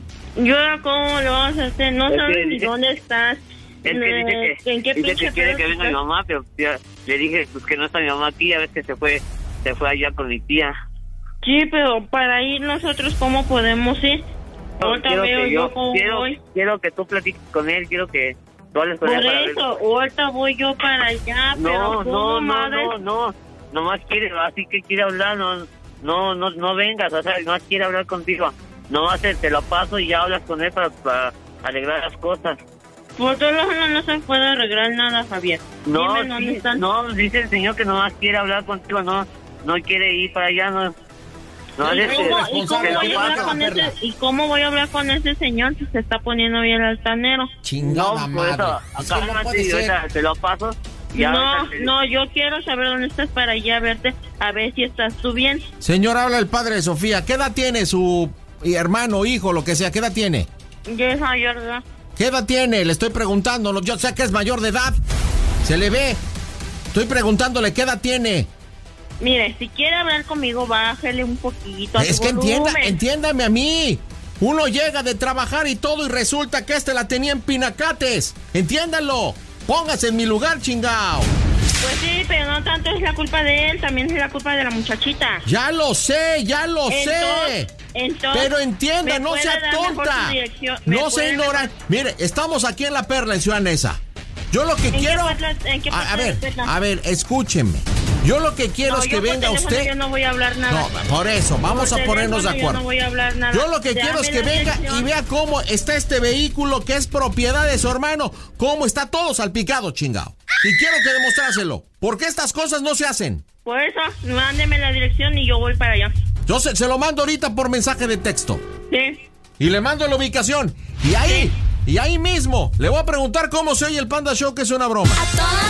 [SPEAKER 5] ¿Y ahora cómo lo vas a hacer? No
[SPEAKER 21] Es que
[SPEAKER 5] sabes ni
[SPEAKER 21] dice-
[SPEAKER 5] dónde estás.
[SPEAKER 21] Es que dice que,
[SPEAKER 5] ¿En qué
[SPEAKER 21] dice
[SPEAKER 5] pinche
[SPEAKER 21] que quiere
[SPEAKER 5] pedo
[SPEAKER 21] que venga mi
[SPEAKER 5] estás?
[SPEAKER 21] mamá, pero ya, le dije pues que no está mi mamá aquí, ya ves que se fue, se fue allá con mi tía.
[SPEAKER 5] Sí, pero para ir nosotros, ¿cómo podemos ir? Ahorita
[SPEAKER 21] quiero
[SPEAKER 5] veo
[SPEAKER 21] que
[SPEAKER 5] yo
[SPEAKER 21] yo,
[SPEAKER 5] cómo
[SPEAKER 21] quiero,
[SPEAKER 5] voy.
[SPEAKER 21] quiero que tú platiques con él, quiero que tú hables con
[SPEAKER 5] Por
[SPEAKER 21] él para ver.
[SPEAKER 5] eso, ahorita voy yo para allá, pero
[SPEAKER 21] No,
[SPEAKER 5] ¿cómo,
[SPEAKER 21] no, no,
[SPEAKER 5] madre?
[SPEAKER 21] no, no, nomás quiere, así que quiere hablar, no, no, no, no vengas, o sea, nomás quiere hablar contigo, nomás te, te lo paso y ya hablas con él para, para arreglar las cosas.
[SPEAKER 5] Por todos lados no, no se puede arreglar nada, Javier.
[SPEAKER 21] No,
[SPEAKER 5] Dime dónde
[SPEAKER 21] sí,
[SPEAKER 5] están.
[SPEAKER 21] no, dice el señor que nomás quiere hablar contigo, no, no quiere ir para allá, no. No,
[SPEAKER 5] ¿Y,
[SPEAKER 21] es
[SPEAKER 5] cómo,
[SPEAKER 21] que-
[SPEAKER 5] y cómo
[SPEAKER 21] que
[SPEAKER 5] voy a
[SPEAKER 21] lo
[SPEAKER 5] hablar
[SPEAKER 21] paso.
[SPEAKER 5] con ese, ¿Y cómo voy a hablar con ese señor si se está poniendo bien altanero?
[SPEAKER 1] Chingada
[SPEAKER 21] No, por eso,
[SPEAKER 1] madre. Es que no
[SPEAKER 21] cálmate
[SPEAKER 1] puede
[SPEAKER 21] y
[SPEAKER 1] ser.
[SPEAKER 21] ahorita te lo paso. y
[SPEAKER 5] No,
[SPEAKER 21] ahorita te-
[SPEAKER 5] no, yo quiero saber dónde estás para ir a verte, a ver si estás tú bien.
[SPEAKER 1] Señor, habla el padre de Sofía. ¿Qué edad tiene su hermano, hijo, lo que sea? ¿Qué edad tiene?
[SPEAKER 5] Ya es mayor de edad.
[SPEAKER 1] ¿Qué edad tiene? Le estoy preguntando. Yo sé que es mayor de edad. Se le ve. Estoy preguntándole qué edad tiene.
[SPEAKER 5] Mire, si quiere hablar conmigo, bájele un poquito a
[SPEAKER 1] Es
[SPEAKER 5] su
[SPEAKER 1] que entienda,
[SPEAKER 5] volumen.
[SPEAKER 1] entiéndame a mí. Uno llega de trabajar y todo y resulta que este la tenía en pinacates. Entiéndalo. Póngase en mi lugar, chingao.
[SPEAKER 5] Pues sí, pero no tanto es la culpa de él, también es la culpa de la muchachita.
[SPEAKER 1] Ya lo sé, ya lo sé.
[SPEAKER 5] Entonces- entonces,
[SPEAKER 1] Pero entienda,
[SPEAKER 5] ¿me
[SPEAKER 1] no
[SPEAKER 5] puede
[SPEAKER 1] sea
[SPEAKER 5] dar mejor
[SPEAKER 1] tonta.
[SPEAKER 5] su dirección? ¿Me
[SPEAKER 1] No
[SPEAKER 5] puede
[SPEAKER 1] sea ignorante. Mire, estamos aquí en La Perla, en Ciudad Neza. Yo lo que
[SPEAKER 5] ¿En qué
[SPEAKER 1] quiero...
[SPEAKER 5] parte- en qué
[SPEAKER 1] A, a
[SPEAKER 5] parte
[SPEAKER 1] ver,
[SPEAKER 5] de Perla?
[SPEAKER 1] a ver, escúchenme. Yo lo que quiero
[SPEAKER 5] No,
[SPEAKER 1] es que
[SPEAKER 5] yo por
[SPEAKER 1] venga
[SPEAKER 5] teléfono
[SPEAKER 1] usted...
[SPEAKER 5] Yo no voy a hablar nada.
[SPEAKER 1] No, por eso, vamos
[SPEAKER 5] Por
[SPEAKER 1] a ponernos de
[SPEAKER 5] teléfono
[SPEAKER 1] acuerdo.
[SPEAKER 5] Yo no voy a hablar nada.
[SPEAKER 1] Yo lo que
[SPEAKER 5] Dame
[SPEAKER 1] quiero es que
[SPEAKER 5] la
[SPEAKER 1] venga
[SPEAKER 5] dirección.
[SPEAKER 1] y vea cómo está este vehículo que es propiedad de su hermano, cómo está todo salpicado, chingado. Y quiero que demostrárselo, porque estas cosas no se hacen.
[SPEAKER 5] Por eso, mándeme la dirección y yo voy para allá.
[SPEAKER 1] Yo se, se lo mando ahorita por mensaje de texto.
[SPEAKER 5] Sí.
[SPEAKER 1] Y le mando la ubicación. Y ahí, y ahí mismo, le voy a preguntar cómo se oye el Panda Show, que es una broma.
[SPEAKER 7] ¡A toda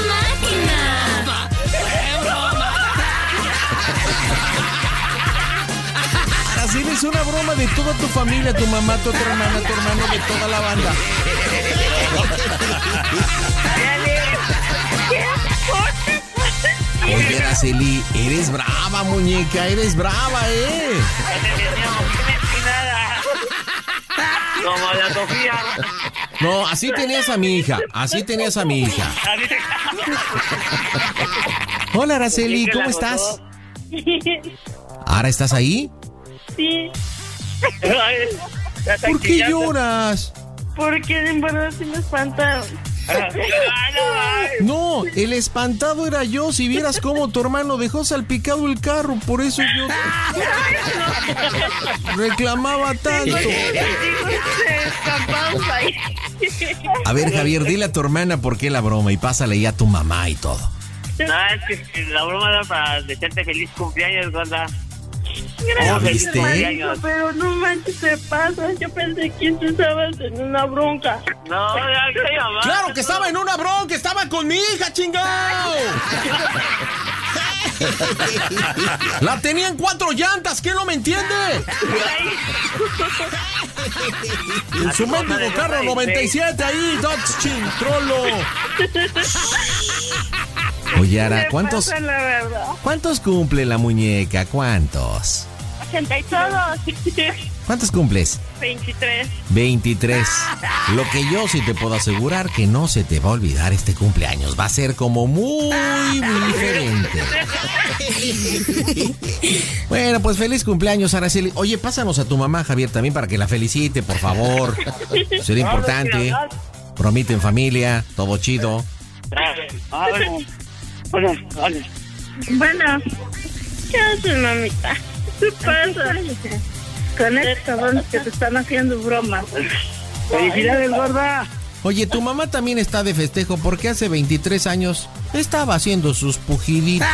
[SPEAKER 7] máquina!
[SPEAKER 1] Araceli, es una broma de toda tu familia, tu mamá, tu otra hermana, tu hermano, de toda la banda. Oye, Araceli, eres brava, muñeca, eres brava, ¿eh?
[SPEAKER 21] Como la Sofía.
[SPEAKER 1] No, así tenías a mi hija, así tenías a mi hija. Hola, Araceli, ¿cómo estás? ¿Ahora estás ahí?
[SPEAKER 5] Sí.
[SPEAKER 1] ¿Por qué lloras?
[SPEAKER 5] Porque en verdad sí me espantaron.
[SPEAKER 1] No, el espantado era yo. Si vieras cómo tu hermano dejó salpicado el carro, por eso yo reclamaba tanto. A ver, Javier, dile a tu hermana por qué la broma y pásale ya a tu mamá y todo.
[SPEAKER 21] No, es que la broma era para desearte feliz cumpleaños, gorda.
[SPEAKER 1] ¿Ya
[SPEAKER 21] Oh, feliz
[SPEAKER 1] viste?
[SPEAKER 21] cumpleaños.
[SPEAKER 5] Pero no manches, te pasas. Yo pensé que tú estabas en una bronca.
[SPEAKER 21] No, ya, ya, mamá.
[SPEAKER 1] ¡Claro que estaba en una bronca! ¡Estaba con mi hija, chingao! ¡La tenía en cuatro llantas! ¿Qué no me entiende? En su mendigo carro noventa y siete ahí, Dodge Chintrolo. Oye, Ara, ¿cuántos,
[SPEAKER 5] Pasa la verdad.
[SPEAKER 1] ¿cuántos cumple la muñeca? ¿Cuántos?
[SPEAKER 5] ochenta y todos.
[SPEAKER 1] ¿Cuántos cumples?
[SPEAKER 5] veintitrés.
[SPEAKER 1] veintitrés. Lo que yo sí te puedo asegurar que no se te va a olvidar este cumpleaños. Va a ser como muy, muy diferente. Bueno, pues feliz cumpleaños, Araceli. Oye, pásanos a tu mamá, Javier, también para que la felicite, por favor. Sería importante. Bromita en familia, todo chido.
[SPEAKER 5] Bueno, bueno. ¿Qué haces, mamita? ¿Qué pasa? Con estos cabrones que te están haciendo bromas.
[SPEAKER 17] ¡Felicidades, gorda!
[SPEAKER 1] Oye, tu mamá también está de festejo porque hace veintitrés años estaba haciendo sus pujiditos.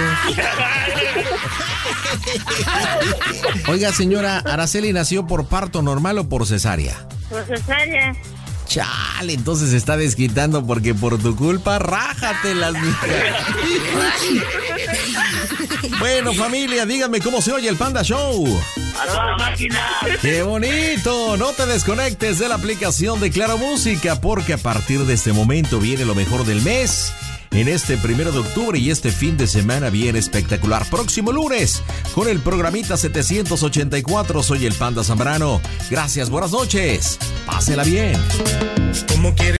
[SPEAKER 1] Oiga, señora, ¿Araceli nació por parto normal o por cesárea?
[SPEAKER 5] Por cesárea.
[SPEAKER 1] Chale, entonces se está desquitando porque por tu culpa, rájate las mijas. Bueno, familia, díganme cómo se oye el Panda Show.
[SPEAKER 2] ¡A toda máquina!
[SPEAKER 1] ¡Qué bonito! No te desconectes de la aplicación de Claro Música porque a partir de este momento viene lo mejor del mes. En este primero de octubre y este fin de semana viene espectacular. Próximo lunes, con el programita setecientos ochenta y cuatro, soy el Panda Zambrano. Gracias, buenas noches. Pásela bien.
[SPEAKER 2] ¿Cómo quieres?